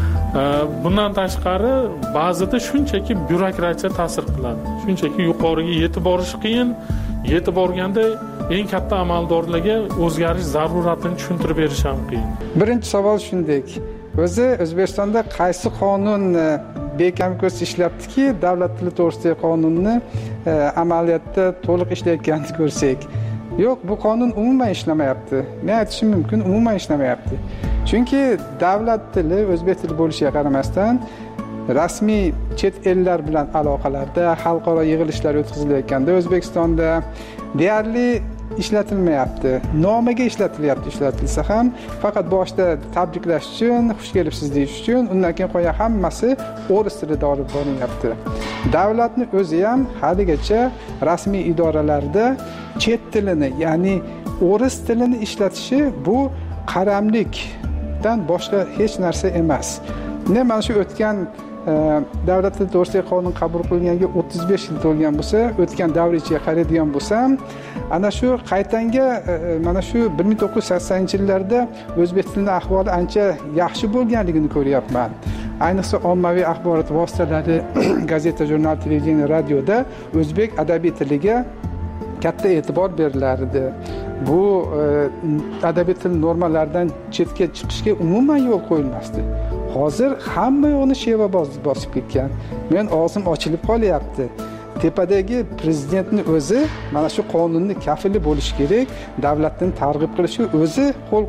Bundan tashqari ba'zida shunchaki byurokratiya ta'sir qiladi. Shunchaki yuqoriga yetib borish qiyin, yetib borganda eng katta amaldorlarga o'zgarish zaruratini tushuntirib berish ham qiyin. Birinchi savol shunday. O'zi O'zbekistonda qaysi qonun bekam ko'z ishlabdiki, davlat tili to'g'risidagi qonunni amaliyotda to'liq ishlayotganini ko'rsak. Yo'q, bu qonun umuman ishlamayapti. Men aytishim mumkin, umuman ishlamayapti. Chunki davlat tili o'zbek tili bo'lishiga qaramasdan rasmiy chet ellar bilan aloqalarda, xalqaro yig'ilishlar o'tkazilayotganda O'zbekistonda deyarli ishlatilmayapti. Nomiga ishlatilsa ham faqat boshda tabriklash uchun, xush kelibsiz deyish uchun, undan keyin qo'ya hammasi o'ris tilida olib borilyapti. Davlatni o'zi ham haligacha rasmiy idoralarda chet tilini, ya'ni o'ris tilini ishlatishi bu qaramlikdan boshqa hech narsa emas. Mana shu o'tgan davlat tili to'g'risidagi qonun qabul qilinganiga 35 yil to'lgan bo'lsa, o'tgan davr ichiga qaraydigan bo'lsam, ana shu qaytanga mana shu 1980-yillarda o'zbek tilining ahvoli ancha yaxshi bo'lganligini ko'ryapman. Ayniqsa ommaviy axborot vositalari, gazeta, jurnal, televideniya, radioda o'zbek adabiy tiliga katta e'tibor berilardi. Bu adabiy til normalaridan chetga chiqishga umuman yo'l qo'yilmasdi. Hozir hamma yo'qni sheva bosib ketgan. Men og'zim ochilib qolyapti. Tepadagi prezidentning o'zi mana shu qonunni kafili bo'lish kerak, davlatni targ'ib qilishi o'zi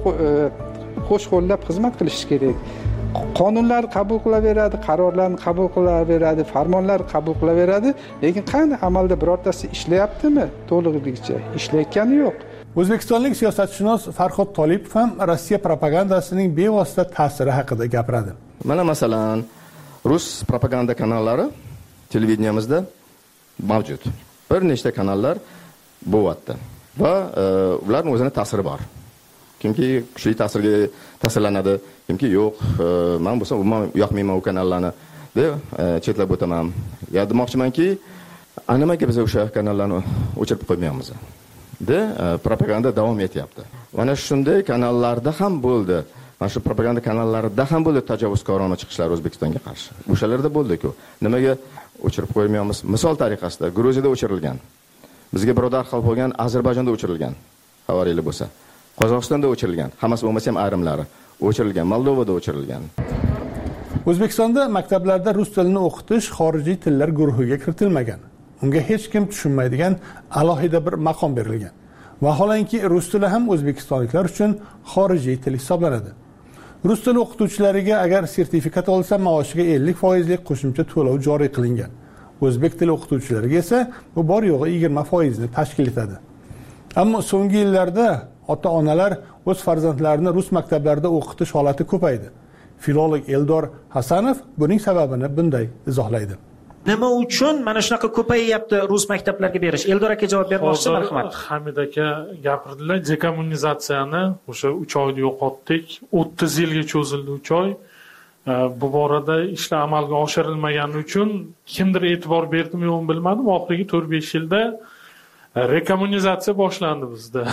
qo'sh qo'llab xizmat qilish kerak. Qonunlar qabul qilaveradi, qarorlarni qabul qilaveradi, farmonlar qabul qilaveradi, lekin qani amalda birortasi ishlayaptimi to'lig'icha? Ishlayotgani yo'q. O'zbekistonlik siyosatshunos Farhod Tolipov ham Rossiya propagandasining bevosita ta'siri haqida gapiradi. Mana masalan, rus propaganda kanallari televideniyamizda mavjud. Bir nechta kanallar bo'lyapti va ularning o'zining ta'siri bor. Kimki kuchli ta'sirlanadi, kimki yo'q, men bo'lsam umuman yoqmayman u kanallarni deb chetlab o'taman. Ya demoqchimanki, nimaga biz o'sha kanallarni o'chirib qo'ymaymiz? De propaganda davom etyapti. Mana shunday kanallarda ham bo'ldi. Mana shu propaganda kanallarida ham bo'ldi tajovuzkorona chiqishlar O'zbekistonga qarshi. O'shalarda bo'ldi-ku. Nimaga o'chirib qo'ymaymiz? Misol tariqasida Gruziyada o'chirilgan. Bizga birodar xalq bo'lgan Ozarbayjonda o'chirilgan. Xabaringiz bo'lsa. Qozog'istonda o'chirilgan. Hammasi bo'lmasa ham ayrimlari o'chirilgan. Moldovada o'chirilgan. O'zbekistonda maktablarda rus tilini o'qitish xorijiy tillar guruhiga kiritilmagan. Unga hech kim tushunmaydigan alohida bir maqom berilgan. Vaholanki rus tili ham o'zbekistonliklar uchun xorijiy til hisoblanadi. Rus tili o'qituvchilariga agar sertifikat olsa, maoshiga 50% lik qo'shimcha to'lov joriy qilingan. O'zbek tili o'qituvchilariga esa bu bor yo'g'i 20% ni tashkil etadi. Ammo so'nggi yillarda ota-onalar o'z farzandlarini rus maktablarida o'qitish holati ko'paydi. Filolog Eldor Hasanov buning sababini bunday izohlaydi. Nima uchun mana shunaqa ko'payyapti rus maktablarga berish? Eldor aka javob bermoqchi, marhamat. Hamid aka gapirdilar, dekommunizatsiyani o'sha 3 oyda yo'qotdik, 30 yilga cho'zildi 3 oy. Bu borada ishlar amalga oshirilmagani uchun kimdir e'tibor berdimi yo'qmi bilmadim, oxirgi 4-5 yilda rekommunizatsiya boshlandi bizda.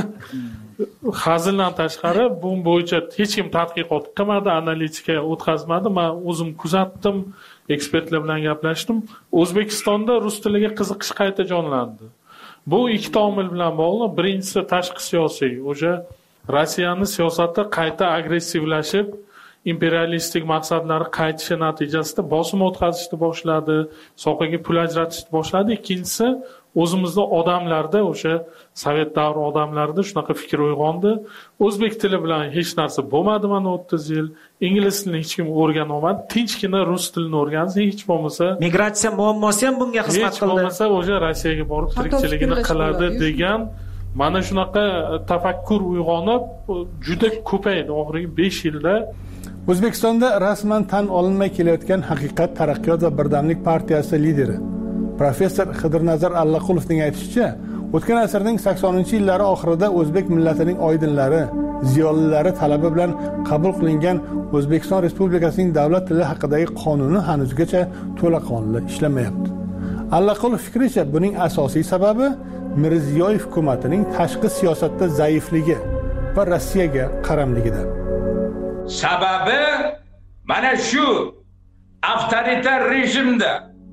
Hazildan tashqari bu bo'yicha hech kim tadqiqot qilmadi, analitika o'tkazmadi. Men o'zim kuzatdim, ekspertlar bilan gaplashdim. O'zbekistonda rus tiliga qiziqish qayta jonlandi. Bu ikki omil bilan bog'liq. Birinchisi tashqi siyosiy. O'sha Rossiyaning siyosati qayta agressivlashib, imperialistik maqsadlari qaytishi natijasida bosim o'tkazishni boshladi, sohaga pul ajratishni boshladi. Ikkinchisi o'zimizda odamlarda, o'sha sovet davri odamlarida shunaqa fikr uyg'ondi. O'zbek tili bilan hech narsa bo'lmadi mana 30 yil. Ingliz tilini hech kim o'rgana olmadi. Tinchgina rus tilini o'rgansa, hech bo'lmasa migratsiya muammosi ham bunga xizmat qildi. Hech bo'lmasa o'sha Rossiyaga borib tirikchiligini qiladi degan mana shunaqa tafakkur uyg'onib juda ko'paydi oxirgi 5 yilda. O'zbekistonda rasman tan olinmay kelayotgan Haqiqat, Taraqqiyot va Birdamlik partiyasi lideri Professor Xidirnazar Allaqulovning aytishicha, o'tgan asrning 80-yillari oxirida o'zbek millatining oydinlari, ziyolilari talabi bilan qabul qilingan O'zbekiston Respublikasining davlat tili haqidagi qonuni hanuzgacha to'laqonli ishlamayapti. Allaqulov fikricha, buning asosiy sababi Mirziyoyev hukumatining tashqi siyosatda zaifligi va Rossiyaga qaramligidir. Sababi mana shu avtoritar rejimda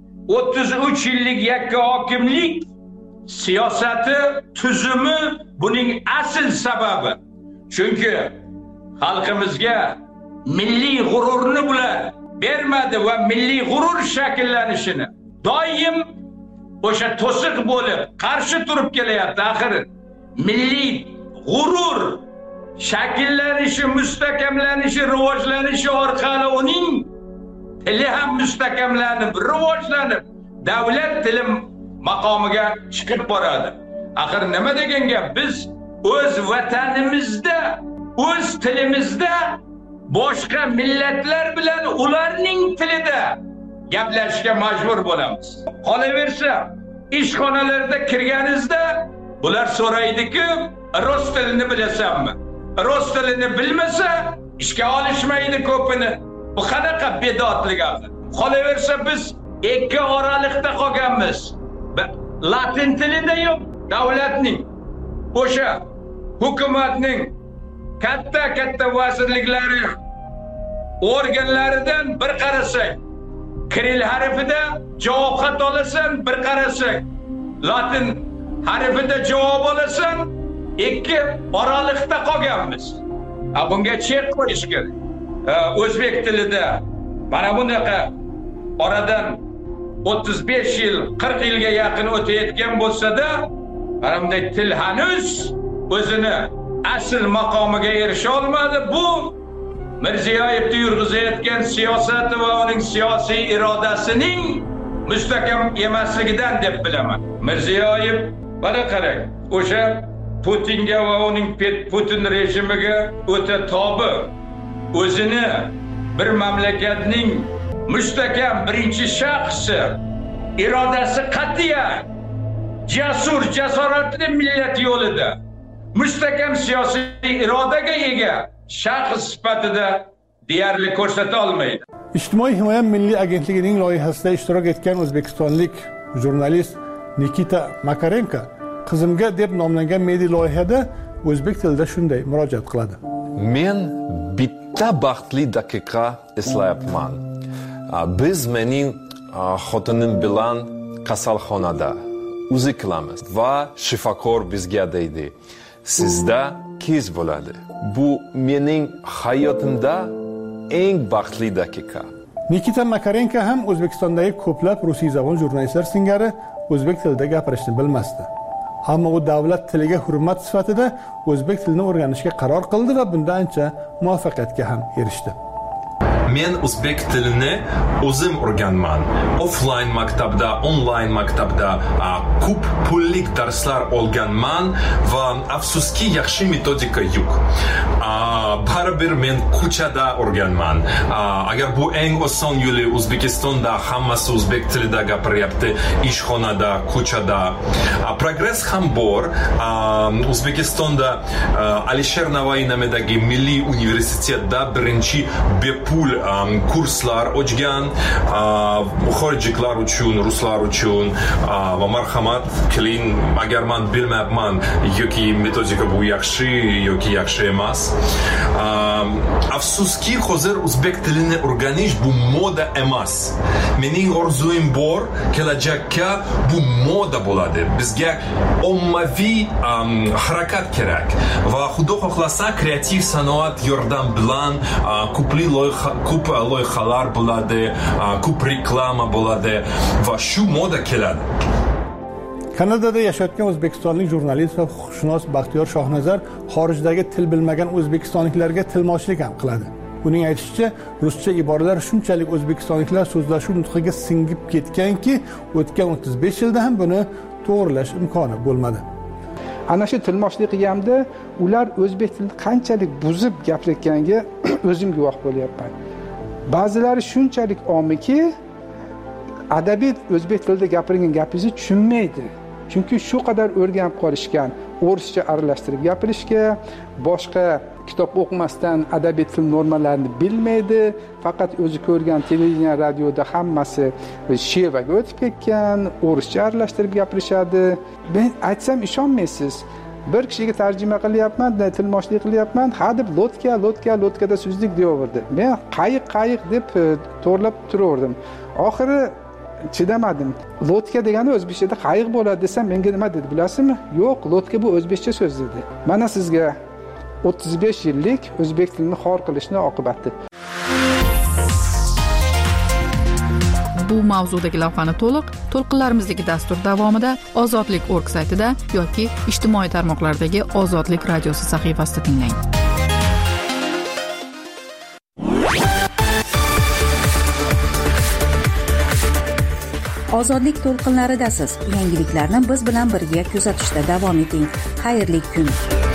33 yillik yakka hokimlik siyosati tuzumi buning asl sababi. Chunki xalqimizga milliy g'ururni bular bermadi va milliy g'urur shakllanishini doim o'sha to'siq bo'lib qarshi turib kelyapti. Axir milliy g'urur shakllanishi, mustahkamlanishi, rivojlanishi orqali uning tili ham mustahkamlanib, rivojlanib, davlat tili maqomiga chiqib boradi. Axir nima degan gap? Biz o'z vatanimizda, o'z tilimizda boshqa millatlar bilan ularning tilida gaplashishga majbur bo'lamiz. Qolaversa, ishxonalarda kirganingizda ular so'raydi-ku, rus tilini bilasanmi? Rus tilini bilmasa ishga olishmaydi ko'pini. Bu qanaqa bedodlik axir? Qolaversa biz ikki oraliqda qolganmiz. Latin tilida yo'q, davlatning o'sha hukumatning katta vazirliklari organlaridan bir qarasak, Kiril harfida javob xat olasan, bir qarasak, Latin harfida javob olasan, ikki oraliqda qolganmiz. Bunga chek qo'yish kerak. O'zbek tilida mana bunaqa oradan 35 yil, 40 yilga yaqin o'tayotgan bo'lsa-da, mana bunday til hanuz o'zini asl maqomiga erisha olmadi. Bu Mirziyoyevning yurg'izayotgan siyosati va uning siyosiy irodasining mustahkam emasligidan deb bilaman. Mirziyoyev mana qarang, o'sha Putinga va uning Putin rejimiga o'ta tobi, o'zini bir mamlakatning mustahkam birinchi shaxsi, irodasi qat'iyan, jasur, jasoratli millat yo'lida mustahkam siyosiy irodaga ega shaxs sifatida deyarli ko'rsata olmaydi. Ijtimoiy himoya milliy agentligining loyihasida ishtirok etgan o'zbekistonlik jurnalist Nikita Makarenko qizimga deb nomlangan media loyihada o'zbek tilida shunday murojaat qiladi. Men bitta baxtli daqiqa eslayapman. Biz mening xotinim bilan kasalxonada uzi qilamiz va shifokor bizga deydi: sizda qiz bo'ladi. Bu mening hayotimda eng baxtli daqiqa. Nikita Makarenko ham O'zbekistondagi ko'plab rusiyzabon jurnalistlar singari o'zbek tilida gapirishni bilmasdi. Ammo u davlat tiliga hurmat sifatida o'zbek tilini o'rganishga qaror qildi va bunda ancha muvaffaqiyatga ham erishdi. Men o'zbek tilini o'zim o'rganman. Offline maktabda, online maktabda ko'p pullik darslar olganman va afsuski yaxshi metodika yo'q. Baribir men ko'chada o'rganman. Agar bu eng oson yo'li, O'zbekistonda hammasi o'zbek tilida gapiryapti, ishxonada, ko'chada. Progress ham bor. O'zbekistonda Alisher Navoiy nomidagi Milliy universitetda birinchi bepul kurslar ochgan, xorijliklar uchun, ruslar uchun va marhamat qiling, agar men bilmayapman yoki metodika bu yaxshi yoki yaxshi emas. Afsuski hozir o'zbek tilini o'rganish bu moda emas. Mening orzuim bor, kelajakda bu moda bo'ladi. Bizga ommaviy harakat kerak va xudo xohlasa kreativ sanoat yordam bilan ko'p loyihalar bo'ladi, ko'p reklama bo'ladi va shu moda keladi. Kanadada yashayotgan o'zbekistonlik jurnalist va huquqshunos Baxtiyor Shohnazar xorijdagi til bilmagan o'zbekistonliklarga tilmochlik ham qiladi. Uning aytishicha, ruscha iboralar shunchalik o'zbekistonliklar so'zlashuv nutqiga singib ketganki, o'tgan 35 yilda ham buni to'g'rilash imkoni bo'lmadi. Ana shu tilmochlik qilganda ular o'zbek tilini qanchalik buzib gapirayotganiga o'zim guvoh bo'lyapman. Ba'zilari shunchalik omiki, adabiy o'zbek tilida gapirgan gapingizni tushunmaydi. Chunki shu qadar o'rganib qolishgan, o'rischa aralashtirib gapirishga, boshqa kitob o'qimasdan adabiy til normalarini bilmaydi. Faqat o'zi ko'rgan televideniya, radioda hammasi shevaga o'tib ketgan, o'rischa aralashtirib gapirishadi. Men aytsam ishonmaysiz. Bir kishiga tarjima qilyapman, tilmoshlik qilyapman, ha deb lotkada so'zlik deyaverdi. Men qayiq deb to'g'rilab turaverdim. Oxiri chidamadim. Lotka degani o'zbekchada qayiq bo'ladi desam, menga nima dedi bilasizmi? Yo'q, lotka bu o'zbekcha so'z dedi. Mana sizga 35 yillik o'zbek tilini xor qilishning oqibati. Bu mavzudagi lavhani to'lqinlarimizdagi dastur davomida Ozodlik.org saytida yoki ijtimoiy tarmoqlardagi Ozodlik radiosi sahifasida tinglang. Ozodlik to'lqinlaridasiz. Yangiliklarni biz bilan birga kuzatishda davom eting. Xayrli kun.